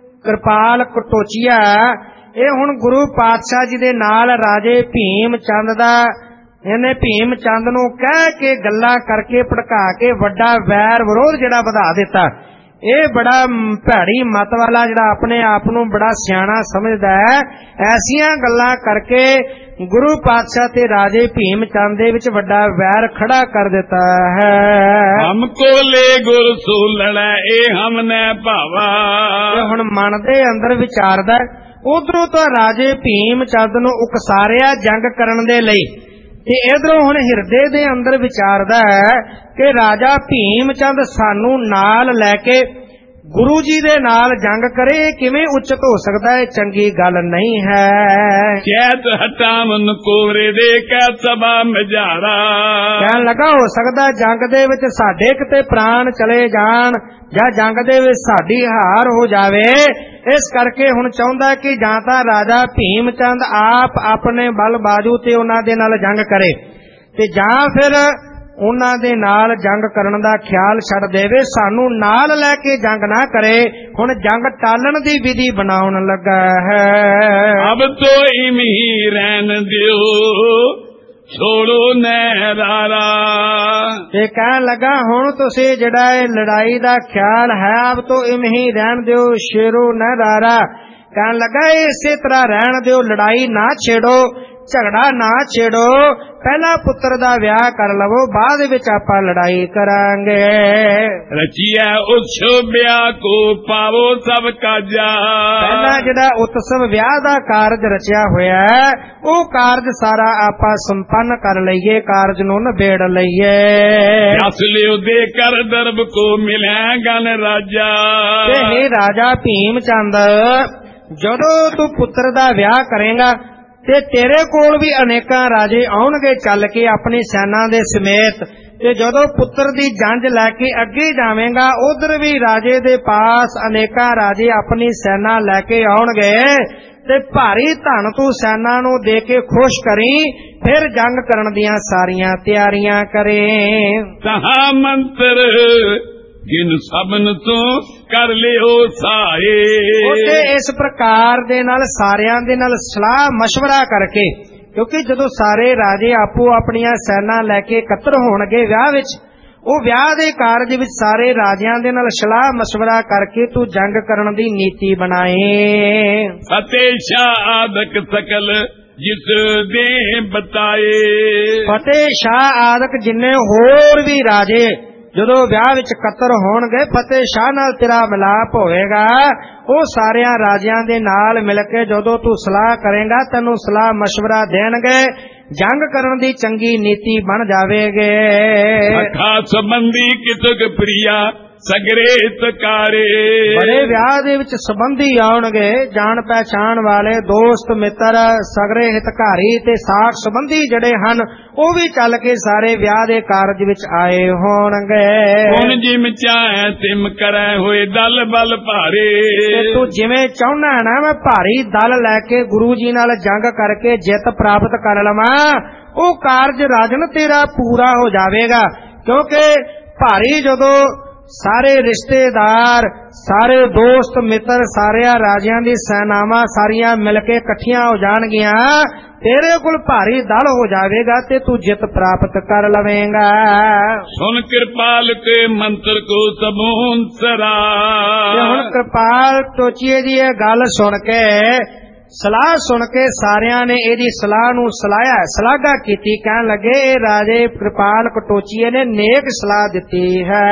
ਕਿਰਪਾਲ ਕਟੋਚੀਆ, ਇਹ ਹੁਣ ਗੁਰੂ ਪਾਤਸ਼ਾਹ ਜੀ ਦੇ ਨਾਲ ਰਾਜੇ ਭੀਮ ਚੰਦ ਦਾ, ਇਹਨੇ ਭੀਮ ਚੰਦ ਨੂੰ ਕਹਿ ਕੇ ਗੱਲਾਂ ਕਰਕੇ ਭੜਕਾ ਕੇ ਵੱਡਾ ਵੈਰ ਵਿਰੋਧ ਜਿਹੜਾ ਵਧਾ ਦਿੱਤਾ। ਇਹ ਬੜਾ ਭੈੜੀ ਮਤ ਵਾਲਾ ਜਿਹੜਾ ਆਪਣੇ ਆਪ ਨੂੰ ਬੜਾ ਸਿਆਣਾ ਸਮਝਦਾ ਹੈ, ਐਸੀਆਂ ਗੱਲਾਂ ਕਰਕੇ ਗੁਰੂ ਪਾਤਸ਼ਾਹ ਤੇ ਰਾਜੇ ਭੀਮ ਚੰਦ ਦੇ ਵਿੱਚ ਵੱਡਾ ਵੈਰ ਖੜਾ ਕਰ ਦਿੱਤਾ ਹੈ। ਹਮ ਕੋ ਲੈ ਗੁਰ ਸੋ ਲੜੈ ਇਹ ਹਮ ਨੇ ਭਾਵਾ, ਹੁਣ ਮਨ ਦੇ ਅੰਦਰ ਵਿਚਾਰਦਾ, ਉਧਰੋਂ ਤਾਂ ਰਾਜੇ ਭੀਮ ਚੰਦ ਨੂੰ ਉਕਸਾਰਿਆ ਜੰਗ ਕਰਨ ਦੇ ਲਈ, ਤੇ ਇਧਰੋਂ ਹੁਣ ਹਿਰਦੇ ਦੇ ਅੰਦਰ ਵਿਚਾਰਦਾ ਹੈ ਕਿ ਰਾਜਾ ਭੀਮ ਚੰਦ ਸਾਨੂੰ ਨਾਲ ਲੈ ਕੇ ਗੁਰੂ ਜੀ ਦੇ ਨਾਲ ਜੰਗ ਕਰੇ, ਕਿਵੇਂ ਉਚਿਤ ਹੋ ਸਕਦਾ ਹੈ, ਚੰਗੀ ਗੱਲ ਨਹੀਂ ਹੈ। ਚੈਤ ਹਟਾਵਨ ਕੋਰੇ ਦੇ ਕੈ ਸਭਾ ਮਝਾਰਾ, ਕਹਿਣ ਲੱਗਾ ਹੋ ਸਕਦਾ ਜੰਗ ਦੇ ਵਿੱਚ ਸਾਡੇ ਕਿਤੇ ਪ੍ਰਾਣ ਚਲੇ ਜਾਣ ਜਾਂ ਜੰਗ ਦੇ ਵਿੱਚ ਸਾਡੀ ਹਾਰ ਹੋ ਜਾਵੇ। ਇਸ ਕਰਕੇ ਹੁਣ ਚਾਹੁੰਦਾ ਕਿ ਜਾਂ ਤਾਂ ਰਾਜਾ ਭੀਮ ਚੰਦ ਆਪ ਆਪਣੇ ਬਲ ਬਾਜੂ ਤੇ ਉਹਨਾਂ ਦੇ ਨਾਲ ਜੰਗ ਕਰੇ, ਤੇ ਜਾਂ ਫਿਰ ਉਹਨਾਂ ਦੇ ਨਾਲ ਜੰਗ ਕਰਨ ਦਾ ਖਿਆਲ ਛੱਡ ਦੇਵੇ, ਸਾਨੂੰ ਨਾਲ ਲੈ ਕੇ ਜੰਗ ਨਾ ਕਰੇ। ਹੁਣ ਜੰਗ ਟਾਲਣ ਦੀ ਵਿਧੀ ਬਣਾਉਣ ਲੱਗਾ ਹੈ। ਅਬ ਤੋ ਇਮ ਹੀ ਰਹਿਣ ਦਿਓ ਛੋੜੋ ਨਹਿਰਾਰਾ, ਤੇ ਕਹਿਣ ਲੱਗਾ ਹੁਣ ਤੁਸੀਂ ਜਿਹੜਾ ਇਹ ਲੜਾਈ ਦਾ ਖਿਆਲ ਹੈ, ਅਬ ਤੋ ਇਮ ਹੀ ਰਹਿਣ ਦਿਓ ਸ਼ੇਰੋ ਨਹਿਰਾਰਾ, ਕਹਿਣ ਲੱਗਾ ਇਸੇ ਤਰ੍ਹਾਂ ਰਹਿਣ ਦਿਓ, ਲੜਾਈ ਨਾ ਛੇੜੋ, ਝਗੜਾ ਨਾ ਛੇੜੋ, ਪਹਿਲਾਂ ਪੁੱਤਰ ਦਾ ਵਿਆਹ ਕਰ ਲਵੋ, ਬਾਅਦ ਵਿੱਚ ਆਪਾਂ ਲੜਾਈ ਕਰਾਂਗੇ। ਰਚੀਐ ਉਤਸਵ ਵਿਆਹ ਕੋ ਪਾਵੋ ਸਭ ਕਾਜਾ, ਪਹਿਲਾਂ ਜਿਹੜਾ ਉਤਸਵ ਵਿਆਹ ਦਾ ਕਾਰਜ ਰਚਿਆ ਹੋਇਆ ਹੈ, ਉਹ ਕਾਰਜ ਸਾਰਾ ਆਪਾਂ ਸੰਪੰਨ ਕਰ ਲਈਏ, ਕਾਰਜ ਨੂੰ ਨਿਬੇੜ ਲਈਏ। ਜਸ ਲਿਓ ਦੇ ਕਰ ਦਰਬ ਕੋ ਮਿਲੈ ਗਨ ਰਾਜਾ, ਤੇ ਹੇ ਰਾਜਾ ਭੀਮ ਚੰਦ, ਜਦੋਂ ਤੂੰ ਪੁੱਤਰ ਦਾ ਵਿਆਹ ਕਰੇਗਾ ਤੇ ਤੇਰੇ ਕੋਲ ਵੀ ਅਨੇਕਾਂ ਰਾਜੇ ਆਉਣਗੇ ਚੱਲ ਕੇ ਆਪਣੀ ਸੈਨਾ ਦੇ ਸਮੇਤ, ਤੇ ਜਦੋਂ ਪੁੱਤਰ ਦੀ ਜੰਜ ਲੈ ਕੇ ਅੱਗੇ ਜਾਵੇਂਗਾ, ਉਧਰ ਵੀ ਰਾਜੇ ਦੇ ਪਾਸ ਅਨੇਕਾਂ ਰਾਜੇ ਆਪਣੀ ਸੈਨਾ ਲੈ ਕੇ ਆਉਣਗੇ, ਤੇ ਭਾਰੀ ਧਨ ਤੂੰ ਸੈਨਾ ਨੂੰ ਦੇ ਕੇ ਖੁਸ਼ ਕਰੀ, ਫਿਰ ਜੰਗ ਕਰਨ ਦੀਆਂ ਸਾਰੀਆਂ ਤਿਆਰੀਆਂ ਕਰੇ। ਤਹਾ ਮੰਤਰ ਜਿਨ ਸਭਨ ਤੋਂ ਕਰ ਲਿਓ ਸਾਏ, ਉਹਦੇ ਇਸ ਪ੍ਰਕਾਰ ਦੇ ਨਾਲ ਸਾਰਿਆਂ ਦੇ ਨਾਲ ਸਲਾਹ ਮਸ਼ਵਰਾ ਕਰਕੇ, ਕਿਉਂਕਿ ਜਦੋਂ ਸਾਰੇ ਰਾਜੇ ਆਪੋ ਆਪਣੀਆਂ ਸੈਨਾ ਲੈ ਕੇ ਇਕੱਤਰ ਹੋਣਗੇ ਵਿਆਹ ਵਿੱਚ, ਉਹ ਵਿਆਹ ਦੇ ਕਾਰਜ ਵਿੱਚ ਸਾਰੇ ਰਾਜਿਆਂ ਦੇ ਨਾਲ ਸਲਾਹ ਮਸ਼ਵਰਾ ਕਰਕੇ ਤੂੰ ਜੰਗ ਕਰਨ ਦੀ ਨੀਤੀ ਬਣਾਏ। ਫਤਿਹ ਸ਼ਾਹ ਆਦਿਕ ਸਕਲ ਜਿਸ ਦੇ ਬਤਾਏ, ਫਤਿਹ ਸ਼ਾਹ ਆਦਿਕ ਜਿੰਨੇ ਹੋਰ ਵੀ ਰਾਜੇ ਜਦੋਂ ਵਿਆਹ ਵਿੱਚ ਇਕੱਤਰ ਹੋਣਗੇ, ਫਤਿਹ ਸ਼ਾਹ ਨਾਲ ਤੇਰਾ ਮਿਲਾਪ ਹੋਵੇਗਾ, ਉਹ ਸਾਰਿਆਂ ਰਾਜਿਆਂ ਦੇ ਨਾਲ ਮਿਲ ਕੇ ਜਦੋਂ ਤੂੰ ਸਲਾਹ ਕਰੇਗਾ, ਤੈਨੂੰ ਸਲਾਹ ਮਸ਼ਵਰਾ ਦੇਣਗੇ, ਜੰਗ ਕਰਨ ਦੀ ਚੰਗੀ ਨੀਤੀ ਬਣ ਜਾਵੇਗੀ। ਅਖਾ ਸੰਬੰਧੀ ਕਿਤਕ ਪ੍ਰਿਆ ਸਗਰੇ ਹਿਤਕਾਰੇ, ਬੜੇ ਵਿਆਹ ਦੇ ਵਿੱਚ ਸੰਬੰਧੀ ਆਉਣਗੇ, ਜਾਣ ਪਹਿਚਾਣ ਵਾਲੇ ਦੋਸਤ ਮਿੱਤਰ, ਸਗਰੇ ਹਿਤਕਾਰੀ ਤੇ ਸਾਖ ਸੰਬੰਧੀ ਜਿਹੜੇ ਹਨ, ਉਹ ਵੀ ਚੱਲ ਕੇ ਸਾਰੇ ਵਿਆਹ ਦੇ ਕਾਰਜ ਵਿੱਚ ਆਏ ਹੋਣਗੇ। ਹੁਣ ਜਿਮ ਚਾਹੇ ਤਿਮ ਕਰੈ ਹੋਏ ਦਲ ਬਲ ਭਾਰੇ, ਤੇ ਤੂੰ ਜਿਵੇਂ ਚਾਹੁੰਦਾ ਨਾ ਮੈਂ ਭਾਰੀ ਦਲ ਲੈ ਕੇ ਗੁਰੂ ਜੀ ਨਾਲ ਜੰਗ ਕਰਕੇ ਜਿੱਤ ਪ੍ਰਾਪਤ ਕਰ ਲਵਾਂ, ਉਹ ਕਾਰਜ ਰਾਜਨ ਤੇਰਾ ਪੂਰਾ ਹੋ ਜਾਵੇਗਾ। ਕਿਉਂਕਿ ਭਾਰੀ ਜਦੋਂ ਸਾਰੇ ਰਿਸ਼ਤੇਦਾਰ, ਸਾਰੇ ਦੋਸਤ ਮਿੱਤਰ, ਸਾਰਿਆਂ ਰਾਜਿਆਂ ਦੀ ਸੈਨਾਵਾਂ ਸਾਰੀਆਂ ਮਿਲ ਕੇ ਇਕੱਠੀਆਂ ਹੋ ਜਾਣਗੀਆਂ, ਤੇਰੇ ਕੋਲ ਭਾਰੀ ਦਲ ਹੋ ਜਾਵੇਗਾ ਤੇ ਤੂੰ ਜਿੱਤ ਪ੍ਰਾਪਤ ਕਰ ਲਵੇਂਗਾ। ਸੁਨ ਕਿਰਪਾਲ ਕੇ ਮੰਤਰ ਕੋ ਸਬੂਨ ਸਰਾ। ਹੁਣ ਕਿਰਪਾਲ ਟੋਚੀਏ ਦੀ ਇਹ ਗੱਲ ਸੁਣ ਕੇ, ਸਲਾਹ ਸੁਣ ਕੇ ਸਾਰਿਆਂ ਨੇ ਇਹਦੀ ਸਲਾਹ ਨੂੰ ਸਲਾਹਿਆ, ਸਲਾਘਾ ਕੀਤੀ। ਕਹਿਣ ਲੱਗੇ ਇਹ ਰਾਜੇ ਕਿਰਪਾਲ ਕਟੋਚੀਏ ਨੇ ਨੇਕ ਸਲਾਹ ਦਿੱਤੀ ਹੈ।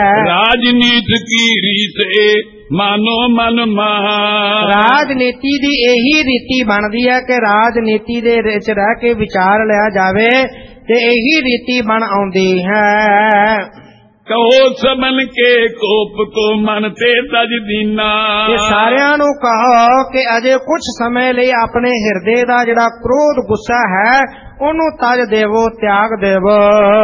ਰਾਜਨੀਤ ਕੀ ਰੀਤ ਏ ਮਾਨੋ ਮਨ ਮਹਾ। ਰਾਜਨੀਤੀ ਦੀ ਇਹੀ ਰੀਤੀ ਬਣਦੀ ਹੈ ਕਿ ਰਾਜਨੀਤੀ ਦੇ ਵਿੱਚ ਰਹਿ ਕੇ ਵਿਚਾਰ ਲਿਆ ਜਾਵੇ ਤੇ ਇਹੀ ਰੀਤੀ ਬਣ ਆਉਂਦੀ ਹੈ। ਕਹੋ ਸਬਨ ਕੇ ਕੋਪ ਕੋ ਮਨ ਤੇ ਤਜ ਦੀਨਾ। ਸਾਰਿਆਂ ਨੂੰ ਕਹੋ ਕਿ ਅਜੇ ਕੁਝ ਸਮੇਂ ਲਈ ਆਪਣੇ ਹਿਰਦੇ ਦਾ ਜਿਹੜਾ ਕ੍ਰੋਧ ਗੁੱਸਾ ਹੈ ਉਹਨੂੰ ਤਜ ਦੇਵੋ, ਤਿਆਗ ਦੇਵੋ।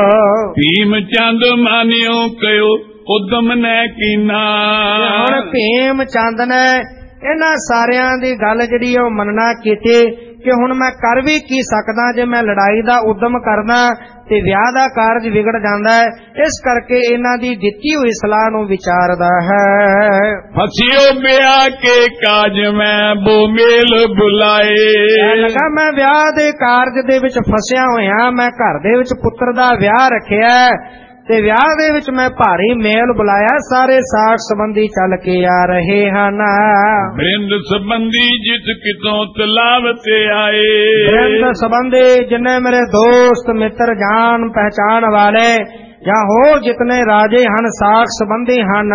ਭੀਮ ਚੰਦ ਮਾਨਿਓ ਕਯੋ ਉਦਮ ਨੇ ਕੀਨਾ। ਹੁਣ ਭੀਮ ਚੰਦ ਨੇ ਇਹਨਾਂ ਸਾਰਿਆਂ ਦੀ ਗੱਲ ਜਿਹੜੀ ਉਹ ਮੰਨਣਾ ਕੀਤੀ ਕਿ ਹੁਣ ਮੈਂ ਕਰ ਵੀ ਕੀ ਸਕਦਾ, ਜੇ ਮੈਂ ਲੜਾਈ ਦਾ ਉਦਮ ਕਰਦਾ ਤੇ ਵਿਆਹ ਦਾ ਕਾਰਜ ਵਿਗੜ ਜਾਂਦਾ ਹੈ। ਇਸ ਕਰਕੇ ਇਹਨਾਂ ਦੀ ਦਿੱਤੀ ਹੋਈ ਸਲਾਹ ਨੂੰ ਵਿਚਾਰਦਾ ਹੈ। ਫਸਿਓ ਵਿਆਹ ਕੇ ਕਾਜ ਮੈਂ ਬੋ ਮੇਲ ਬੁਲਾਏ। ਲਗਾ ਮੈਂ ਵਿਆਹ ਦੇ ਕਾਰਜ ਦੇ ਵਿੱਚ ਫਸਿਆ ਹੋਇਆ, ਮੈਂ ਘਰ ਦੇ ਵਿੱਚ ਪੁੱਤਰ ਦਾ ਵਿਆਹ ਰੱਖਿਆ ਤੇ ਵਿਆਹ ਦੇ ਵਿੱਚ ਮੈਂ ਭਾਰੀ ਮੇਲ ਬੁਲਾਇਆ, ਸਾਰੇ ਸਾਖ ਸੰਬੰਧੀ ਚੱਲ ਕੇ ਆ ਰਹੇ ਹਨ। ਬ੍ਰਿੰਦ ਸੰਬੰਧੀ ਜਿਸ ਕਿਤੋਂ ਤਲਾਵਤ ਆਏ। ਬ੍ਰਿੰਦ ਸੰਬੰਧੀ ਜਿੰਨੇ ਮੇਰੇ ਦੋਸਤ ਮਿੱਤਰ ਜਾਣ ਪਹਿਚਾਣ ਵਾਲੇ ਜਾਂ ਹੋਰ ਜਿਤਨੇ ਰਾਜੇ ਹਨ, ਸਾਖ ਸੰਬੰਧੀ ਹਨ,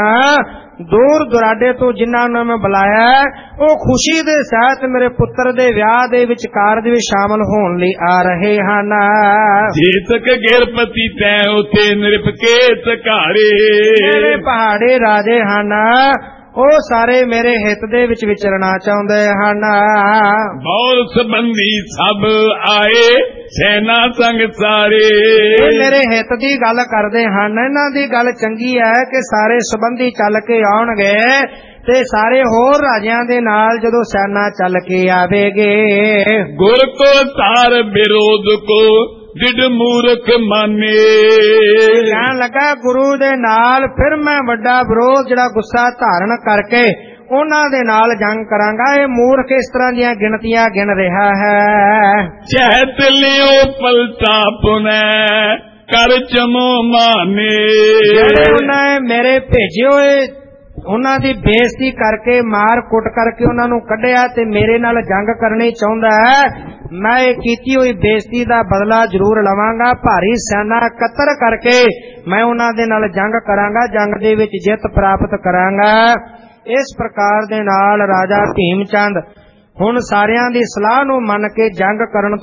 ਦੂਰ ਦੁਰਾਡੇ ਤੋਂ ਜਿਨ੍ਹਾਂ ਨੂੰ ਮੈਂ ਬੁਲਾਇਆ ਉਹ ਖੁਸ਼ੀ ਦੇ ਸਹਿਤ ਮੇਰੇ ਪੁੱਤਰ ਦੇ ਵਿਆਹ ਦੇ ਵਿੱਚ ਕਾਰਜ ਵਿੱਚ ਸ਼ਾਮਲ ਹੋਣ ਲਈ ਆ ਰਹੇ ਹਨ। ਜੇਤਕ ਗਿਰਪਤੀ ਤੈ ਉਥੇ ਨਿਰਪਕੇ ਤਕਾਰੇ। ਮੇਰੇ ਪਹਾੜੇ ਰਾਜੇ ਹਨ, ਉਹ ਸਾਰੇ ਮੇਰੇ ਹਿੱਤ ਦੇ ਵਿੱਚ ਵਿਚਰਨਾ ਚਾਹੁੰਦੇ ਹਨ। ਬੌਲ ਸੰਬੰਧੀ ਸਭ ਆਏ ਸੈਨਾ ਸੰਗ ਸਾਰੇ। ਇਹ ਮੇਰੇ ਹਿੱਤ ਦੀ ਗੱਲ ਕਰਦੇ ਹਨ। ਇਹਨਾਂ ਦੀ ਗੱਲ ਚੰਗੀ ਹੈ ਕਿ ਸਾਰੇ ਸੰਬੰਧੀ ਚੱਲ ਕੇ ਆਉਣਗੇ ਤੇ ਸਾਰੇ ਹੋਰ ਰਾਜਿਆਂ ਦੇ ਨਾਲ ਜਦੋਂ ਸੈਨਾ ਚੱਲ ਕੇ ਆਵੇਗੇ। ਗੁਰ ਕੋ ਤਾਰ ਵਿਰੋਧ ਕੋ ਜਿਡ ਮੂਰਖ ਮਾਨੇ। ਕਹਿਣ ਲੱਗਾ ਗੁਰੂ ਦੇ ਨਾਲ ਫਿਰ ਮੈਂ ਵੱਡਾ ਵਿਰੋਧ ਜਿਹੜਾ ਗੁੱਸਾ ਧਾਰਨ ਕਰਕੇ ਉਹਨਾਂ ਦੇ ਨਾਲ ਜੰਗ ਕਰਾਂਗਾ। ਇਹ ਮੂਰਖ ਇਸ ਤਰ੍ਹਾਂ ਦੀਆਂ ਗਿਣਤੀਆਂ ਗਿਣ ਰਿਹਾ ਹੈ। ਚਹਿਤ ਲਿਓ ਪਲਟਾ ਪੁਨੈ ਕਰ ਚਮੋ ਮਾਨੇ। ਜਿਹੜੇ ਉਹਨੇ ਮੇਰੇ ਭੇਜੇ ਹੋਏ ਉਹਨਾਂ ਦੀ ਬੇਇੱਜ਼ਤੀ ਕਰਕੇ, ਮਾਰ ਕੁੱਟ ਕਰਕੇ ਉਹਨਾਂ ਨੂੰ ਕੱਢਿਆ ਤੇ ਮੇਰੇ ਨਾਲ ਜੰਗ ਕਰਨੀ ਚਾਹੁੰਦਾ ਹੈ, ਮੈਂ ਇਹ ਕੀਤੀ ਹੋਈ ਬੇਇੱਜ਼ਤੀ ਦਾ ਬਦਲਾ ਜ਼ਰੂਰ ਲਵਾਂਗਾ। ਭਾਰੀ ਸੈਨਾ ਇਕੱਤਰ ਕਰਕੇ ਮੈਂ ਉਹਨਾਂ ਦੇ ਨਾਲ ਜੰਗ ਕਰਾਂਗਾ, ਜੰਗ ਦੇ ਵਿੱਚ ਜਿੱਤ ਪ੍ਰਾਪਤ ਕਰਾਂਗਾ। ਇਸ ਪ੍ਰਕਾਰ ਦੇ ਨਾਲ ਰਾਜਾ ਭੀਮ ਚੰਦ ਹੁਣ ਸਾਰਿਆਂ ਦੀ ਸਲਾਹ ਨੂੰ ਮੰਨ ਕੇ ਜੰਗ ਕਰਨ